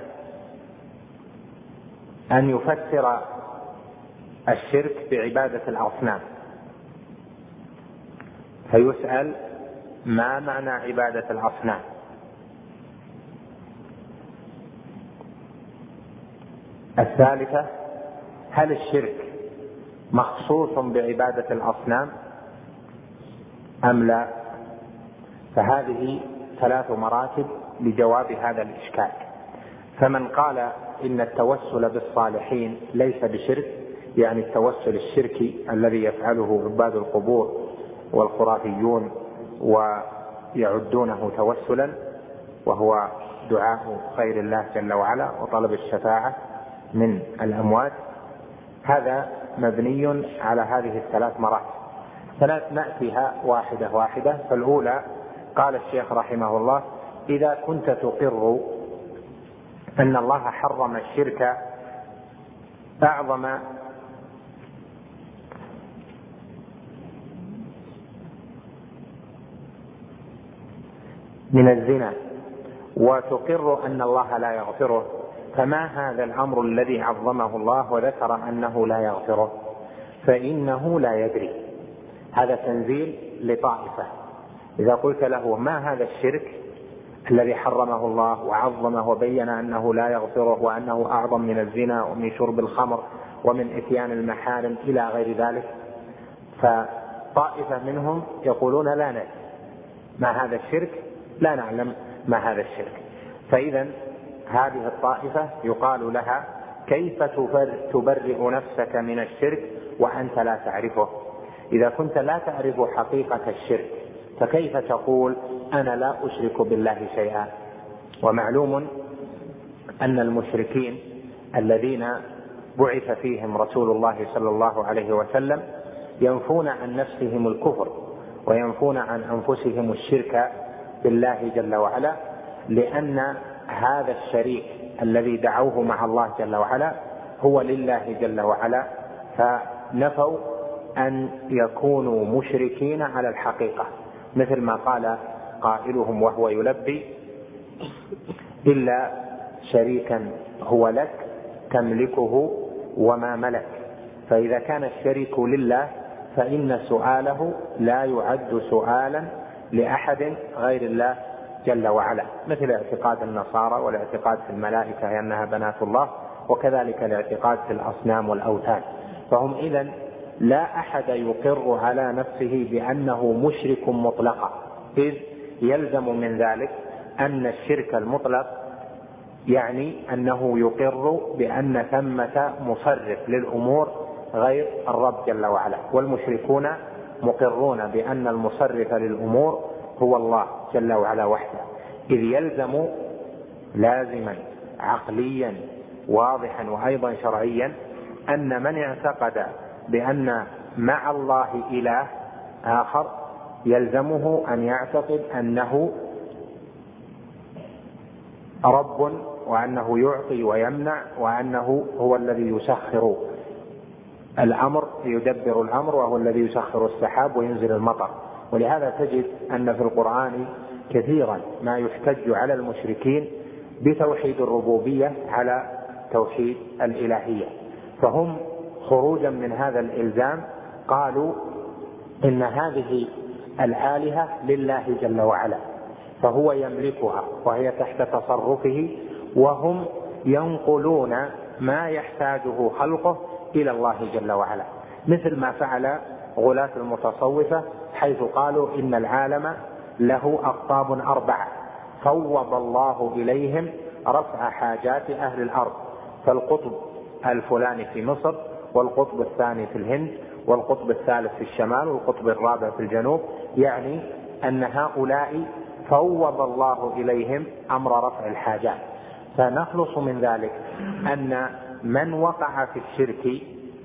أن يفسر الشرك بعبادة الأصنام، فيسأل: ما معنى عبادة الأصنام؟ الثالثة: هل الشرك مخصوص بعبادة الأصنام أم لا؟ فهذه ثلاث مراتب لجواب هذا الإشكال. فمن قال إن التوسل بالصالحين ليس بشرك، يعني التوسل الشركي الذي يفعله عباد القبور والخرافيون ويعدونه توسلا، وهو دعاء غير الله جل وعلا وطلب الشفاعة من الأموات. هذا مبني على هذه الثلاث مراتب، فنأتيها واحدة واحدة. فالأولى قال الشيخ رحمه الله: إذا كنت تقر أن الله حرم الشرك أعظم من الزنا وتقر أن الله لا يغفره، فما هذا الأمر الذي عظمه الله وذكر أنه لا يغفره؟ فإنه لا يدري. هذا تنزيل لطائفة. إذا قلت له ما هذا الشرك الذي حرمه الله وعظمه وبين أنه لا يغفره وأنه أعظم من الزنا ومن شرب الخمر ومن إتيان المحارم إلى غير ذلك، فطائفة منهم يقولون لا ندري ما هذا الشرك، لا نعلم ما هذا الشرك. فإذا هذه الطائفة يقال لها: كيف تبرئ نفسك من الشرك وأنت لا تعرفه؟ إذا كنت لا تعرف حقيقة الشرك فكيف تقول أنا لا أشرك بالله شيئا؟ ومعلوم أن المشركين الذين بعث فيهم رسول الله صلى الله عليه وسلم ينفون عن نفسهم الكفر وينفون عن أنفسهم الشرك بالله جل وعلا، لأن هذا الشريك الذي دعوه مع الله جل وعلا هو لله جل وعلا، فنفوا أن يكونوا مشركين على الحقيقة، مثل ما قال قائلهم وهو يلبي: إلا شريكا هو لك تملكه وما ملك. فإذا كان الشريك لله فإن سؤاله لا يعد سؤالا لأحد غير الله جل وعلا، مثل اعتقاد النصارى والاعتقاد في الملائكة أنها بنات الله، وكذلك الاعتقاد في الأصنام والأوثان. فهم إذن لا أحد يقر على نفسه بأنه مشرك مطلقا، إذ يلزم من ذلك أن الشرك المطلق يعني أنه يقر بأن ثمة مصرف للأمور غير الرب جل وعلا، والمشركون مقرون بأن المصرف للأمور هو الله جل وعلا وحده، إذ يلزم لازما عقليا واضحا وأيضا شرعيا أن من اعتقد بأن مع الله إله آخر يلزمه أن يعتقد أنه رب، وأنه يعطي ويمنع، وأنه هو الذي يسخر الأمر يدبر الأمر، وهو الذي يسخر السحاب وينزل المطر. ولهذا تجد أن في القرآن كثيرا ما يحتج على المشركين بتوحيد الربوبية على توحيد الإلهية، فهم خروجا من هذا الإلزام قالوا إن هذه الآلهة لله جل وعلا فهو يملكها وهي تحت تصرفه، وهم ينقلون ما يحتاجه خلقه إلى الله جل وعلا، مثل ما فعل غلاة المتصوفة حيث قالوا إن العالم له أقطاب أربعة فوض الله إليهم رفع حاجات أهل الأرض، فالقطب الفلاني في مصر، والقطب الثاني في الهند، والقطب الثالث في الشمال، والقطب الرابع في الجنوب، يعني أن هؤلاء فوض الله إليهم أمر رفع الحاجات. فنخلص من ذلك أن من وقع في الشرك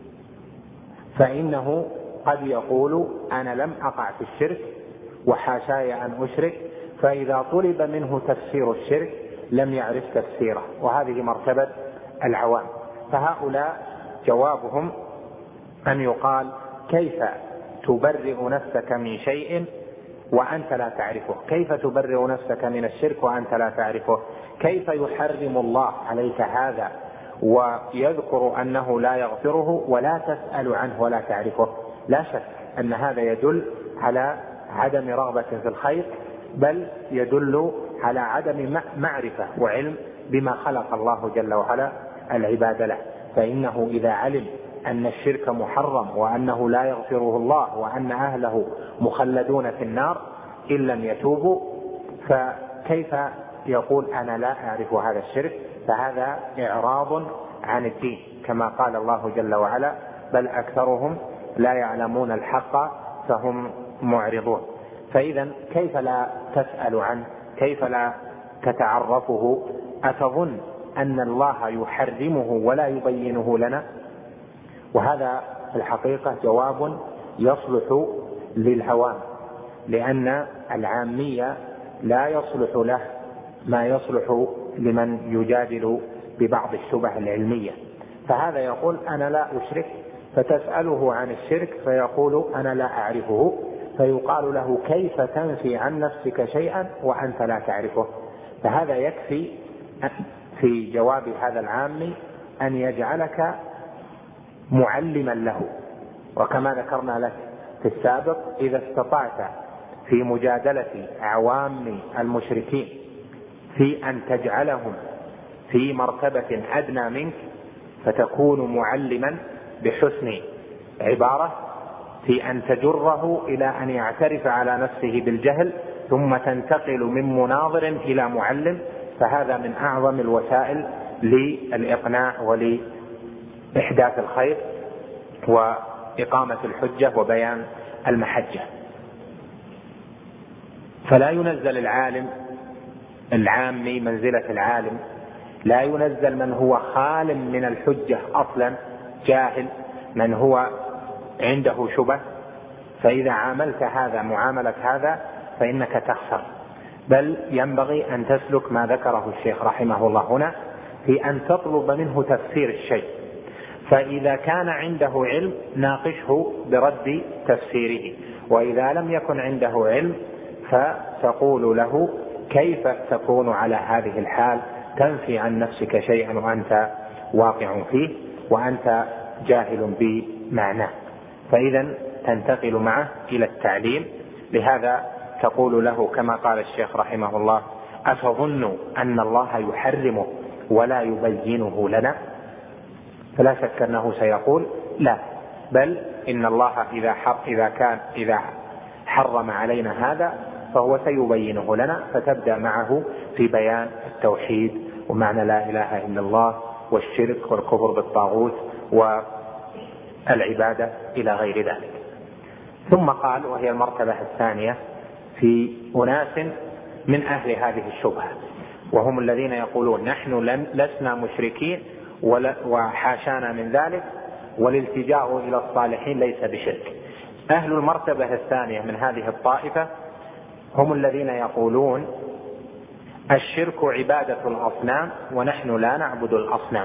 فإنه قد يقول أنا لم أقع في الشرك وحاشاي أن أشرك، فإذا طلب منه تفسير الشرك لم يعرف تفسيره، وهذه مرتبة العوام. فهؤلاء جوابهم أن يقال: كيف تبرئ نفسك من شيء وأنت لا تعرفه؟ كيف تبرئ نفسك من الشرك وأنت لا تعرفه؟ كيف يحرم الله عليك هذا ويذكر أنه لا يغفره ولا تسأل عنه ولا تعرفه؟ لا شك أن هذا يدل على عدم رغبة في الخير، بل يدل على عدم معرفة وعلم بما خلق الله جل وعلا العباد له. فإنه إذا علم أن الشرك محرم وأنه لا يغفره الله وأن أهله مخلدون في النار إن لم يتوبوا، فكيف يقول أنا لا أعرف هذا الشرك؟ فهذا إعراض عن الدين، كما قال الله جل وعلا: بل أكثرهم لا يعلمون الحق فهم معرضون. فإذا كيف لا تسأل عنه؟ كيف لا تتعرفه؟ أتظن أن الله يحرمه ولا يبينه لنا؟ وهذا في الحقيقة جواب يصلح للعوام، لأن العامية لا يصلح له ما يصلح لمن يجادل ببعض الشبه العلمية. فهذا يقول أنا لا أشرك، فتسأله عن الشرك فيقول أنا لا أعرفه، فيقال له كيف تنفي عن نفسك شيئا وأنت لا تعرفه؟ فهذا يكفي في جواب هذا العامي أن يجعلك معلما له. وكما ذكرنا لك في السابق، إذا استطعت في مجادلة عوام المشركين في أن تجعلهم في مرتبة أدنى منك، فتكون معلما بحسن عبارة في أن تجره إلى أن يعترف على نفسه بالجهل، ثم تنتقل من مناظر إلى معلم. فهذا من أعظم الوسائل للإقناع ولإحداث الخير وإقامة الحجة وبيان المحجة. فلا ينزل العالم العامي منزلة العالم، لا ينزل من هو خال من الحجة أصلا، جاهل، من هو عنده شبه. فإذا عاملت هذا معاملة هذا فإنك تخسر، بل ينبغي أن تسلك ما ذكره الشيخ رحمه الله هنا في أن تطلب منه تفسير الشيء. فإذا كان عنده علم ناقشه برد تفسيره، وإذا لم يكن عنده علم فتقول له كيف تكون على هذه الحال تنفي عن نفسك شيئا وأنت واقع فيه وأنت جاهل بمعناه. فإذا تنتقل معه إلى التعليم. لهذا تقول له كما قال الشيخ رحمه الله: أتظن أن الله يحرمه ولا يبينه لنا؟ فلا شك أنه سيقول لا، بل إن الله إذا حر إذا كان إذا حرم علينا هذا فهو سيبينه لنا. فتبدأ معه في بيان التوحيد ومعنى لا إله إلا الله والشرك والكفر بالطاغوت والعبادة إلى غير ذلك. ثم قال، وهي المرتبة الثانية في أناس من أهل هذه الشبهة، وهم الذين يقولون نحن لسنا مشركين وحاشانا من ذلك، والالتجاء إلى الصالحين ليس بشرك. أهل المرتبة الثانية من هذه الطائفة هم الذين يقولون الشرك عبادة الأصنام ونحن لا نعبد الأصنام.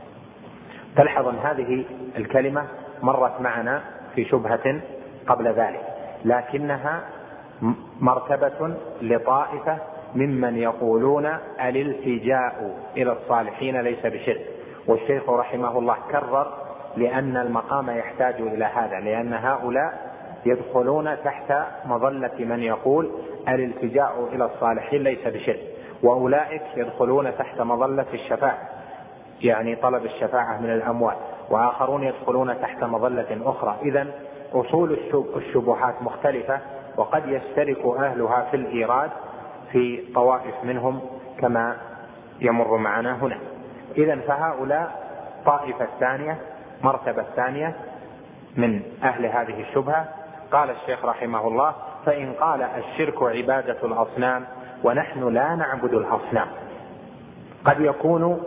تلحظ أن هذه الكلمة مرت معنا في شبهة قبل ذلك، لكنها مرتبة لطائفة ممن يقولون الالتجاء إلى الصالحين ليس بشرك. والشيخ رحمه الله كرر لأن المقام يحتاج إلى هذا، لأن هؤلاء يدخلون تحت مظلة من يقول الالتجاء إلى الصالحين ليس بشرك، وأولئك يدخلون تحت مظلة الشفاعة، يعني طلب الشفاعة من الأموات، وآخرون يدخلون تحت مظلة أخرى. إذن أصول الشبهات مختلفة، وقد يشترك أهلها في الإيراد في طوائف منهم كما يمر معنا هنا. إذن فهؤلاء طائفة الثانية، مرتبة الثانية من أهل هذه الشبهة. قال الشيخ رحمه الله: فإن قال الشرك عبادة الأصنام ونحن لا نعبد الأصنام، قد يكون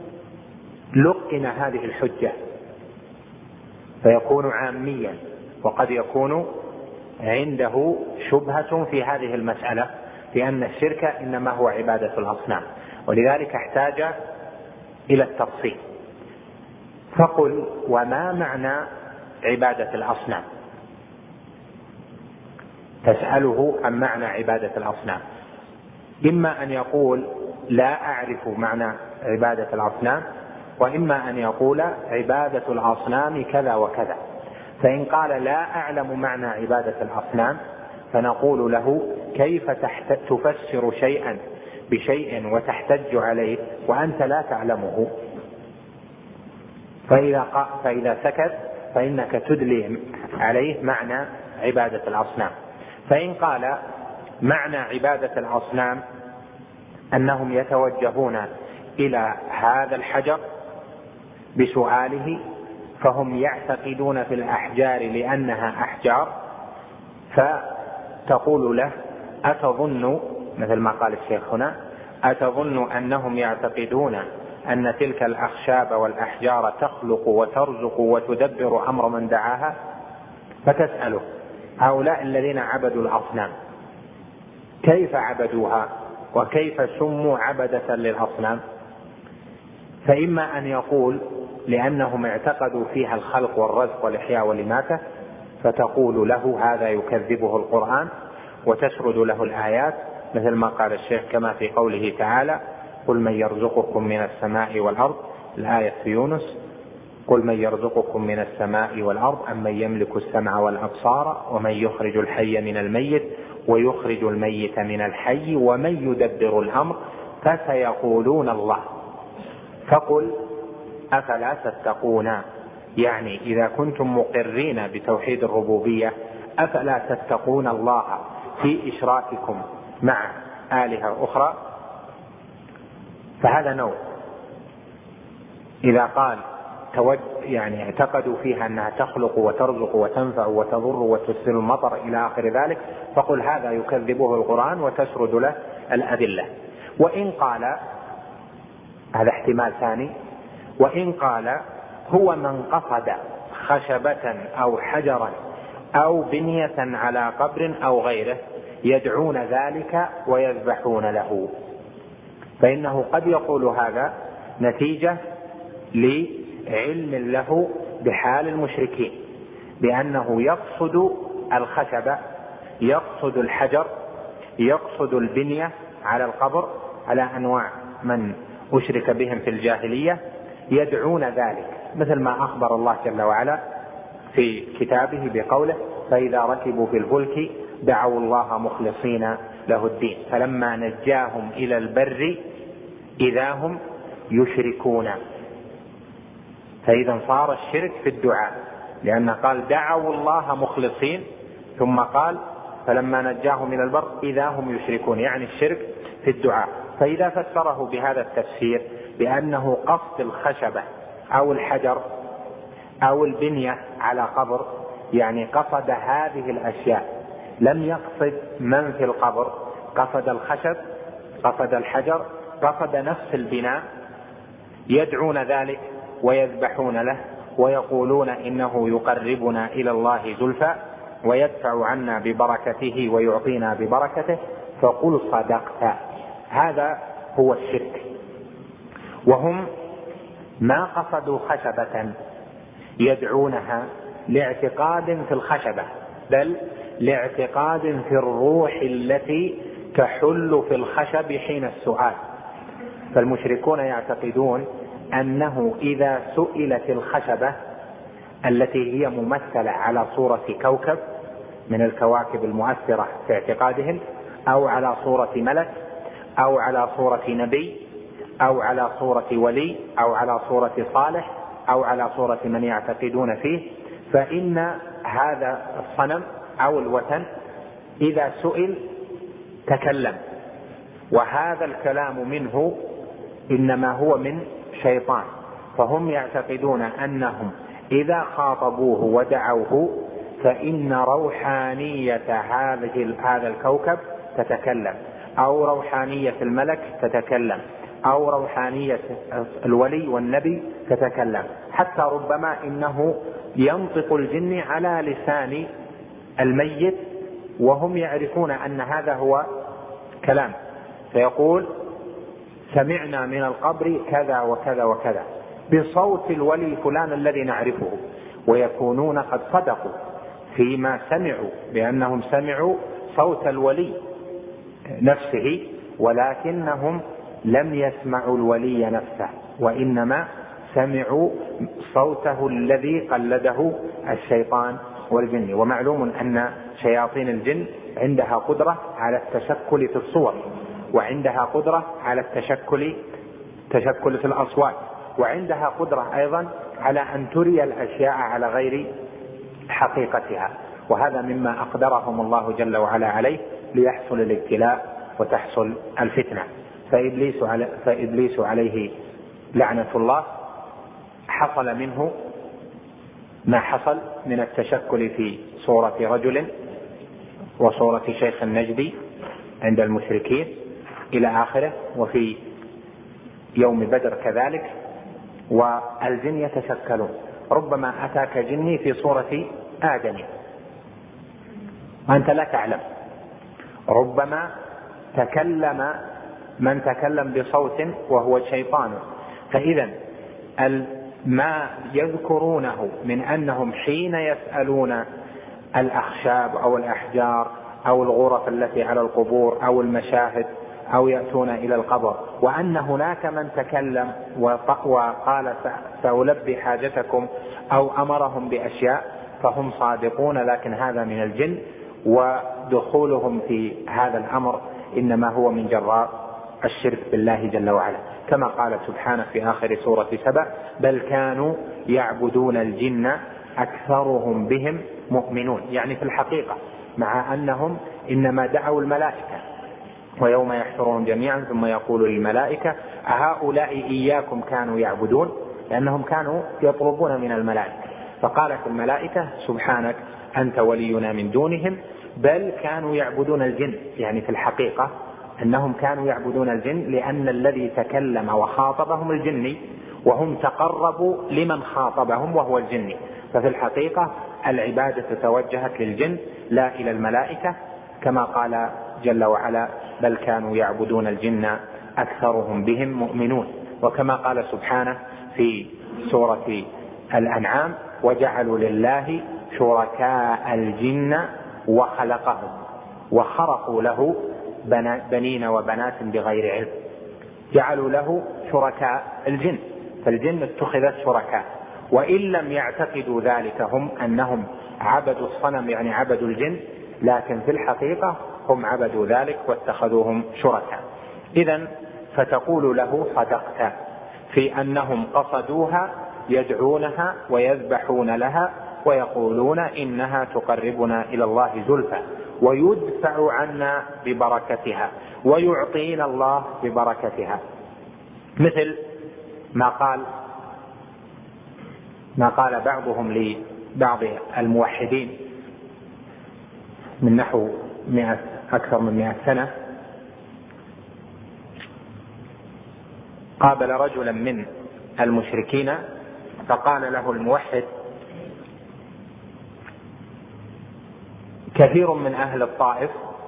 لقن هذه الحجة فيكون عاميا، وقد يكون عنده شبهة في هذه المسألة لأن الشرك إنما هو عبادة الأصنام، ولذلك احتاج إلى التفصيل. فقل: وما معنى عبادة الأصنام؟ تسأله عن معنى عبادة الأصنام. إما أن يقول لا أعرف معنى عبادة الأصنام، وإما أن يقول عبادة الأصنام كذا وكذا. فإن قال لا أعلم معنى عبادة الأصنام فنقول له كيف تفسر شيئا بشيء وتحتج عليه وأنت لا تعلمه؟ فإذا, فإذا سكت فإنك تدلي عليه معنى عبادة الأصنام. فإن قال معنى عبادة الأصنام أنهم يتوجهون إلى هذا الحجر بسؤاله، فهم يعتقدون في الأحجار لأنها أحجار، تقول له: أتظن، مثل ما قال الشيخ هنا، أتظن أنهم يعتقدون أن تلك الأخشاب والأحجار تخلق وترزق وتدبر أمر من دعاها؟ فتسأله: هؤلاء الذين عبدوا الأصنام كيف عبدوها وكيف سموا عبدة للأصنام؟ فإما أن يقول: لأنهم اعتقدوا فيها الخلق والرزق والإحياء والإماتة، فتقول له: هذا يكذبه القرآن، وتسرد له الآيات، مثل ما قال الشيخ كما في قوله تعالى: قل من يرزقكم من السماء والأرض، الآية في يونس: قل من يرزقكم من السماء والأرض أمن يملك السمع والأبصار ومن يخرج الحي من الميت ويخرج الميت من الحي ومن يدبر الأمر فسيقولون الله فقل أفلا تتقون. يعني إذا كنتم مقرين بتوحيد الربوبية أفلا تتقون الله في إشراككم مع آلهة أخرى؟ فهذا نوع. إذا قال يعني اعتقدوا فيها أنها تخلق وترزق وتنفع وتضر وتسر المطر إلى آخر ذلك، فقل هذا يكذبه القرآن، وتسرد له الأدلة. وإن قال، هذا احتمال ثاني، وإن قال هو من قصد خشبة أو حجرا أو بنية على قبر أو غيره يدعون ذلك ويذبحون له، فإنه قد يقول هذا نتيجة لعلم له بحال المشركين، بأنه يقصد الخشبة، يقصد الحجر، يقصد البنية على القبر، على أنواع من أشرك بهم في الجاهلية، يدعون ذلك، مثل ما أخبر الله جل وعلا في كتابه بقوله: فإذا ركبوا في الفلك دعوا الله مخلصين له الدين فلما نجاهم إلى البر إذا هم يشركون. فإذا صار الشرك في الدعاء، لأن قال دعوا الله مخلصين، ثم قال فلما نجاهم إلى البر إذا هم يشركون، يعني الشرك في الدعاء. فإذا فسره بهذا التفسير بأنه قصد الخشبة أو الحجر أو البنية على قبر، يعني قصد هذه الأشياء، لم يقصد من في القبر، قصد الخشب، قصد الحجر، قصد نفس البناء، يدعون ذلك ويذبحون له ويقولون إنه يقربنا إلى الله زلفى ويدفع عنا ببركته ويعطينا ببركته، فقل صدقت. هذا هو الشرك. وهم ما قصدوا خشبة يدعونها لاعتقاد في الخشبة، بل لاعتقاد في الروح التي تحل في الخشب حين السؤال. فالمشركون يعتقدون أنه إذا سئلت الخشبة التي هي ممثلة على صورة كوكب من الكواكب المؤثرة في اعتقادهم، أو على صورة ملك، أو على صورة نبي، أو على صورة ولي، أو على صورة صالح، أو على صورة من يعتقدون فيه، فإن هذا الصنم أو الوثن إذا سئل تكلم، وهذا الكلام منه إنما هو من شيطان. فهم يعتقدون أنهم إذا خاطبوه ودعوه فإن روحانية هذا الكوكب تتكلم، أو روحانية الملك تتكلم، أو روحانية الولي والنبي تتكلم، حتى ربما إنه ينطق الجن على لسان الميت وهم يعرفون أن هذا هو كلام، فيقول سمعنا من القبر كذا وكذا وكذا بصوت الولي فلان الذي نعرفه، ويكونون قد صدقوا فيما سمعوا، بأنهم سمعوا صوت الولي نفسه، ولكنهم لم يسمعوا الولي نفسه، وإنما سمعوا صوته الذي قلده الشيطان والجن. ومعلوم أن شياطين الجن عندها قدرة على التشكل في الصور، وعندها قدرة على التشكل تشكل في الأصوات، وعندها قدرة أيضا على أن تري الأشياء على غير حقيقتها، وهذا مما أقدرهم الله جل وعلا عليه ليحصل الابتلاء وتحصل الفتنة. فإبليس, علي فإبليس عليه لعنة الله حصل منه ما حصل من التشكل في صورة رجل وصورة شيخ النجدي عند المشركين إلى آخره، وفي يوم بدر كذلك. والجن يتشكلون، ربما أتاك جني في صورة آدمي وأنت لا تعلم، ربما تكلم من تكلم بصوت وهو الشيطان. فإذا ما يذكرونه من أنهم حين يسألون الأخشاب أو الأحجار أو الغرف التي على القبور أو المشاهد أو يأتون إلى القبر، وأن هناك من تكلم وقال سألبي حاجتكم أو أمرهم بأشياء، فهم صادقون، لكن هذا من الجن، ودخولهم في هذا الأمر إنما هو من جراء الشرك بالله جل وعلا، كما قال سبحانه في آخر سورة سبأ: بل كانوا يعبدون الجن أكثرهم بهم مؤمنون. يعني في الحقيقة مع أنهم إنما دعوا الملائكة، ويوم يحشرهم جميعا ثم يقول للملائكة أهؤلاء إياكم كانوا يعبدون، لأنهم كانوا يطلبون من الملائكة، فقالت الملائكة سبحانك أنت ولينا من دونهم، بل كانوا يعبدون الجن. يعني في الحقيقة أنهم كانوا يعبدون الجن، لأن الذي تكلم وخاطبهم الجني، وهم تقربوا لمن خاطبهم وهو الجني، ففي الحقيقة العبادة توجهت للجن لا إلى الملائكة، كما قال جل وعلا: بل كانوا يعبدون الجن أكثرهم بهم مؤمنون. وكما قال سبحانه في سورة الأنعام: وجعلوا لله شركاء الجن وخلقهم وخرقوا له بنين وبنات بغير علم. جعلوا له شركاء الجن، فالجن اتخذت شركاء، وإن لم يعتقدوا ذلك هم أنهم عبدوا الصنم يعني عبدوا الجن، لكن في الحقيقة هم عبدوا ذلك واتخذوهم شركاء. إذن فتقول له صدقت في أنهم قصدوها يدعونها ويذبحون لها ويقولون إنها تقربنا إلى الله زلفى ويدفع عنا ببركتها ويعطينا الله ببركتها، مثل ما قال ما قال بعضهم لبعض الموحدين من نحو مئة أكثر من مئة سنة. قابل رجلا من المشركين فقال له الموحد: كثير من أهل الطائف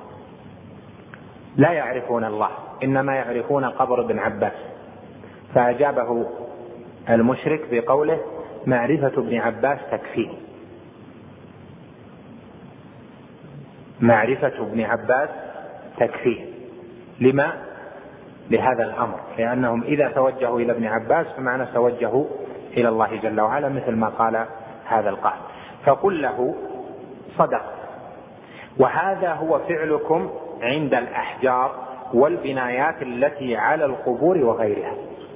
لا يعرفون الله، إنما يعرفون قبر ابن عباس. فأجابه المشرك بقوله: معرفة ابن عباس تكفيه. معرفة ابن عباس تكفيه. لما؟ لهذا الأمر، لأنهم إذا توجهوا إلى ابن عباس فمعنى توجهوا إلى الله جل وعلا، مثل ما قال هذا القائل. فقل له صدق، وهذا هو فعلكم عند الأحجار والبنايات التي على القبور وغيرها.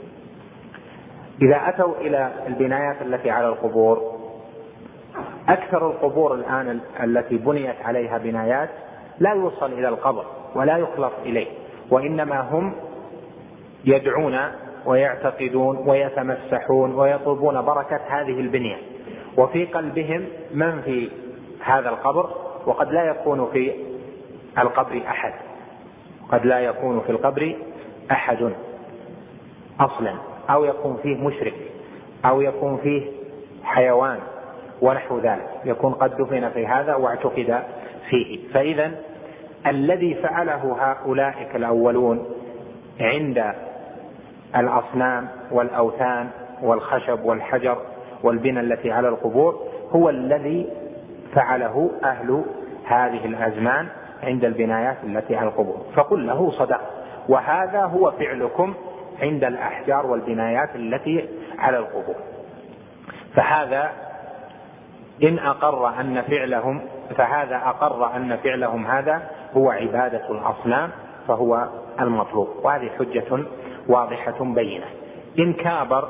إذا أتوا إلى البنايات التي على القبور، أكثر القبور الآن التي بنيت عليها بنايات لا يوصل إلى القبر ولا يخلص إليه، وإنما هم يدعون ويعتقدون ويتمسحون ويطلبون بركة هذه البنية، وفي قلبهم من في هذا القبر، وقد لا يكون في القبر أحد قد لا يكون في القبر أحد أصلا، أو يكون فيه مشرك، أو يكون فيه حيوان ونحو ذلك، يكون قد دفن في هذا واعتقد فيه. فإذا الذي فعله هؤلاء الأولون عند الأصنام والأوثان والخشب والحجر والبنى التي على القبور هو الذي فعله أهل هذه الأزمان عند البنايات التي على القبور. فقل له صدق، وهذا هو فعلكم عند الأحجار والبنايات التي على القبور. فهذا إن أقر أن فعلهم فهذا أقر أن فعلهم هذا هو عبادة الأصنام، فهو المطلوب، وهذه حجة واضحة بينة. إن كابر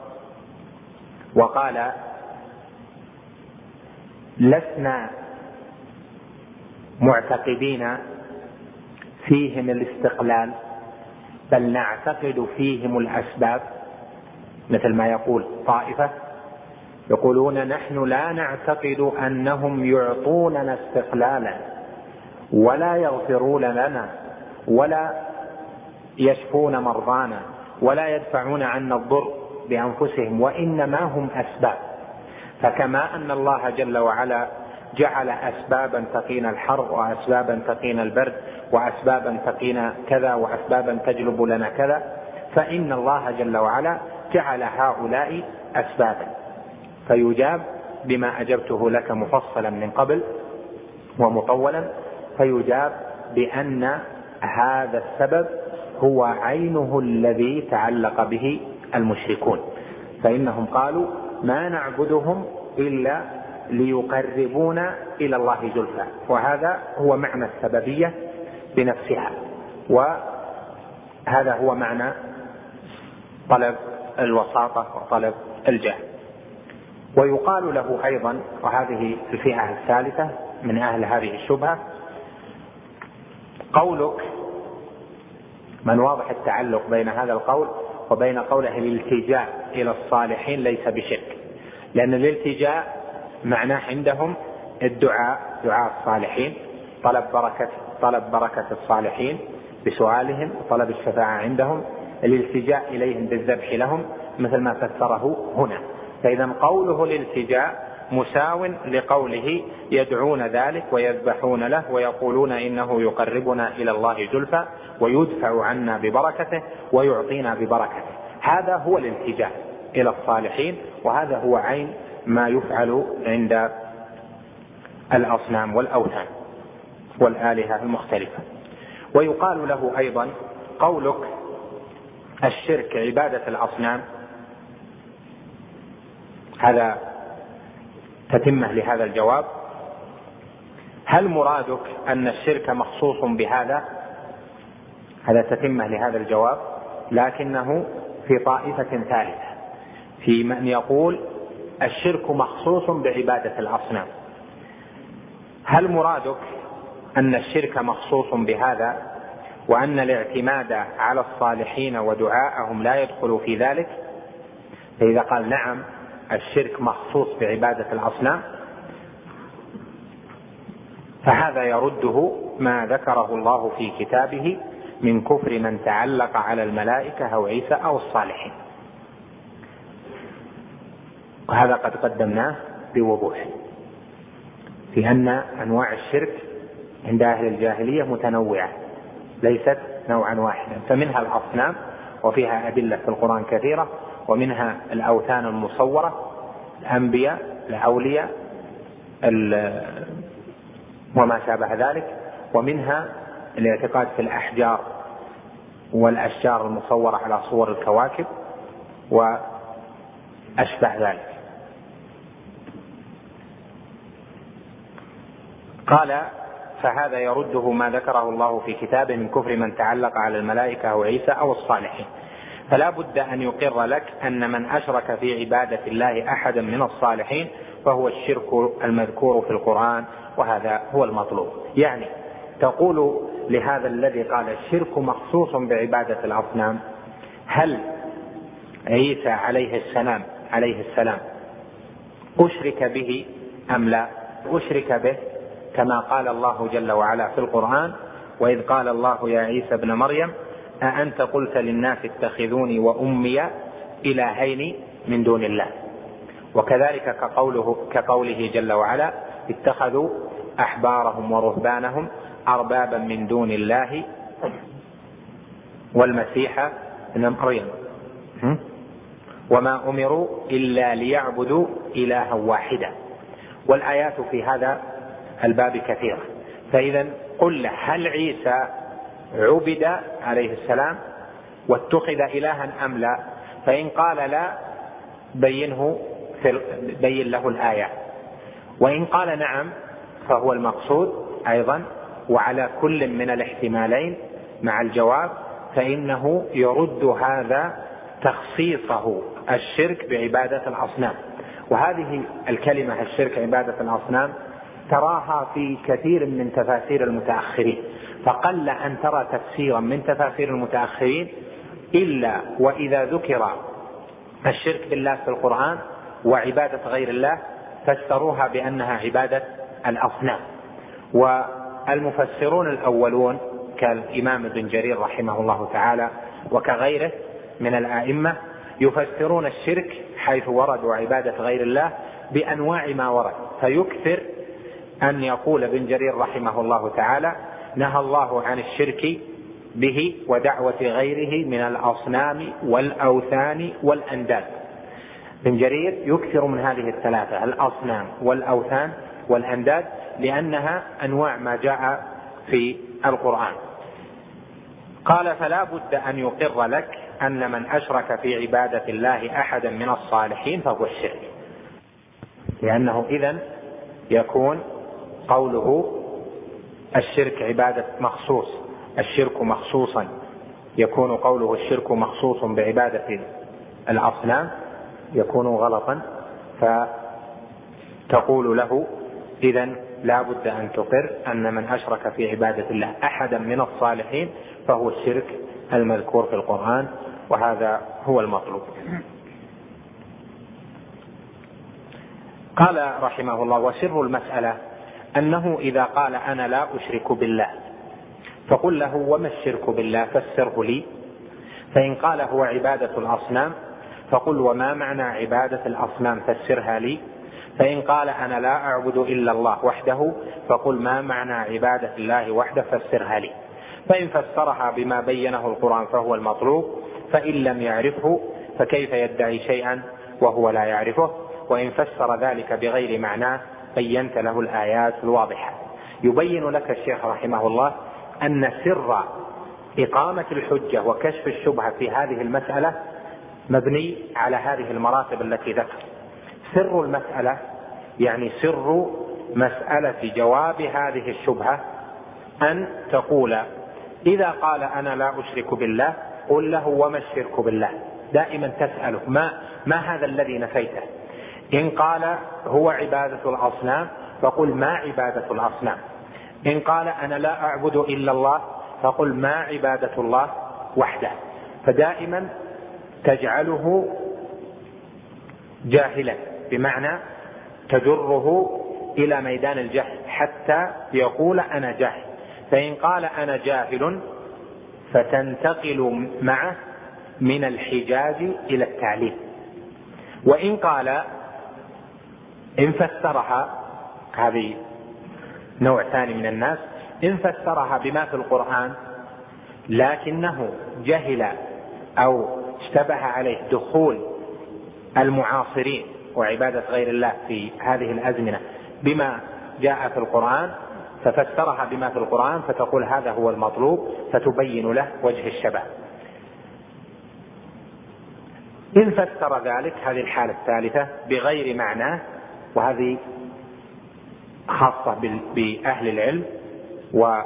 وقال لسنا معتقدين فيهم الاستقلال بل نعتقد فيهم الأسباب، مثل ما يقول طائفة يقولون نحن لا نعتقد أنهم يعطوننا استقلالا ولا يغفرون لنا ولا يشفون مرضانا ولا يدفعون عنا الضر بأنفسهم، وإنما هم أسباب. فكما أن الله جل وعلا جعل أسبابا تقينا الحر وأسبابا تقينا البرد وأسبابا تقينا كذا وأسبابا تجلب لنا كذا، فإن الله جل وعلا جعل هؤلاء أسبابا. فيجاب بما أجبته لك مفصلا من قبل ومطولا، فيجاب بأن هذا السبب هو عينه الذي تعلق به المشركون، فإنهم قالوا ما نعبدهم إلا ليقربونا إلى الله زلفى، وهذا هو معنى السببية بنفسها، وهذا هو معنى طلب الوساطة وطلب الجاه. ويقال له أيضا، وهذه الفئة الثالثة من أهل هذه الشبهة، قولك من واضح التعلق بين هذا القول وبين قوله الالتجاء إلى الصالحين ليس بشرك، لأن الالتجاء معناه عندهم الدعاء، دعاء الصالحين، طلب بركة طلب بركة الصالحين بسؤالهم، طلب الشفاعة عندهم، الالتجاء إليهم بالذبح لهم مثل ما فسره هنا. فإذا قوله الالتجاء مساو لقوله يدعون ذلك ويذبحون له ويقولون إنه يقربنا إلى الله زلفى ويدفع عنا ببركته ويعطينا ببركته. هذا هو الالتجاء إلى الصالحين، وهذا هو عين ما يفعل عند الأصنام والأوثان والآلهة المختلفة. ويقال له أيضا قولك الشرك عبادة الأصنام، هذا تتمة لهذا الجواب. هل مرادك أن الشرك مخصوص بهذا؟ هذا تتمة لهذا الجواب، لكنه في طائفة ثالثة، في من يقول الشرك مخصوص بعبادة الأصنام. هل مرادك أن الشرك مخصوص بهذا وأن الاعتماد على الصالحين ودعاءهم لا يدخل في ذلك؟ فإذا قال نعم الشرك مخصوص بعبادة الأصنام، فهذا يرده ما ذكره الله في كتابه من كفر من تعلق على الملائكة أو عيسى أو الصالحين، وهذا قد قدمناه بوضوح في أن أنواع الشرك عند أهل الجاهلية متنوعة ليست نوعا واحدا، فمنها الأصنام وفيها أدلة في القرآن كثيرة، ومنها الأوثان المصورة، الأنبياء، الأولياء، وما شابه ذلك، ومنها الاعتقاد في الأحجار والأشجار المصورة على صور الكواكب وأشبه ذلك. قال فهذا يرده ما ذكره الله في كتابه من كفر من تعلق على الملائكة أو عيسى أو الصالحين. فلا بد أن يقر لك أن من أشرك في عبادة الله أحدا من الصالحين فهو الشرك المذكور في القرآن، وهذا هو المطلوب. يعني تقول لهذا الذي قال الشرك مخصوص بعبادة الأصنام، هل عيسى عليه السلام عليه السلام أشرك به أم لا؟ أشرك به كما قال الله جل وعلا في القرآن: وإذ قال الله يا عيسى ابن مريم أأنت قلت للناس اتخذوني وأمي إلهين من دون الله. وكذلك كقوله, كقوله جل وعلا: اتخذوا أحبارهم ورهبانهم أربابا من دون الله والمسيح ابن مريم وما أمروا إلا ليعبدوا إلها واحدا. والآيات في هذا الباب كثيرة. فإذا قل هل عيسى عبد عليه السلام واتخذ إلها أم لا؟ فإن قال لا بينه بين له الآية، وإن قال نعم فهو المقصود أيضا. وعلى كل من الاحتمالين مع الجواب فإنه يرد هذا تخصيصه الشرك بعبادة الأصنام. وهذه الكلمة الشرك عبادة الأصنام تراها في كثير من تفاسير المتأخرين، فقل أن ترى تفسيرا من تفاسير المتأخرين إلا وإذا ذكر الشرك بالله في القرآن وعبادة غير الله فسروها بأنها عبادة الأصنام. والمفسرون الأولون كالإمام ابن جرير رحمه الله تعالى وكغيره من الآئمة يفسرون الشرك حيث ورد وعبادة غير الله بأنواع ما ورد، فيكثر أن يقول ابن جرير رحمه الله تعالى: نهى الله عن الشرك به ودعوة غيره من الأصنام والأوثان والأنداد. ابن جرير يكثر من هذه الثلاثة: الأصنام والأوثان والأنداد، لأنها أنواع ما جاء في القرآن. قال: فلا بد أن يقر لك أن من أشرك في عبادة الله أحدا من الصالحين فهو الشرك، لأنه إذن يكون قوله الشرك عبادة مخصوص الشرك مخصوصا يكون قوله الشرك مخصوص بعبادة الأصنام يكون غلطا، فتقول له إذن لا بد أن تقر أن من أشرك في عبادة الله أحدا من الصالحين فهو الشرك المذكور في القرآن، وهذا هو المطلوب. قال رحمه الله: وسر المسألة أنه إذا قال أنا لا أشرك بالله فقل له: وما الشرك بالله؟ فسره لي. فإن قال هو عبادة الأصنام فقل: وما معنى عبادة الأصنام؟ فسرها لي. فإن قال أنا لا أعبد إلا الله وحده فقل: ما معنى عبادة الله وحده؟ فسرها لي. فإن فسرها بما بينه القرآن فهو المطلوب، فإن لم يعرفه فكيف يدعي شيئا وهو لا يعرفه؟ وإن فسر ذلك بغير معناه بينت له الآيات الواضحة. يبين لك الشيخ رحمه الله أن سر إقامة الحجة وكشف الشبهة في هذه المسألة مبني على هذه المراتب التي ذكر. سر المسألة يعني سر مسألة جواب هذه الشبهة أن تقول: إذا قال أنا لا أشرك بالله قل له: وما الشرك بالله؟ دائما تسأله ما, ما هذا الذي نفيته. إن قال هو عبادة الأصنام فقل: ما عبادة الأصنام؟ إن قال أنا لا أعبد إلا الله فقل: ما عبادة الله وحده؟ فدائما تجعله جاهلا، بمعنى تجره إلى ميدان الجهل حتى يقول أنا جاهل. فإن قال أنا جاهل فتنتقل معه من الحجاج إلى التعليم. وإن قال إن فسرها، هذه نوع ثاني من الناس، إن فسرها بما في القرآن لكنه جهل أو اشتبه عليه دخول المعاصرين وعبادة غير الله في هذه الأزمنة بما جاء في القرآن ففسرها بما في القرآن فتقول هذا هو المطلوب، فتبين له وجه الشبه. إن فسر ذلك، هذه الحالة الثالثة، بغير معناه، وهذه خاصة بأهل العلم ومن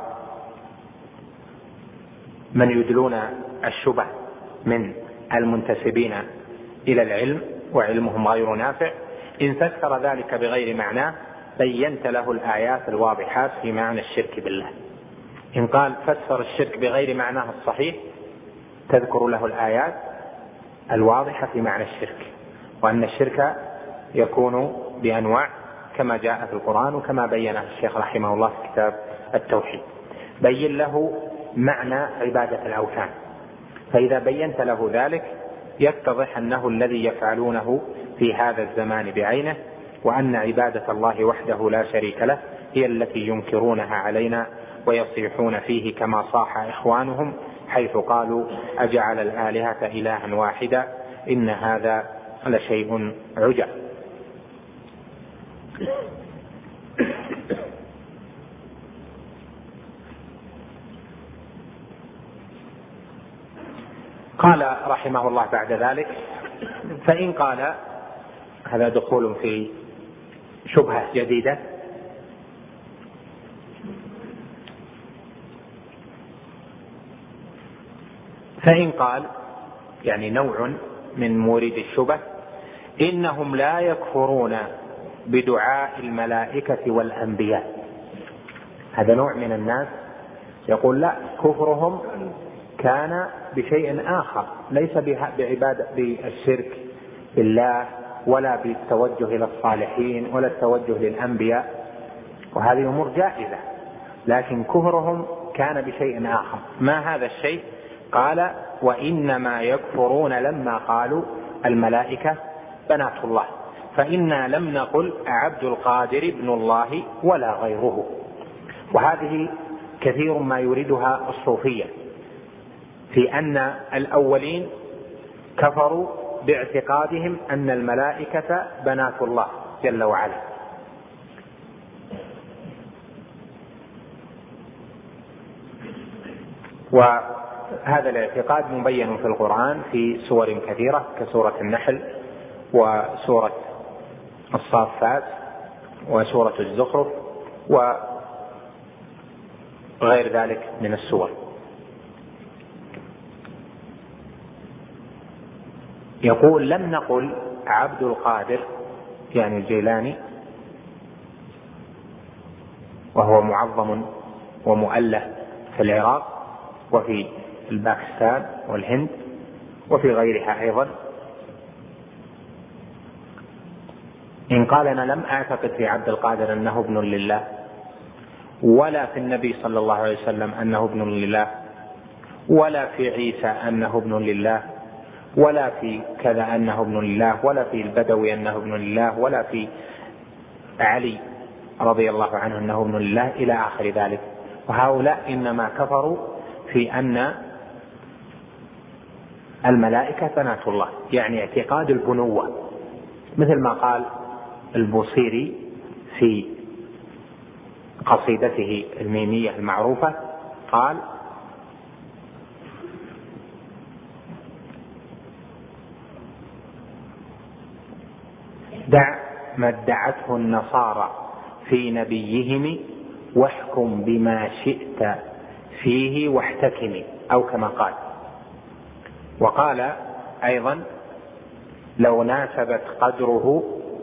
يدلون الشبه من المنتسبين إلى العلم وعلمهم غير نافع. إن فسر ذلك بغير معناه بينت له الآيات الواضحات في معنى الشرك بالله. إن قال فسر الشرك بغير معناه الصحيح تذكر له الآيات الواضحة في معنى الشرك، وأن الشرك يكون بأنواع كما جاء في القرآن وكما بينه الشيخ رحمه الله في كتاب التوحيد. بين له معنى عبادة الأوثان، فإذا بينت له ذلك يتضح أنه الذي يفعلونه في هذا الزمان بعينه، وأن عبادة الله وحده لا شريك له هي التي ينكرونها علينا ويصيحون فيه كما صاح إخوانهم حيث قالوا أجعل الآلهة إلها واحدا إن هذا لشيء عجب. قال رحمه الله بعد ذلك: فإن قال، هذا دخول في شبهة جديدة، فإن قال يعني نوع من مورد الشبه: إنهم لا يكفرون بدعاء الملائكة والأنبياء. هذا نوع من الناس يقول لا، كفرهم كان بشيء آخر، ليس بعبادة بالشرك بالله ولا بالتوجه إلى الصالحين ولا التوجه للأنبياء، وهذه أمور جائزة. لكن كفرهم كان بشيء آخر. ما هذا الشيء؟ قال وإنما يكفرون لما قالوا الملائكة بنات الله، فإنا لم نقل عبد القادر ابن الله ولا غيره. وهذه كثير ما يريدها الصوفية، في أن الأولين كفروا باعتقادهم أن الملائكة بنات الله جل وعلا. وهذا الاعتقاد مبين في القرآن في سور كثيرة كسورة النحل وسورة الصافات وسورة الزخرف وغير ذلك من السور. يقول لم نقل عبد القادر يعني الجيلاني، وهو معظم ومؤله في العراق وفي الباكستان والهند وفي غيرها أيضا، إن قال أنا لم أعتقد في عبد القادر أنه ابن لله، ولا في النبي صلى الله عليه وسلم أنه ابن لله، ولا في عيسى أنه ابن لله، ولا في كذا أنه ابن لله، ولا في البدوي أنه ابن لله، ولا في علي رضي الله عنه أنه ابن لله إلى آخر ذلك. وهؤلاء إنما كفروا في أن الملائكة بنات الله، يعني اعتقاد البنوة، مثل ما قال البوصيري في قصيدته الميمية المعروفة، قال دع ما ادعته النصارى في نبيهم واحكم بما شئت فيه واحتكم، أو كما قال. وقال أيضا لو ناسبت قدره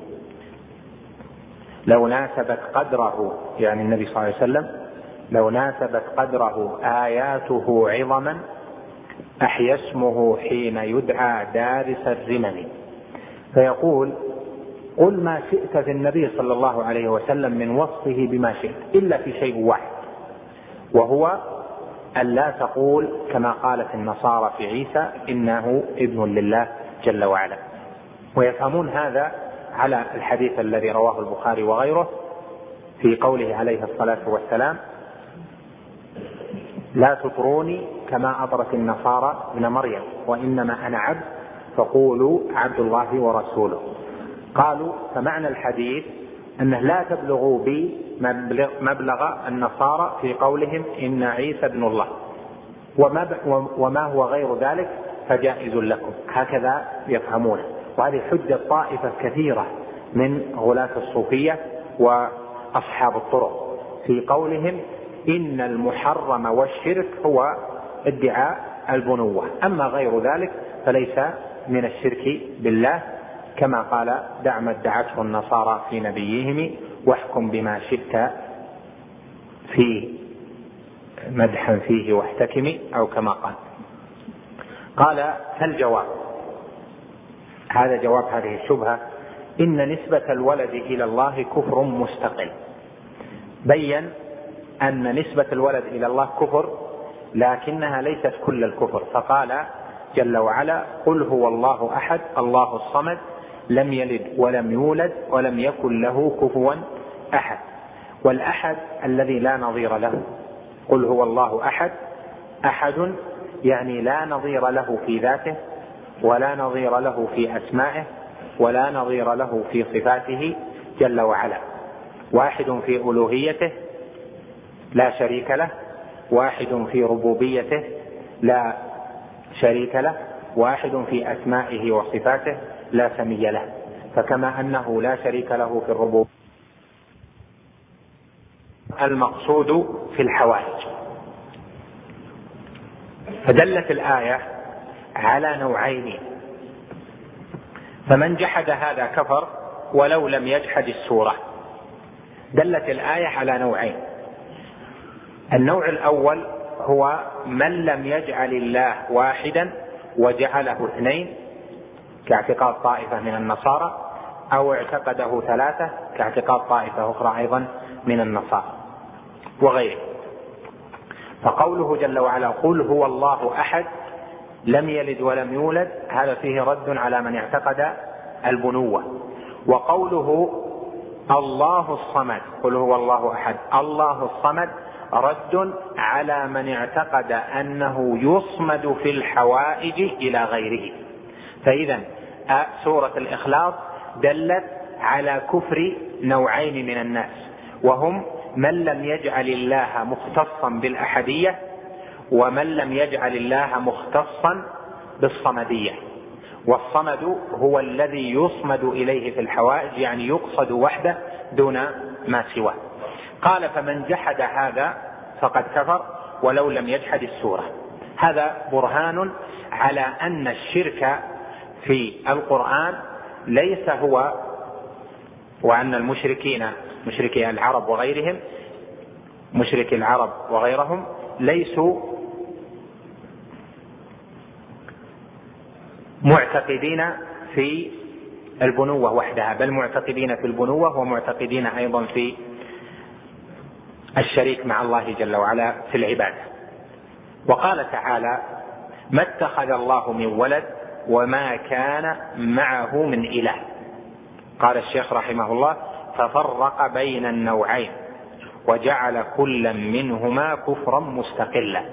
لو ناسبت قدره يعني النبي صلى الله عليه وسلم لو ناسبت قدره آياته عظما أحيا اسمه حين يدعى دارس الرمم. فيقول قل ما شئت في النبي صلى الله عليه وسلم من وصفه بما شئت إلا في شيء واحد، وهو أن لا تقول كما قالت النصارى في عيسى إنه ابن لله جل وعلا. ويفهمون هذا على الحديث الذي رواه البخاري وغيره في قوله عليه الصلاة والسلام لا تطروني كما أطرت النصارى ابن مريم وإنما أنا عبد فقولوا عبد الله ورسوله. قالوا فمعنى الحديث أنه لا تبلغوا بي مبلغ النصارى في قولهم إن عيسى ابن الله، وما هو غير ذلك فجائز لكم. هكذا يفهمونه. وهذه حجة طائفة كثيرة من غلاة الصوفية وأصحاب الطرق في قولهم إن المحرم والشرك هو ادعاء البنوة، أما غير ذلك فليس من الشرك بالله، كما قال دع ما ادعته النصارى في نبيهم واحكم بما شئت في مدحا فيه واحتكم، أو كما قال. قال فالجواب، هذا جواب هذه الشبهة، إن نسبة الولد إلى الله كفر مستقل. بين أن نسبة الولد إلى الله كفر، لكنها ليست كل الكفر. فقال جل وعلا قل هو الله أحد الله الصمد لم يلد ولم يولد ولم يكن له كفوا أحد. والأحد الذي لا نظير له، قل هو الله أحد، أحد يعني لا نظير له في ذاته ولا نظير له في أسمائه ولا نظير له في صفاته جل وعلا. واحد في ألوهيته لا شريك له، واحد في ربوبيته لا شريك له، واحد في أسمائه وصفاته لا سمي له. فكما أنه لا شريك له في الربوبية، المقصود في الحوائج. فدلت الآية على نوعين، فمن جحد هذا كفر ولو لم يجحد السورة. دلت الآية على نوعين. النوع الأول هو من لم يجعل الله واحدا وجعله اثنين كاعتقاد طائفة من النصارى، أو اعتقده ثلاثة كاعتقاد طائفة أخرى أيضا من النصارى وغيره. فقوله جل وعلا قل هو الله أحد لم يلد ولم يولد، هذا فيه رد على من اعتقد البنوة. وقوله الله الصمد قل هو الله أحد الله الصمد رد على من اعتقد أنه يصمد في الحوائج إلى غيره. فإذا سورة الإخلاص دلت على كفر نوعين من الناس، وهم من لم يجعل الله مختصا بالأحدية، ومن لم يجعل الله مختصا بالصمدية. والصمد هو الذي يصمد إليه في الحوائج، يعني يقصد وحده دون ما سواه. قال فمن جحد هذا فقد كفر ولو لم يجحد السورة. هذا برهان على أن الشرك في القرآن ليس هو، وأن المشركين مشركي العرب وغيرهم مشركي العرب وغيرهم ليسوا معتقدين في البنوة وحدها، بل معتقدين في البنوة ومعتقدين أيضا في الشريك مع الله جل وعلا في العبادة. وقال تعالى ما اتخذ الله من ولد وما كان معه من إله. قال الشيخ رحمه الله ففرق بين النوعين وجعل كل منهما كفرا مستقلا.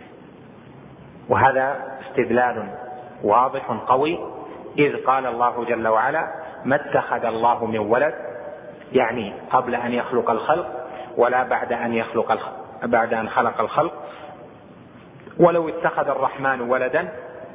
وهذا استدلال واضح قوي، إذ قال الله جل وعلا ما اتخذ الله من ولد، يعني قبل أن يخلق الخلق ولا بعد أن يخلق الخلق بعد أن خلق الخلق. ولو اتخذ الرحمن ولدا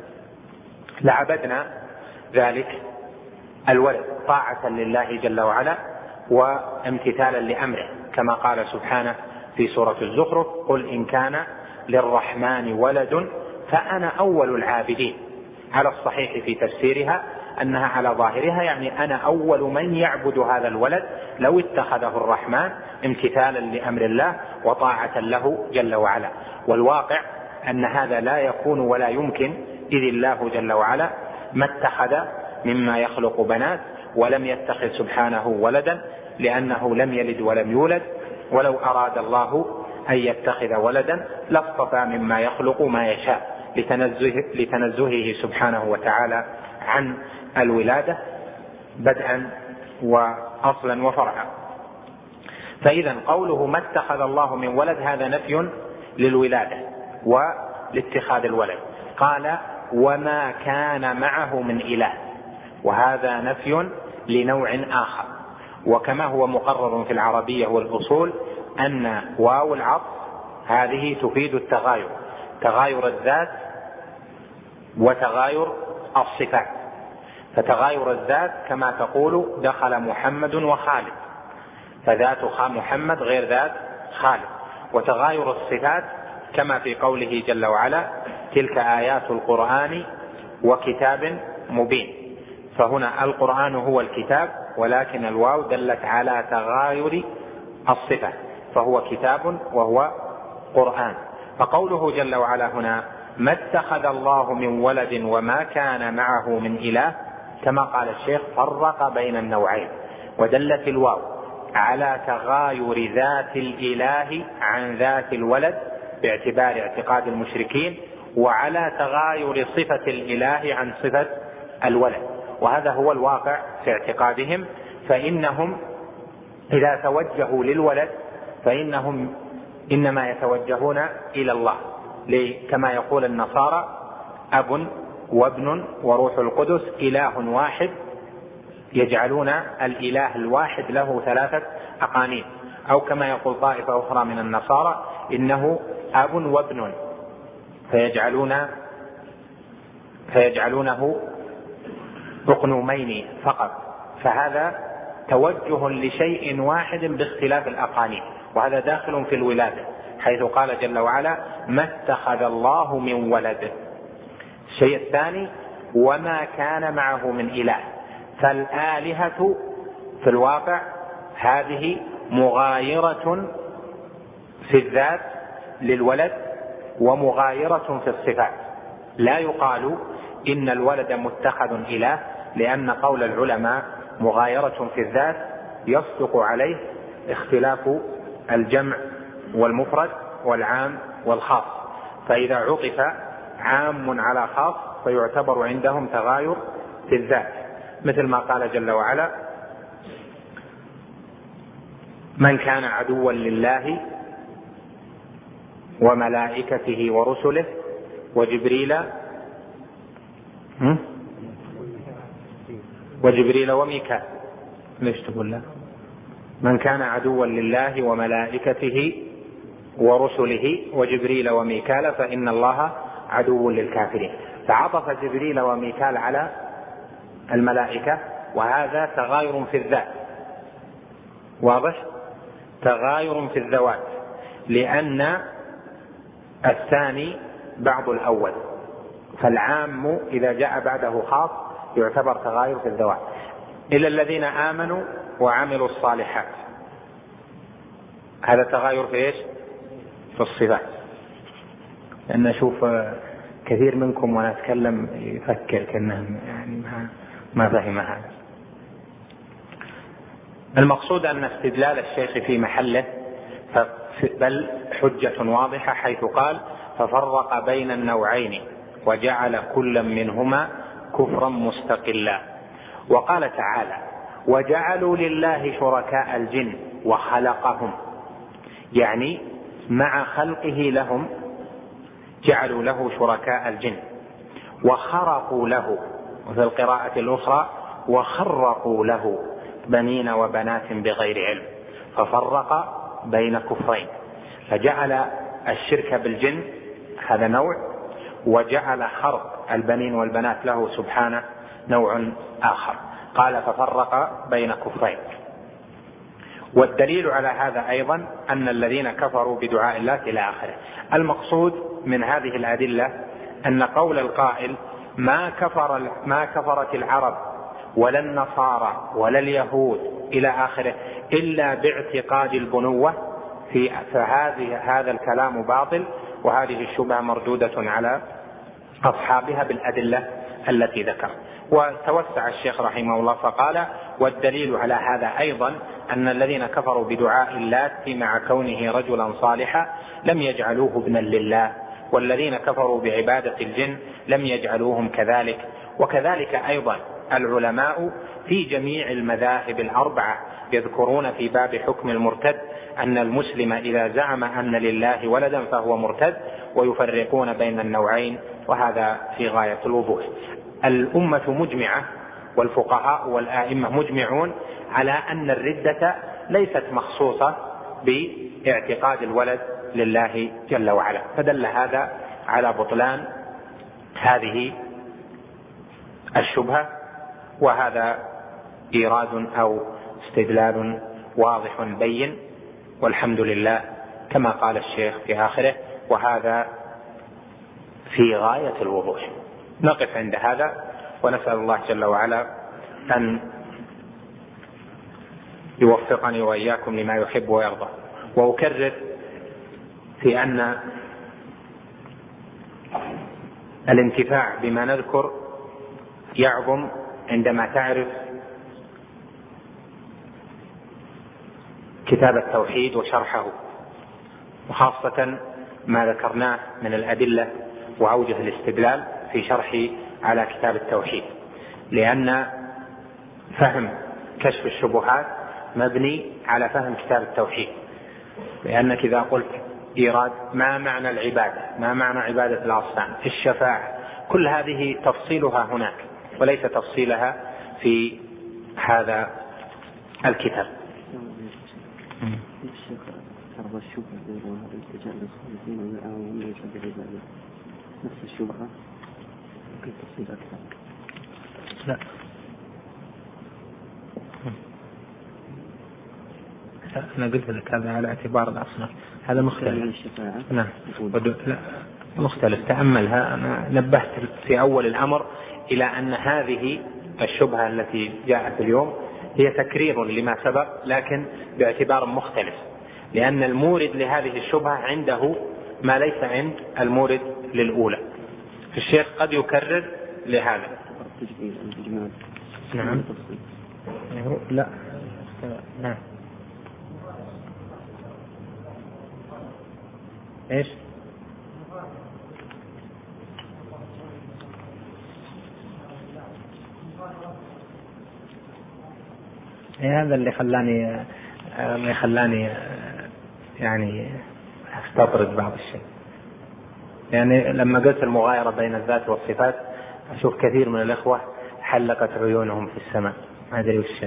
لعبدنا ذلك الولد طاعة لله جل وعلا وامتثالا لأمره، كما قال سبحانه في سورة الزخرف قل إن كان للرحمن ولد فأنا أول العابدين. على الصحيح في تفسيرها أنها على ظاهرها يعني أنا أول من يعبد هذا الولد لو اتخذه الرحمن امتثالا لأمر الله وطاعة له جل وعلا. والواقع أن هذا لا يكون ولا يمكن، إذ الله جل وعلا ما اتخذ مما يخلق بنات ولم يتخذ سبحانه ولدا، لأنه لم يلد ولم يولد. ولو أراد الله أن يتخذ ولدا لاصطفى مما يخلق ما يشاء لتنزه لتنزهه سبحانه وتعالى عن الولادة بدءا وأصلا وفرعا. فإذا قوله ما اتخذ الله من ولد هذا نفي للولادة ولاتخاذ الولد. قال وما كان معه من إله، وهذا نفي لنوع آخر. وكما هو مقرر في العربية والأصول أن واو العطف هذه تفيد التغاير، تغاير الذات وتغاير الصفات. فتغاير الذات كما تقول دخل محمد وخالد، فذات محمد غير ذات خالد. وتغاير الصفات كما في قوله جل وعلا تلك آيات القرآن وكتاب مبين. فهنا القرآن هو الكتاب، ولكن الواو دلت على تغاير الصفة، فهو كتاب وهو قرآن. فقوله جل وعلا هنا ما اتخذ الله من ولد وما كان معه من إله، كما قال الشيخ فرق بين النوعين، ودلت الواو على تغاير ذات الإله عن ذات الولد باعتبار اعتقاد المشركين، وعلى تغاير صفة الإله عن صفة الولد. وهذا هو الواقع في اعتقادهم. فإنهم إذا توجهوا للولد فإنهم إنما يتوجهون إلى الله، كما يقول النصارى أب وابن وروح القدس إله واحد، يجعلون الإله الواحد له ثلاثة أقانيم. أو كما يقول طائفة أخرى من النصارى إنه أب وابن، فيجعلون فيجعلونه أقنومين فقط. فهذا توجه لشيء واحد باختلاف الأقانيم، وهذا داخل في الولادة، حيث قال جل وعلا ما اتخذ الله من ولد. الشيء الثاني وما كان معه من إله. فالآلهة في الواقع هذه مغايرة في الذات للولد ومغايرة في الصفات. لا يقال إن الولد متخذ إله، لأن قول العلماء مغايرة في الذات يصدق عليه اختلاف الجمع والمفرد والعام والخاص، فإذا عطف عام على خاص فيعتبر عندهم تغاير في الذات، مثل ما قال جل وعلا: من كان عدوا لله وملائكته ورسله وجبريل وجبريل وميكال. ليش تقول لا؟ من كان عدوا لله وملائكته ورسله وجبريل وميكال فإن الله عدو للكافرين. فعطف جبريل وميكال على الملائكة، وهذا تغاير في الذات، واضح؟ تغاير في الذوات، لأن الثاني بعض الأول، فالعام إذا جاء بعده خاص يعتبر تغاير في الذوات. إلا الذين آمنوا وعملوا الصالحات، هذا تغاير في إيش؟ في الصفات. لأن أشوف كثير منكم وأنا أتكلم يفكر كأنه يعني ما فهم هذا. المقصود أن استدلال الشيخ في محله، بل حجة واضحة، حيث قال: ففرق بين النوعين وجعل كل منهما كفرا مستقلا. وقال تعالى: وجعلوا لله شركاء الجن وخلقهم، يعني مع خلقه لهم جعلوا له شركاء الجن وخرقوا له، وفي القراءة الأخرى وخرقوا له بنين وبنات بغير علم، ففرق بين كفرين، فجعل الشرك بالجن هذا نوع، وجعل خرق البنين والبنات له سبحانه نوع آخر. قال: ففرق بين كفرين. والدليل على هذا أيضا أن الذين كفروا بدعاء الله إلى آخره. المقصود من هذه الأدلة أن قول القائل: ما كفر ما كفرت العرب ولا النصارى ولا اليهود إلى آخره إلا باعتقاد البنوة، في فهذه هذا الكلام باطل، وهذه الشبهة مردودة على أصحابها بالأدلة التي ذكر. وتوسع الشيخ رحمه الله فقال: والدليل على هذا أيضا أن الذين كفروا بدعاء اللات مع كونه رجلا صالحا لم يجعلوه ابنا لله، والذين كفروا بعبادة الجن لم يجعلوهم كذلك. وكذلك أيضا العلماء في جميع المذاهب الأربعة يذكرون في باب حكم المرتد أن المسلم إذا زعم أن لله ولدا فهو مرتد، ويفرقون بين النوعين، وهذا في غاية الوضوح. الأمة مجمعة والفقهاء والآئمة مجمعون على أن الردة ليست مخصوصة باعتقاد الولد لله جل وعلا، فدل هذا على بطلان هذه الشبهة. وهذا إيراد أو استدلال واضح بين، والحمد لله كما قال الشيخ في آخره: وهذا في غاية الوضوح. نقف عند هذا، ونسأل الله جل وعلا أن يوفقني وإياكم لما يحب ويرضى. وأكرر في أن الانتفاع بما نذكر يعظم عندما تعرف كتاب التوحيد وشرحه، وخاصة ما ذكرناه من الأدلة وأوجه الاستدلال في شرحي على كتاب التوحيد، لأن فهم كشف الشبهات مبني على فهم كتاب التوحيد. لأنك إذا قلت إيراد ما معنى العبادة، ما معنى عبادة الأصنام، الشفاعة، كل هذه تفصيلها هناك وليس تفصيلها في هذا الكتاب. نفس الشبهة ممكن تفصيل أكثر. لا أنا قلت لك هذا على اعتبار الأصناف، هذا مختلف. نعم لا مختلف، تأملها. أنا نبهت في أول الأمر إلى أن هذه الشبهة التي جاءت اليوم هي تكرير لما سبق، لكن باعتبار مختلف، لأن المورد لهذه الشبهة عنده ما ليس عند المورد للأولى. الشيخ قد يكرر لهذا. نعم لا نعم ايش هذا اللي خلاني اللي خلاني يعني استطرد بعض الشيء. يعني لما قلت المغايرة بين الذات والصفات أشوف كثير من الإخوة حلقت عيونهم في السماء، ما أدري وش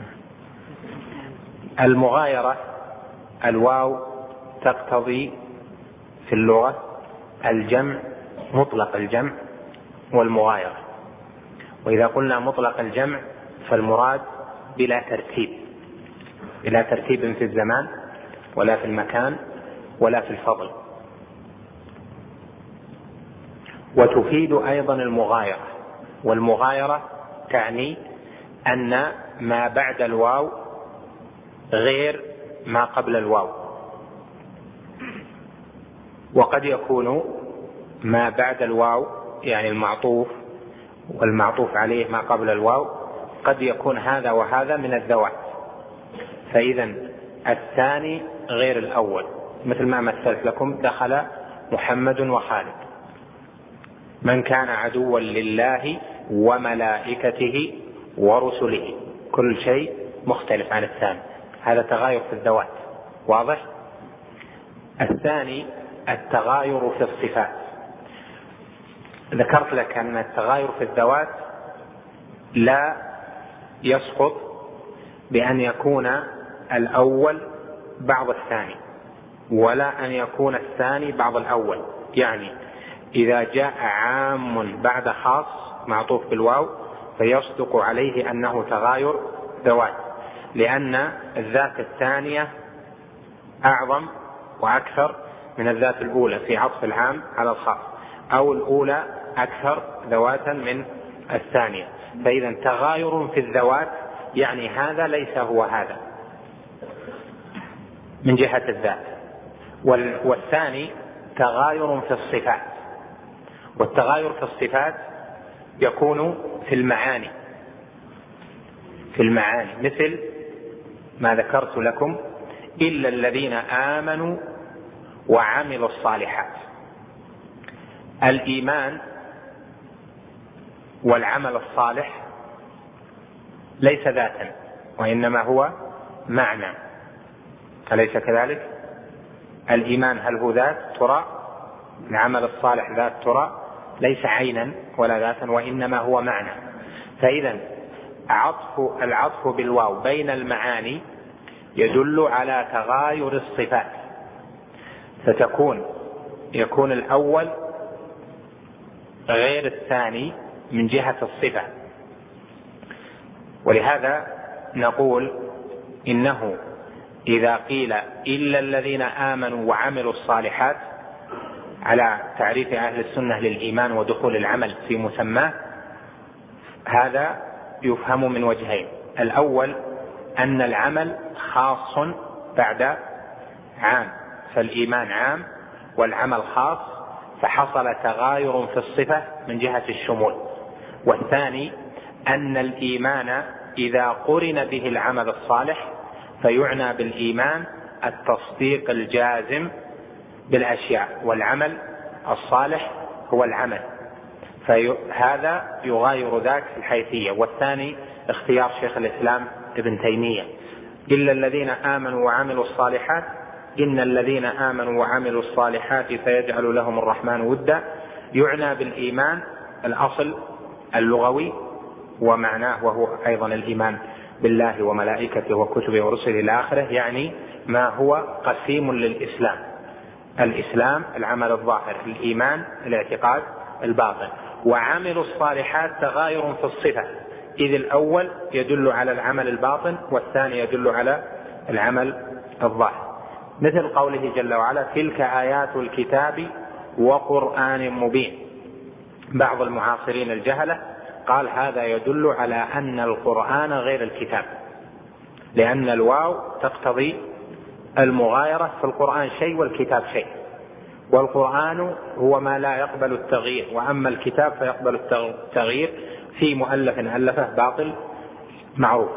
المغايرة. الواو تقتضي في اللغة الجمع، مطلق الجمع والمغايرة. وإذا قلنا مطلق الجمع فالمراد بلا ترتيب، بلا ترتيب في الزمان ولا في المكان ولا في الفضل. وتفيد أيضا المغايرة، والمغايرة تعني أن ما بعد الواو غير ما قبل الواو، وقد يكون ما بعد الواو يعني المعطوف والمعطوف عليه ما قبل الواو قد يكون هذا وهذا من الذوات. فإذا الثاني غير الأول، مثل ما مثلت لكم دخل محمد وخالد. من كان عدوا لله وملائكته ورسله، كل شيء مختلف عن الثاني، هذا تغاير في الذوات، واضح؟ الثاني التغاير في الصفات. ذكرت لك أن التغاير في الذوات لا يسقط بأن يكون الأول بعض الثاني، ولا أن يكون الثاني بعض الأول. يعني إذا جاء عام بعد خاص معطوف بالواو فيصدق عليه أنه تغاير ذوات، لأن الذات الثانية أعظم وأكثر من الذات الأولى في عطف العام على الخاص، أو الأولى أكثر ذواتا من الثانية. فإذا تغاير في الذوات يعني هذا ليس هو هذا من جهة الذات. والثاني تغاير في الصفات، والتغاير في الصفات يكون في المعاني، في المعاني مثل ما ذكرت لكم إلا الذين آمنوا وعملوا الصالحات. الإيمان والعمل الصالح ليس ذاتا وإنما هو معنى، أليس كذلك؟ الإيمان هل هو ذات ترى؟ العمل الصالح ذات ترى؟ ليس عينا ولا ذاتا وإنما هو معنى. فإذا عطف العطف بالواو بين المعاني يدل على تغاير الصفات، فتكون يكون الأول غير الثاني من جهة الصفة. ولهذا نقول إنه إذا قيل إلا الذين آمنوا وعملوا الصالحات على تعريف أهل السنة للإيمان ودخول العمل في مسماه، هذا يفهم من وجهين. الأول أن العمل خاص بعد عام، فالإيمان عام والعمل خاص، فحصل تغاير في الصفة من جهة الشمول. والثاني أن الإيمان إذا قرن به العمل الصالح فيعنى بالإيمان التصديق الجازم بالأشياء، والعمل الصالح هو العمل، فهذا يغاير ذاك في الحيثية. والثاني اختيار شيخ الإسلام ابن تيمية، إلا الذين آمنوا وعملوا الصالحات، إن الذين آمنوا وعملوا الصالحات سيجعل لهم الرحمن ودا، يعنى بالإيمان الأصل اللغوي ومعناه وهو أيضا الإيمان بالله وملائكته وكتبه ورسله إلى آخره، يعني ما هو قسيم للإسلام. الإسلام العمل الظاهر، الإيمان الاعتقاد الباطن. وعملوا الصالحات تغاير في الصفة، إذ الأول يدل على العمل الباطن والثاني يدل على العمل الظاهر، مثل قوله جل وعلا تلك آيات الكتاب وقرآن مبين. بعض المعاصرين الجهلة قال هذا يدل على أن القرآن غير الكتاب، لأن الواو تقتضي المغايرة، في القرآن شيء والكتاب شيء، والقرآن هو ما لا يقبل التغيير، وأما الكتاب فيقبل التغيير في مؤلف ألفه باطل معروف.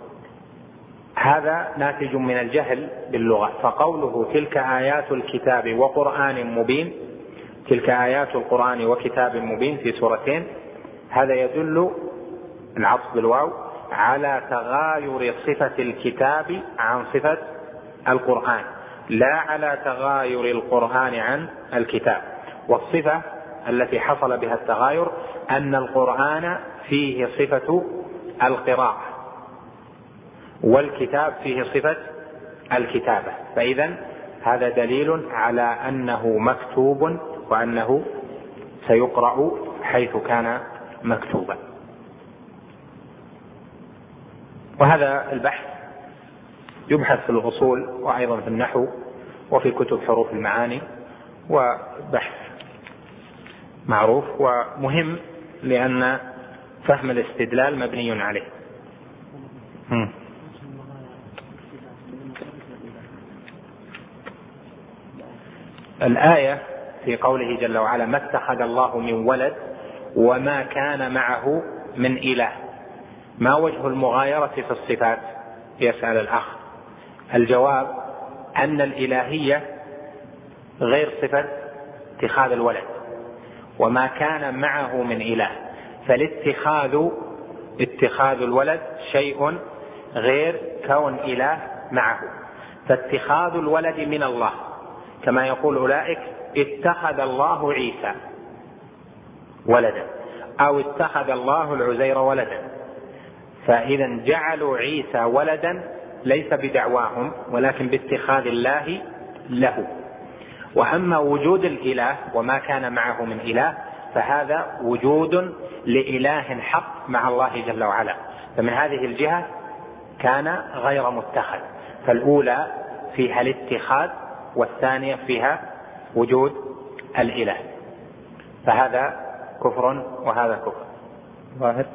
هذا ناتج من الجهل باللغة. فقوله تلك آيات الكتاب وقرآن مبين، تلك آيات القرآن وكتاب مبين في سورتين، هذا يدل العطف بالواو على تغاير صفة الكتاب عن صفة القرآن، لا على تغاير القرآن عن الكتاب. والصفة التي حصل بها التغاير أن القرآن فيه صفة القراءة والكتاب فيه صفة الكتابة، فإذن هذا دليل على أنه مكتوب وأنه سيقرأ حيث كان مكتوبا. وهذا البحث يبحث في الأصول وأيضا في النحو وفي كتب حروف المعاني، وبحث معروف ومهم لأن فهم الاستدلال مبني عليه. م. الآية في قوله جل وعلا ما اتخذ الله من ولد وما كان معه من إله، ما وجه المغايرة في الصفات؟ يسأل الأخ. الجواب أن الإلهية غير صفة اتخاذ الولد، وما كان معه من إله، فالاتخاذ اتخاذ الولد شيء غير كون إله معه. فاتخاذ الولد من الله كما يقول أولئك اتخذ الله عيسى ولدا أو اتخذ الله العزير ولدا، فإذا جعلوا عيسى ولدا ليس بدعواهم ولكن باتخاذ الله له. وأما وجود الإله وما كان معه من إله فهذا وجود لإله حق مع الله جل وعلا، فمن هذه الجهة كان غير متخذ. فالأولى فيها الاتخاذ والثانية فيها وجود الإله، فهذا كفر وهذا كفر ظاهر.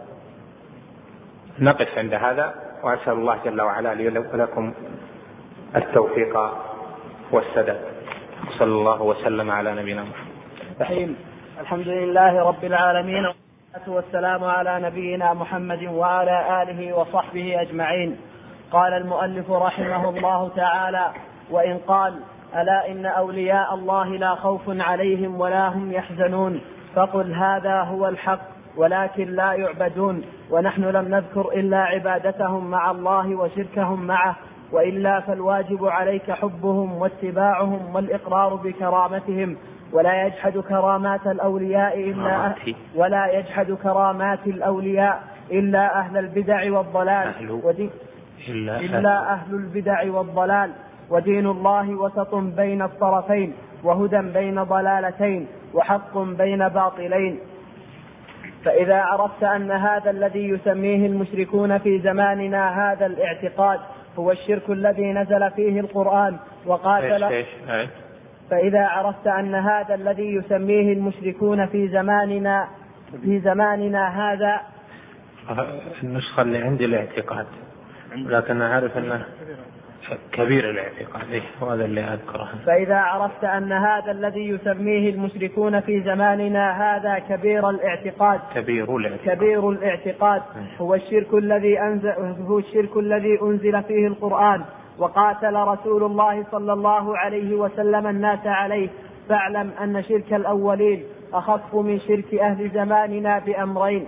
نقف عند هذا، وأسأل الله جل وعلا لي ولكم التوفيق والسداد. صلى الله وسلم على نبينا محمد. الحمد لله رب العالمين، والصلاة والسلام على نبينا محمد وعلى آله وصحبه أجمعين. قال المؤلف رحمه الله تعالى: وإن قال ألا إن أولياء الله لا خوف عليهم ولا هم يحزنون، فقل هذا هو الحق ولكن لا يعبدون، ونحن لم نذكر إلا عبادتهم مع الله وشركهم معه، وإلا فالواجب عليك حبهم واتباعهم والإقرار بكرامتهم، ولا يجحد كرامات الأولياء إلا أهل ولا يجحد كرامات الأولياء إلا أهل البدع والضلال ودين إلا أهل البدع والضلال ودين الله وسط بين الطرفين، وهدى بين ضلالتين، وحق بين باطلين. فإذا عرفت أن هذا الذي يسميه المشركون في زماننا هذا الاعتقاد هو الشرك الذي نزل فيه القرآن وقاتل إيش إيش فإذا عرفت أن هذا الذي يسميه المشركون في زماننا في زماننا هذا النسخة اللي عندي الاعتقاد، لكن أعرف أنه كبير الاعتقاد، وهذا اللي أذكره. فإذا عرفت أن هذا الذي يسميه المشركون في زماننا هذا كبير الاعتقاد كبير الاعتقاد, كبير الاعتقاد هو الشرك الذي أنزل هو الشرك الذي أنزل فيه القرآن وقاتل رسول الله صلى الله عليه وسلم الناس عليه، فاعلم أن شرك الأولين أخف من شرك أهل زماننا بأمرين: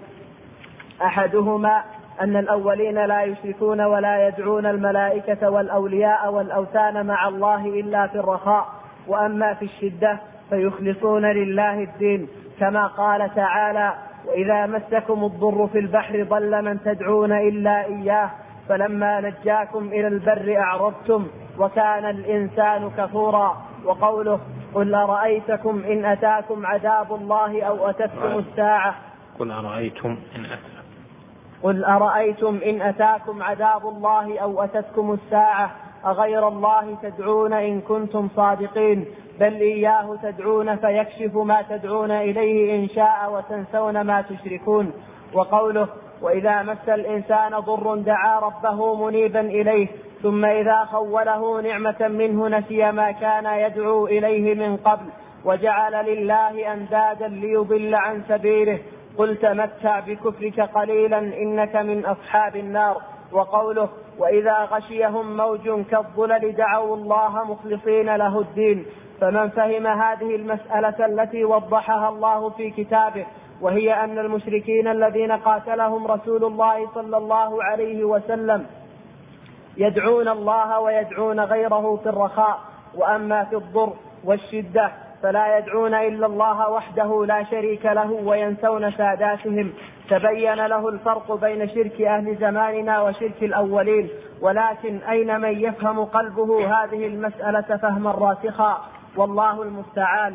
أحدهما أن الأولين لا يشركون ولا يدعون الملائكة والأولياء والأوثان مع الله إلا في الرخاء، وأما في الشدة فيخلصون لله الدين، كما قال تعالى: وإذا مسكم الضر في البحر ضل من تدعون إلا إياه فلما نجاكم إلى البر أعرضتم وكان الإنسان كفورا. وقوله: قل أرأيتكم إن أتاكم عذاب الله أو أتتكم الساعة قل أرأيتم إن أتاكم قل أرأيتم إن أتاكم عذاب الله أو أتتكم الساعة أغير الله تدعون إن كنتم صادقين، بل إياه تدعون فيكشف ما تدعون إليه إن شاء وتنسون ما تشركون. وقوله: وإذا مس الإنسان ضر دعا ربه منيبا إليه ثم إذا خوله نعمة منه نسي ما كان يدعو إليه من قبل وجعل لله أندادا ليضل عن سبيله، قل تمتع بكفرك قليلا إنك من أصحاب النار. وقوله: وإذا غشيهم موج كالظلل دعوا الله مخلصين له الدين. فمن فهم هذه المسألة التي وضحها الله في كتابه وهي أن المشركين الذين قاتلهم رسول الله صلى الله عليه وسلم يدعون الله ويدعون غيره في الرخاء، وأما في الضر والشدة فلا يدعون إلا الله وحده لا شريك له وينسون ساداتهم. تبين له الفرق بين شرك أهل زماننا وشرك الأولين، ولكن أين من يفهم قلبه هذه المسألة فهما راسخا، والله المستعان.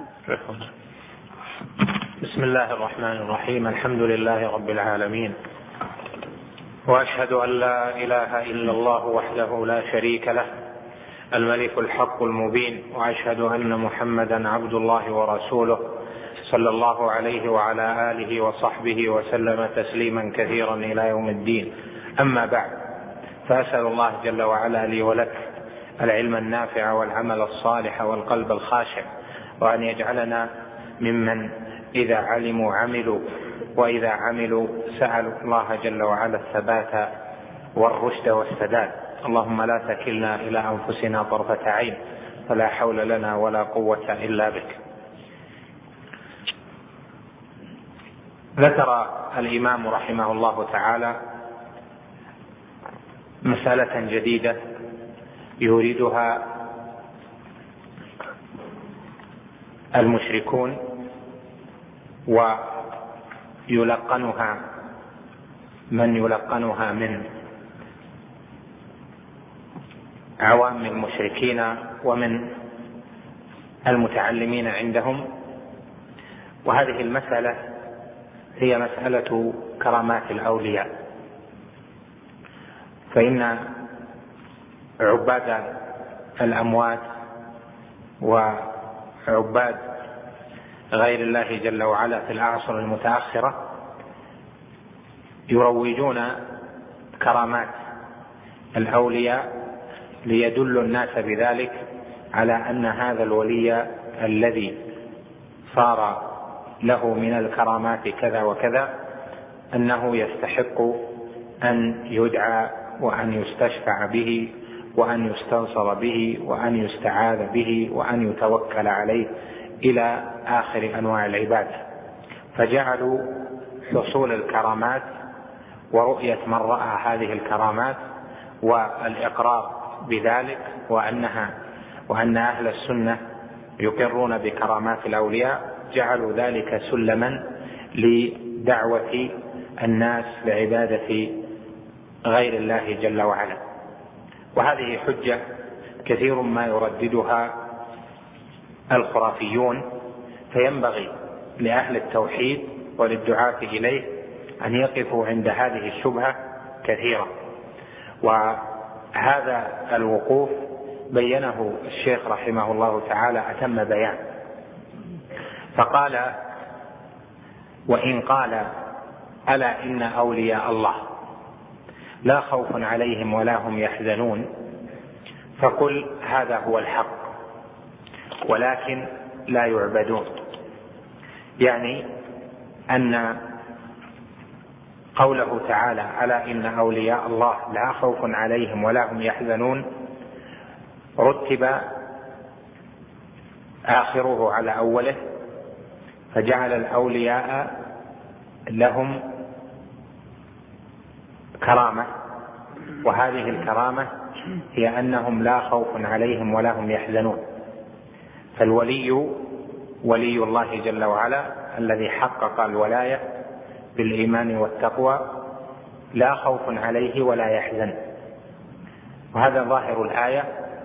بسم الله الرحمن الرحيم. الحمد لله رب العالمين، وأشهد أن لا إله إلا الله وحده لا شريك له الملك الحق المبين، وأشهد أن محمدا عبد الله ورسوله صلى الله عليه وعلى آله وصحبه وسلم تسليما كثيرا إلى يوم الدين. أما بعد، فأسأل الله جل وعلا لي ولك العلم النافع والعمل الصالح والقلب الخاشع، وأن يجعلنا ممن إذا علموا عملوا، وإذا عملوا سألوا الله جل وعلا الثبات والرشد والسداد. اللهم لا تكلنا إلى أنفسنا طرفة عين، فلا حول لنا ولا قوة إلا بك. ذكر الإمام رحمه الله تعالى مسألة جديدة يريدها المشركون ويلقنها من يلقنها من عوام المشركين ومن المتعلمين عندهم. وهذه المسألة هي مسألة كرامات الأولياء. فإن عباد الأموات وعباد غير الله جل وعلا في الأعصر المتأخرة يروجون كرامات الأولياء ليدل الناس بذلك على أن هذا الولي الذي صار له من الكرامات كذا وكذا أنه يستحق أن يدعى وأن يستشفع به وأن يستنصر به وأن يستعاذ به وأن يتوكل عليه إلى آخر أنواع العبادة. فجعلوا حصول الكرامات ورؤية من رأى هذه الكرامات والإقرار بذلك وأنها وأن أهل السنة يقرون بكرامات الأولياء، جعلوا ذلك سلما لدعوة الناس لعبادة غير الله جل وعلا. وهذه حجة كثير ما يرددها الخرافيون، فينبغي لأهل التوحيد وللدعاة إليه أن يقفوا عند هذه الشبهة كثيرا. وهذا الوقوف بينه الشيخ رحمه الله تعالى أتم بيان، فقال: وإن قال ألا إن أولياء الله لا خوف عليهم ولا هم يحزنون، فقل هذا هو الحق ولكن لا يعبدون. يعني أن قوله تعالى ألا إن أولياء الله لا خوف عليهم ولا هم يحزنون رتب آخره على أوله، فجعل الأولياء لهم كرامة، وهذه الكرامة هي أنهم لا خوف عليهم ولا هم يحزنون. فالولي ولي الله جل وعلا الذي حقق الولاية بالإيمان والتقوى لا خوف عليه ولا يحزن، وهذا ظاهر الآية.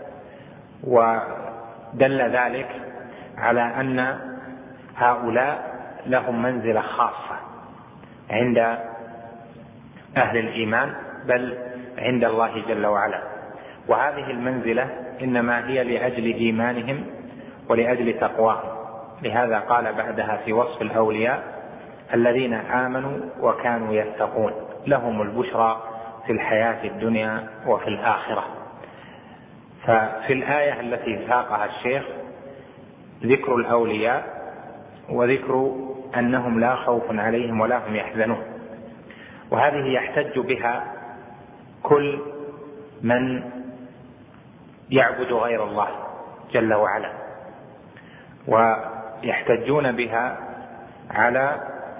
ودل ذلك على أن هؤلاء لهم منزلة خاصة عند أهل الإيمان بل عند الله جل وعلا، وهذه المنزلة إنما هي لأجل إيمانهم ولأجل تقواهم. لهذا قال بعدها في وصف الأولياء: الذين آمنوا وكانوا يتقون لهم البشرى في الحياة الدنيا وفي الآخرة. ففي الآية التي ساقها الشيخ ذكر الأولياء وذكر أنهم لا خوف عليهم ولا هم يحزنون، وهذه يحتج بها كل من يعبد غير الله جل وعلا، ويحتجون بها على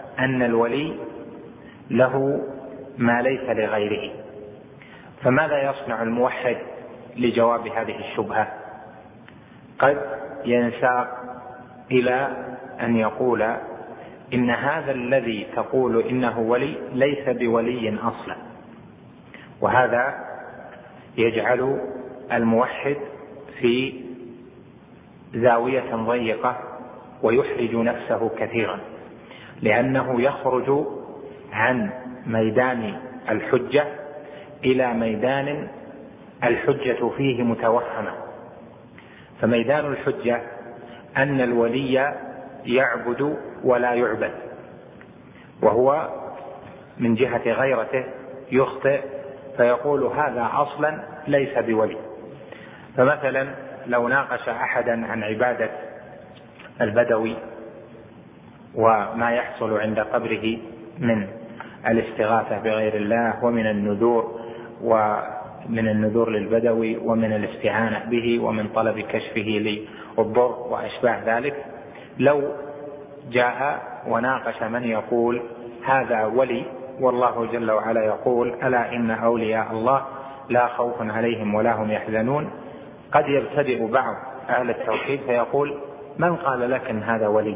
أن الولي له ما ليس لغيره. فماذا يصنع الموحد لجواب هذه الشبهة؟ قد ينساق إلى أن يقول إن هذا الذي تقول إنه ولي ليس بولي أصلا، وهذا يجعل الموحد في زاوية ضيقة ويحرج نفسه كثيرا، لأنه يخرج عن ميدان الحجة إلى ميدان الحجة فيه متوهمة. فميدان الحجة أن الولي يعبد ولا يعبد، وهو من جهة غيرته يخطئ فيقول هذا أصلا ليس بولي. فمثلا لو ناقش أحدا عن عبادة البدوي وما يحصل عند قبره من الاستغاثة بغير الله ومن النذور ومن النذور للبدوي ومن الاستعانة به ومن طلب كشفه للضر وأشباه ذلك، لو جاء وناقش من يقول هذا ولي والله جل وعلا يقول ألا إن أولياء الله لا خوف عليهم ولا هم يحزنون، قد يبتدئ بعض أهل التوحيد فيقول من قال لك إن هذا ولي؟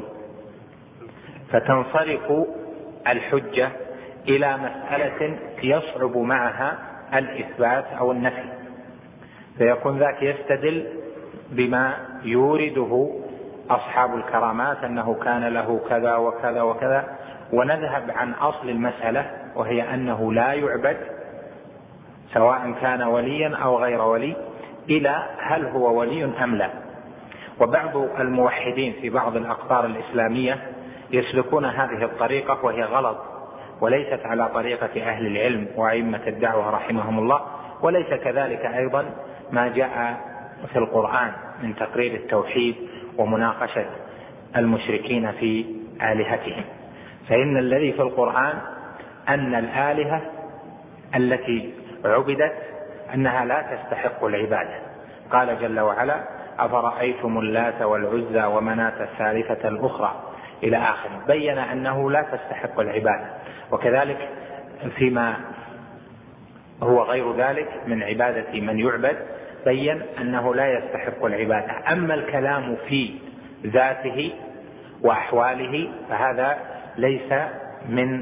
فتنصرف الحجة إلى مسألة يصعب معها الإثبات أو النفي، فيكون ذاك يستدل بما يورده أصحاب الكرامات أنه كان له كذا وكذا وكذا، ونذهب عن أصل المسألة وهي أنه لا يعبد سواء كان وليا أو غير ولي إلى هل هو ولي أم لا. وبعض الموحدين في بعض الأقطار الإسلامية يسلكون هذه الطريقة وهي غلط، وليست على طريقة أهل العلم وأئمة الدعوة رحمهم الله، وليس كذلك أيضا ما جاء في القرآن من تقرير التوحيد ومناقشة المشركين في آلهتهم. فإن الذي في القرآن أن الآلهة التي عبدت أنها لا تستحق العبادة. قال جل وعلا أفرأيتم اللات والعزى ومناة الثالثة الأخرى إلى آخره، بين أنه لا تستحق العبادة. وكذلك فيما هو غير ذلك من عبادة من يعبد بين أنه لا يستحق العبادة. أما الكلام في ذاته وأحواله فهذا ليس من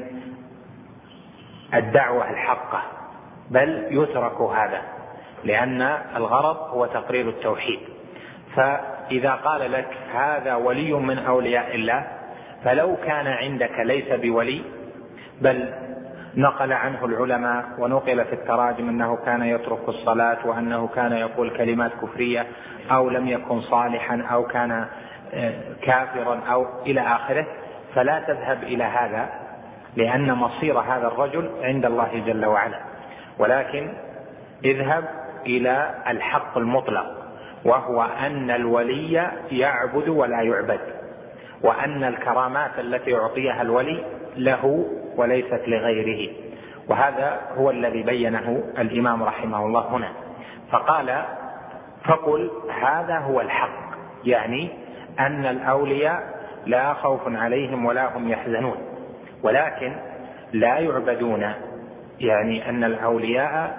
الدعوة الحقة، بل يترك هذا، لأن الغرض هو تقرير التوحيد. فإذا قال لك هذا ولي من أولياء الله، فلو كان عندك ليس بولي، بل نقل عنه العلماء ونقل في التراجم أنه كان يترك الصلاة وأنه كان يقول كلمات كفرية أو لم يكن صالحا أو كان كافرا أو إلى آخره، فلا تذهب إلى هذا، لأن مصير هذا الرجل عند الله جل وعلا، ولكن اذهب إلى الحق المطلق، وهو أن الولي يعبد ولا يعبد، وأن الكرامات التي أعطيها الولي له وليست لغيره. وهذا هو الذي بينه الإمام رحمه الله هنا، فقال فقل هذا هو الحق، يعني أن الأولياء لا خوف عليهم ولا هم يحزنون، ولكن لا يعبدون، يعني أن الأولياء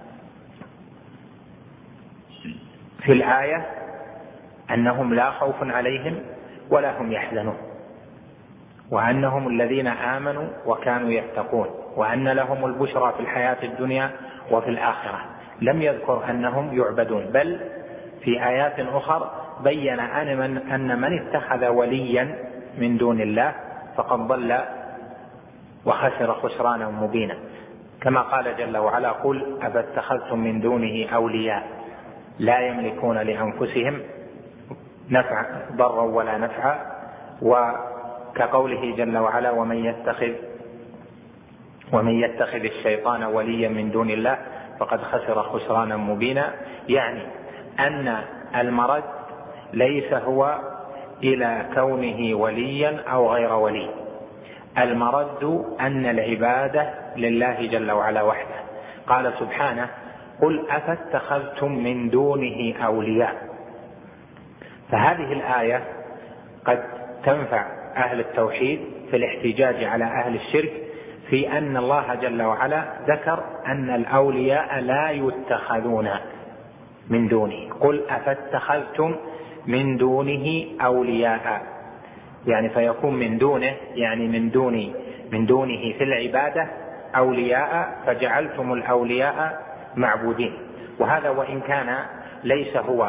في الآية أنهم لا خوف عليهم ولا هم يحزنون، وأنهم الذين آمنوا وكانوا يتقون، وأن لهم البشرى في الحياة الدنيا وفي الآخرة. لم يذكر أنهم يعبدون، بل في آيات أخرى بين أن من, أن من اتخذ وليا من دون الله فقد ضل وخسر خسرانا مبينا، كما قال جل وعلا قل أفاتخذتم من دونه أولياء لا يملكون لأنفسهم نفع ضرا ولا نفعا، وكقوله جل وعلا ومن يتخذ ومن يتخذ الشيطان وليا من دون الله فقد خسر خسرانا مبينا. يعني أن المرد ليس هو إلى كونه وليا أو غير ولي، المرد أن العبادة لله جل وعلا وحده. قال سبحانه قل أفاتخذتم من دونه أولياء. فهذه الآية قد تنفع أهل التوحيد في الاحتجاج على أهل الشرك في أن الله جل وعلا ذكر أن الأولياء لا يتخذون من دونه. قل أفاتخذتم من دونه أولياء، يعني فيكون من دونه يعني من دونه من دونه في العبادة أولياء، فجعلتم الأولياء معبودين. وهذا وإن كان ليس هو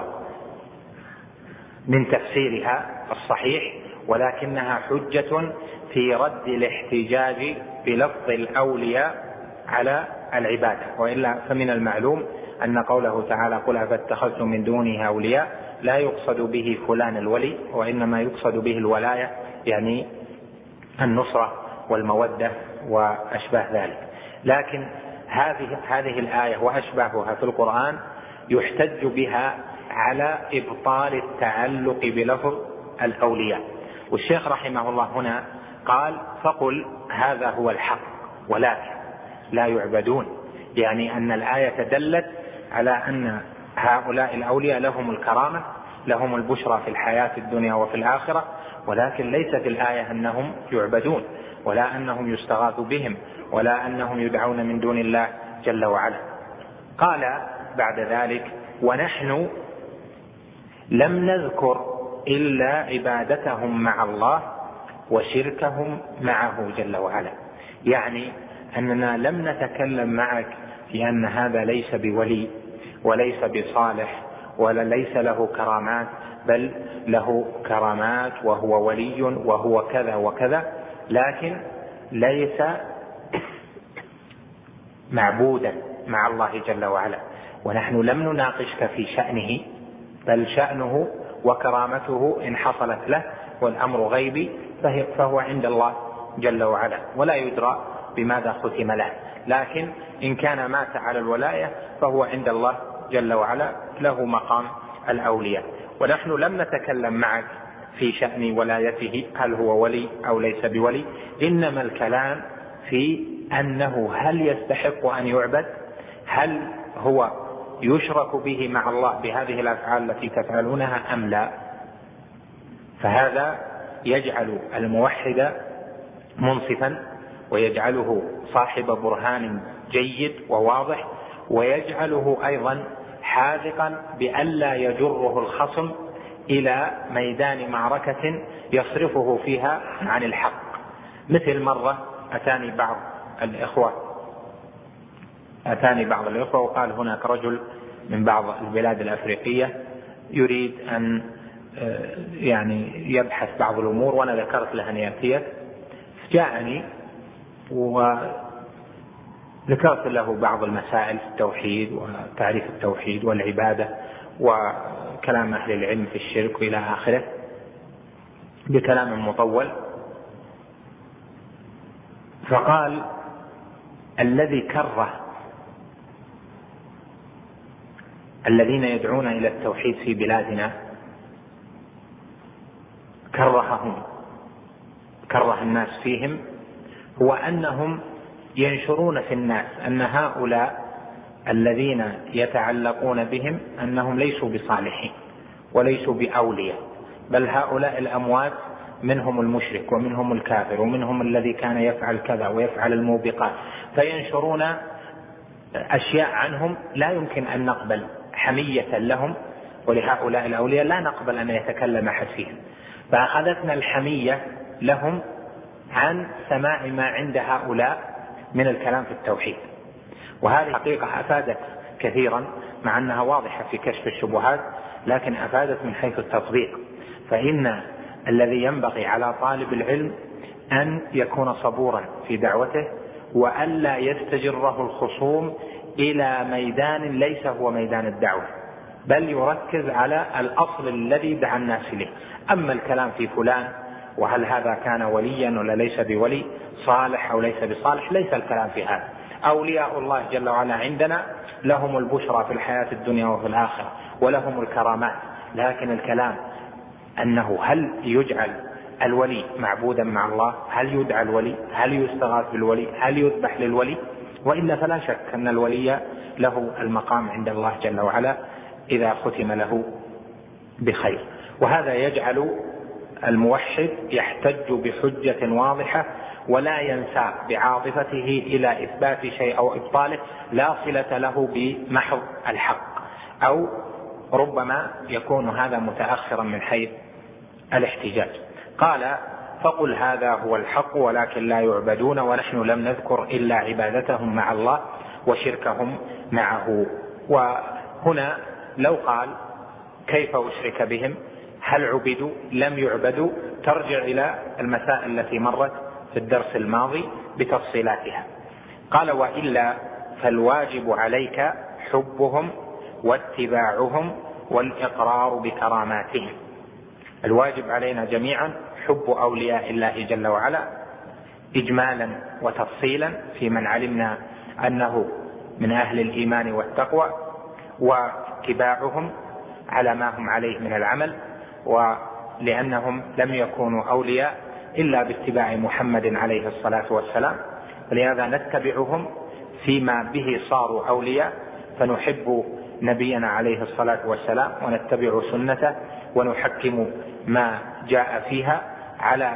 من تفسيرها الصحيح، ولكنها حجة في رد الاحتجاج بلفظ الأولياء على العبادة. وإلا فمن المعلوم أن قوله تعالى قل أفاتخذتم من دونه أولياء لا يقصد به فلان الولي، وإنما يقصد به الولاية، يعني النصرة والمودة وأشباه ذلك. لكن هذه هذه الآية وأشباهها في القرآن يحتج بها على إبطال التعلق بلفظ الأولياء. والشيخ رحمه الله هنا قال فقل هذا هو الحق ولكن لا يعبدون، يعني أن الآية دلت على أن هؤلاء الأولياء لهم الكرامة، لهم البشرى في الحياة الدنيا وفي الآخرة، ولكن ليست الآية أنهم يعبدون ولا أنهم يستغاث بهم ولا أنهم يدعون من دون الله جل وعلا. قال بعد ذلك ونحن لم نذكر إلا عبادتهم مع الله وشركهم معه جل وعلا، يعني أننا لم نتكلم معك في أن هذا ليس بولي وليس بصالح ولا ليس له كرامات، بل له كرامات وهو ولي وهو كذا وكذا، لكن ليس معبودا مع الله جل وعلا. ونحن لم نناقشك في شأنه، بل شأنه وكرامته إن حصلت له والأمر غيبي فهو عند الله جل وعلا ولا يدرى بماذا ختم له، لكن إن كان مات على الولاية فهو عند الله جل وعلا له مقام الأولياء. ونحن لم نتكلم معك في شأن ولايته هل هو ولي أو ليس بولي، إنما الكلام في أنه هل يستحق أن يعبد، هل هو يشرك به مع الله بهذه الأفعال التي تفعلونها أم لا. فهذا يجعل الموحد منصفا ويجعله صاحب برهان جيد وواضح، ويجعله أيضا حاذقا بألا يجره الخصم إلى ميدان معركة يصرفه فيها عن الحق. مثل مرة أتاني بعض الإخوة أتاني بعض الإخوة وقال هناك رجل من بعض البلاد الأفريقية يريد أن يعني يبحث بعض الأمور، وأنا ذكرت له أن يأتي. جاءني وذكرت له بعض المسائل في التوحيد وتعريف التوحيد والعبادة وكلام أهل العلم في الشرك إلى آخره بكلام مطول. فقال الذي كره الذين يدعون إلى التوحيد في بلادنا كرههم كره الناس فيهم هو أنهم ينشرون في الناس أن هؤلاء الذين يتعلقون بهم أنهم ليسوا بصالحين وليسوا بأولياء، بل هؤلاء الأموات منهم المشرك ومنهم الكافر ومنهم الذي كان يفعل كذا ويفعل الموبقات، فينشرون أشياء عنهم لا يمكن أن نقبل حمية لهم، ولهؤلاء الأولياء لا نقبل أن يتكلم أحد فيهم. فأخذتنا الحمية لهم عن سماع ما عند هؤلاء من الكلام في التوحيد. وهذه حقيقة أفادت كثيرا مع أنها واضحة في كشف الشبهات، لكن أفادت من حيث التطبيق. فإن الذي ينبغي على طالب العلم أن يكون صبورا في دعوته وألا يستجره الخصوم إلى ميدان ليس هو ميدان الدعوة، بل يركز على الأصل الذي دعا الناس إليه. أما الكلام في فلان وهل هذا كان وليا ولا ليس بولي، صالح أو ليس بصالح، ليس الكلام في هذا. أولياء الله جل وعلا عندنا لهم البشرى في الحياة الدنيا وفي الآخرة ولهم الكرامات، لكن الكلام أنه هل يجعل الولي معبودا مع الله، هل يدعى الولي، هل يستغاث بالولي، هل يذبح للولي، وإلا فلا شك أن الولي له المقام عند الله جل وعلا إذا ختم له بخير. وهذا يجعل الموحد يحتج بحجة واضحة ولا ينساق بعاطفته إلى إثبات شيء أو إبطاله لا صلة له بمحض الحق، أو ربما يكون هذا متأخرا من حيث الاحتجاج. قال: فقل هذا هو الحق ولكن لا يعبدون، ونحن لم نذكر إلا عبادتهم مع الله وشركهم معه. وهنا لو قال: كيف أشرك بهم؟ هل عبدوا؟ لم يعبدوا؟ ترجع إلى المسائل التي مرت في الدرس الماضي بتفصيلاتها. قال: وإلا فالواجب عليك حبهم واتباعهم والإقرار بكراماتهم. الواجب علينا جميعا حب أولياء الله جل وعلا إجمالا وتفصيلا في من علمنا أنه من أهل الإيمان والتقوى، واتباعهم على ما هم عليه من العمل، ولأنهم لم يكونوا أولياء إلا باتباع محمد عليه الصلاة والسلام، ولهذا نتبعهم فيما به صاروا أولياء، فنحب نبينا عليه الصلاة والسلام ونتبع سنته ونحكم ما جاء فيها على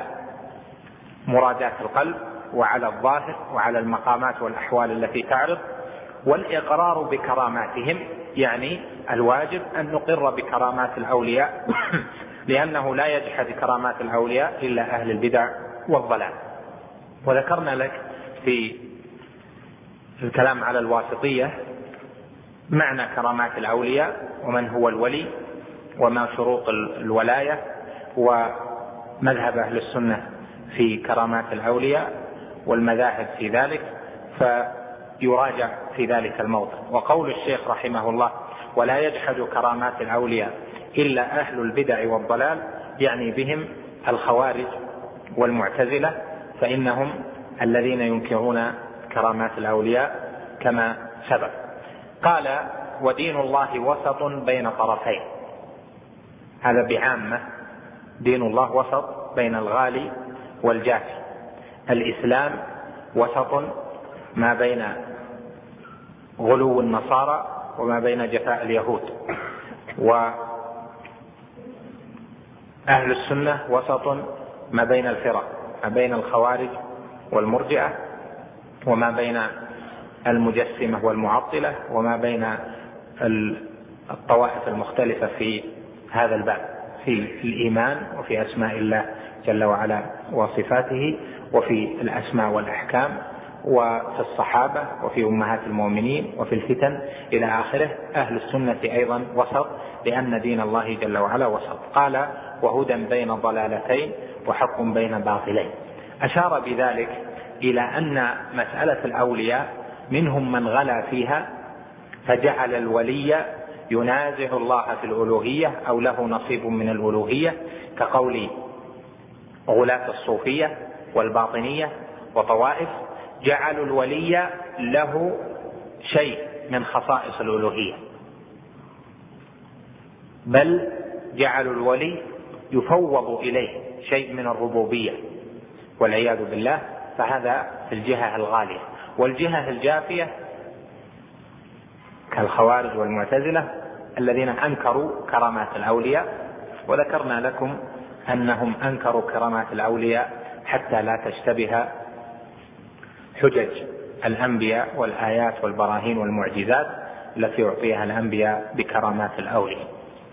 مرادات القلب وعلى الظاهر وعلى المقامات والأحوال التي تعرض. والإقرار بكراماتهم يعني الواجب أن نقر بكرامات الأولياء لأنه لا يجحد كرامات الأولياء إلا أهل البدع والضلال. وذكرنا لك في الكلام على الواسطية معنى كرامات الأولياء ومن هو الولي وما شروط الولاية ومذهب أهل السنة في كرامات الأولياء والمذاهب في ذلك، فيراجع في ذلك الموضع. وقول الشيخ رحمه الله: ولا يجحد كرامات الأولياء إلا أهل البدع والضلال، يعني بهم الخوارج والمعتزلة، فإنهم الذين ينكرون كرامات الأولياء كما سبق. قال: ودين الله وسط بين طرفين. هذا بعامة، دين الله وسط بين الغالي والجافي. الإسلام وسط ما بين غلو النصارى وما بين جفاء اليهود، وأهل السنة وسط ما بين الفرق، ما بين الخوارج والمرجئة وما بين المجسمة والمعطلة وما بين الطوائف المختلفة في هذا الباب، في الإيمان وفي أسماء الله جل وعلا وصفاته، وفي الأسماء والأحكام، وفي الصحابة، وفي أمهات المؤمنين، وفي الفتن إلى آخره. أهل السنة أيضا وسط، لأن دين الله جل وعلا وسط. قال: وهدى بين ضلالتين وحق بين باطلين. أشار بذلك إلى أن مسألة الأولياء منهم من غلا فيها فجعل الولي ينازع الله في الألوهية أو له نصيب من الألوهية، كقول غلاة الصوفية والباطنية وطوائف، جعلوا الولي له شيء من خصائص الألوهية، بل جعلوا الولي يفوض إليه شيء من الربوبية والعياذ بالله. فهذا في الجهة الغالية. والجهة الجافية كالخوارج والمعتزلة الذين أنكروا كرامات الأولياء، وذكرنا لكم أنهم أنكروا كرامات الأولياء حتى لا تشتبه حجج الأنبياء والآيات والبراهين والمعجزات التي يعطيها الأنبياء بكرامات الأولياء.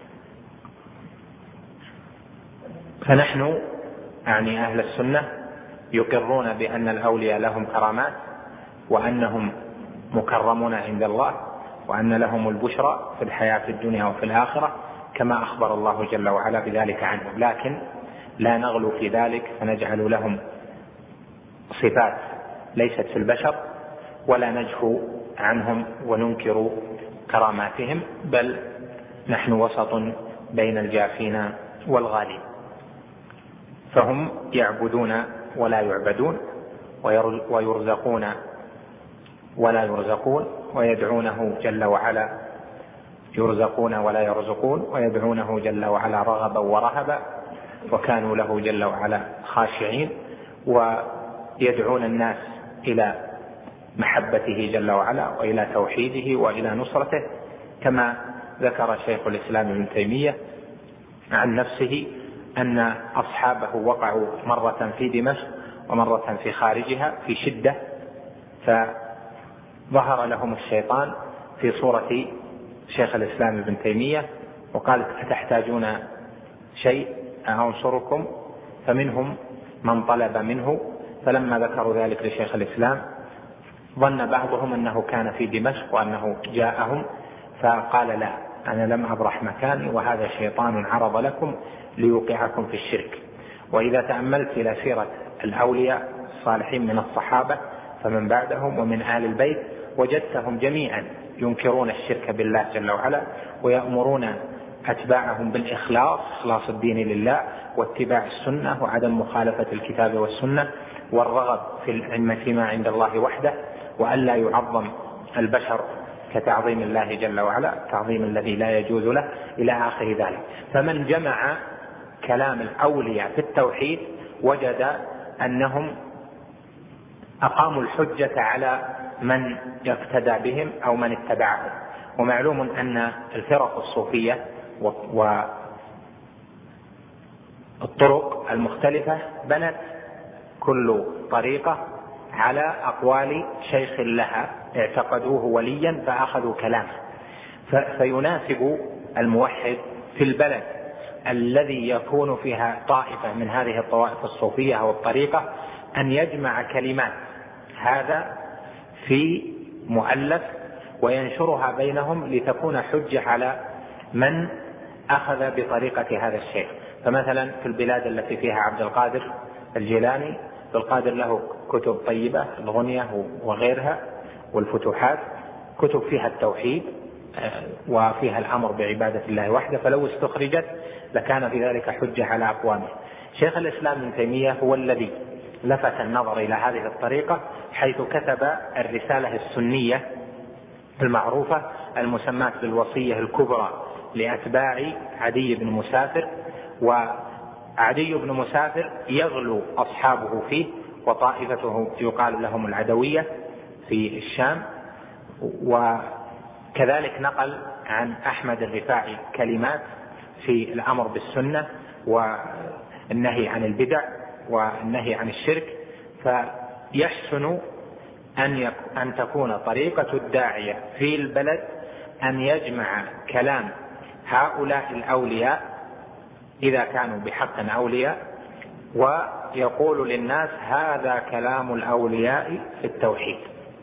فنحن يعني أهل السنة يقرون بأن الأولياء لهم كرامات، وأنهم مكرمون عند الله، وأن لهم البشرى في الحياة الدنيا وفي الآخرة كما أخبر الله جل وعلا بذلك عنهم، لكن لا نغلو في ذلك فنجعل لهم صفات ليست في البشر، ولا نجفو عنهم وننكر كراماتهم، بل نحن وسط بين الجافين والغالين. فهم يعبدون ولا يعبدون، ويرزقون ولا يرزقون، ويدعونه جل وعلا يرزقون ولا يرزقون، ويدعونه جل وعلا رغبا ورهبا، وكانوا له جل وعلا خاشعين، ويدعون الناس إلى محبته جل وعلا وإلى توحيده وإلى نصرته، كما ذكر شيخ الإسلام ابن تيمية عن نفسه أن أصحابه وقعوا مرة في دمشق ومرة في خارجها في شدة، فظهر لهم الشيطان في صورة شيخ الإسلام ابن تيمية وقال: أتحتاجون شيء أنصركم؟ فمنهم من طلب منه، فلما ذكروا ذلك لشيخ الإسلام ظن بعضهم أنه كان في دمشق وأنه جاءهم، فقال: لا، أنا لم أبرح مكاني، وهذا شيطان عرض لكم ليوقعكم في الشرك. وإذا تأملت إلى سيرة الأولياء الصالحين من الصحابة فمن بعدهم ومن آل البيت وجدتهم جميعا ينكرون الشرك بالله جل وعلا، ويأمرون أتباعهم بالإخلاص، إخلاص الدين لله، واتباع السنة وعدم مخالفة الكتاب والسنة، والرغب في ما عند الله وحده، وألا يعظم البشر كتعظيم الله جل وعلا، تعظيم الذي لا يجوز له، إلى آخر ذلك. فمن جمع كلام الأولياء في التوحيد وجد أنهم أقاموا الحجة على من يقتدى بهم أو من اتبعهم. ومعلوم أن الفرق الصوفية والطرق المختلفة بنت كل طريقة على أقوال شيخ لها اعتقدوه وليا فأخذوا كلامه. فيناسب الموحد في البلد الذي يكون فيها طائفة من هذه الطوائف الصوفية أو الطريقة أن يجمع كلمات هذا في مؤلف وينشرها بينهم لتكون حجة على من أخذ بطريقة هذا الشيخ. فمثلا في البلاد التي فيها عبد القادر الجيلاني، عبد القادر له كتب طيبة، الغنية وغيرها والفتوحات، كتب فيها التوحيد وفيها الأمر بعبادة الله وحده، فلو استخرجت لكان في ذلك حجة على أقوامه. شيخ الإسلام ابن تيمية هو الذي لفت النظر إلى هذه الطريقة، حيث كتب الرسالة السنية المعروفة المسماة بالوصية الكبرى لأتباع عدي بن مسافر. وعدي بن مسافر يغلو أصحابه فيه، وطائفته يقال لهم العدوية في الشام. وكذلك نقل عن أحمد الرفاعي كلمات في الأمر بالسنة والنهي عن البدع والنهي عن الشرك. فيحسن أن, أن تكون طريقة الداعية في البلد أن يجمع كلام هؤلاء الأولياء إذا كانوا بحق أولياء، ويقول للناس: هذا كلام الأولياء في التوحيد.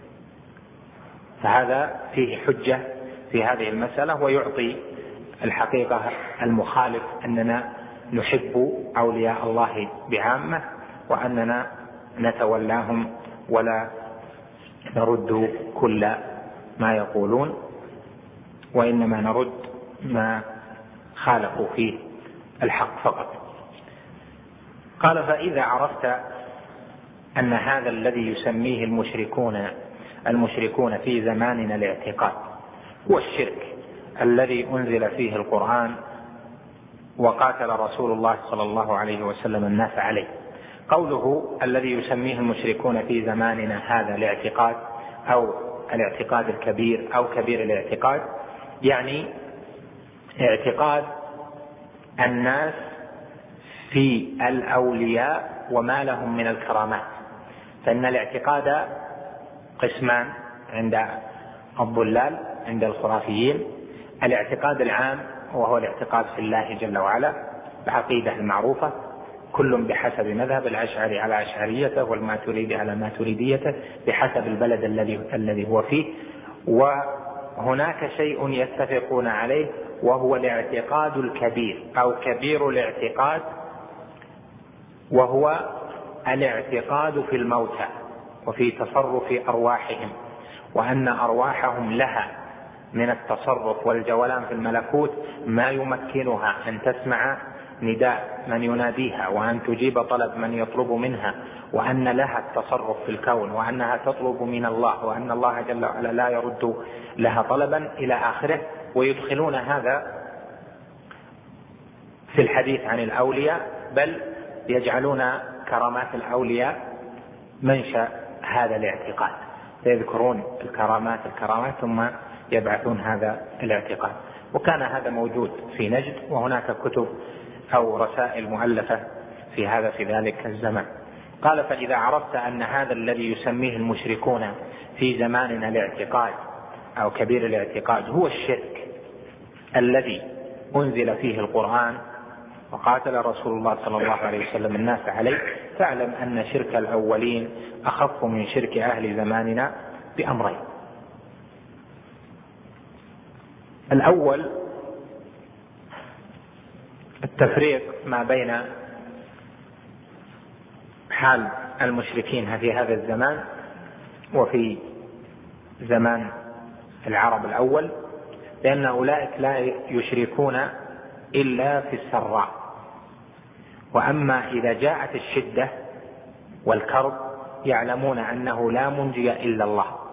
فهذا فيه حجة في هذه المسألة، ويعطي الحقيقة المخالف أننا نحب أولياء الله بعامة، وأننا نتولاهم ولا نرد كل ما يقولون، وإنما نرد ما خالفوا فيه الحق فقط. قال: فإذا عرفت أن هذا الذي يسميه المشركون المشركون في زماننا الاعتقاد هو الشرك الذي أنزل فيه القرآن وقاتل رسول الله صلى الله عليه وسلم الناس عليه. قوله الذي يسميه المشركون في زماننا هذا الاعتقاد أو الاعتقاد الكبير أو كبير الاعتقاد، يعني اعتقاد الناس في الأولياء وما لهم من الكرامات. فإن الاعتقاد قسمان عند الضلال، عند الخرافيين: الاعتقاد العام وهو الاعتقاد في الله جل وعلا، العقيدة المعروفة، كل بحسب مذهب، الأشعري على أشعريته والماتريدي على ماتريديته بحسب البلد الذي الذي هو فيه. وهناك شيء يتفقون عليه وهو الاعتقاد الكبير أو كبير الاعتقاد، وهو الاعتقاد في الموتى وفي تصرف أرواحهم، وأن أرواحهم لها من التصرف والجولان في الملكوت ما يمكنها أن تسمع نداء من يناديها، وأن تجيب طلب من يطلب منها، وأن لها التصرف في الكون، وأنها تطلب من الله، وأن الله جل وعلا لا يرد لها طلبا إلى آخره. ويدخلون هذا في الحديث عن الأولياء، بل يجعلون كرامات الأولياء منشأ هذا الاعتقاد، فيذكرون الكرامات الكرامات ثم يبعثون هذا الاعتقاد. وكان هذا موجود في نجد، وهناك كتب أو رسائل مؤلفة في هذا في ذلك الزمان. قال: فإذا عرفت أن هذا الذي يسميه المشركون في زماننا الاعتقاد أو كبير الاعتقاد هو الشرك الذي أنزل فيه القرآن وقاتل رسول الله صلى الله عليه وسلم الناس عليه، فاعلم أن شرك الأولين أخف من شرك أهل زماننا بأمرين. الأول التفريق ما بين حال المشركين في هذا الزمان وفي زمان العرب الأول، لأن أولئك لا يشركون إلا في السراء، وأما إذا جاءت الشدة والكرب يعلمون أنه لا منجي إلا الله،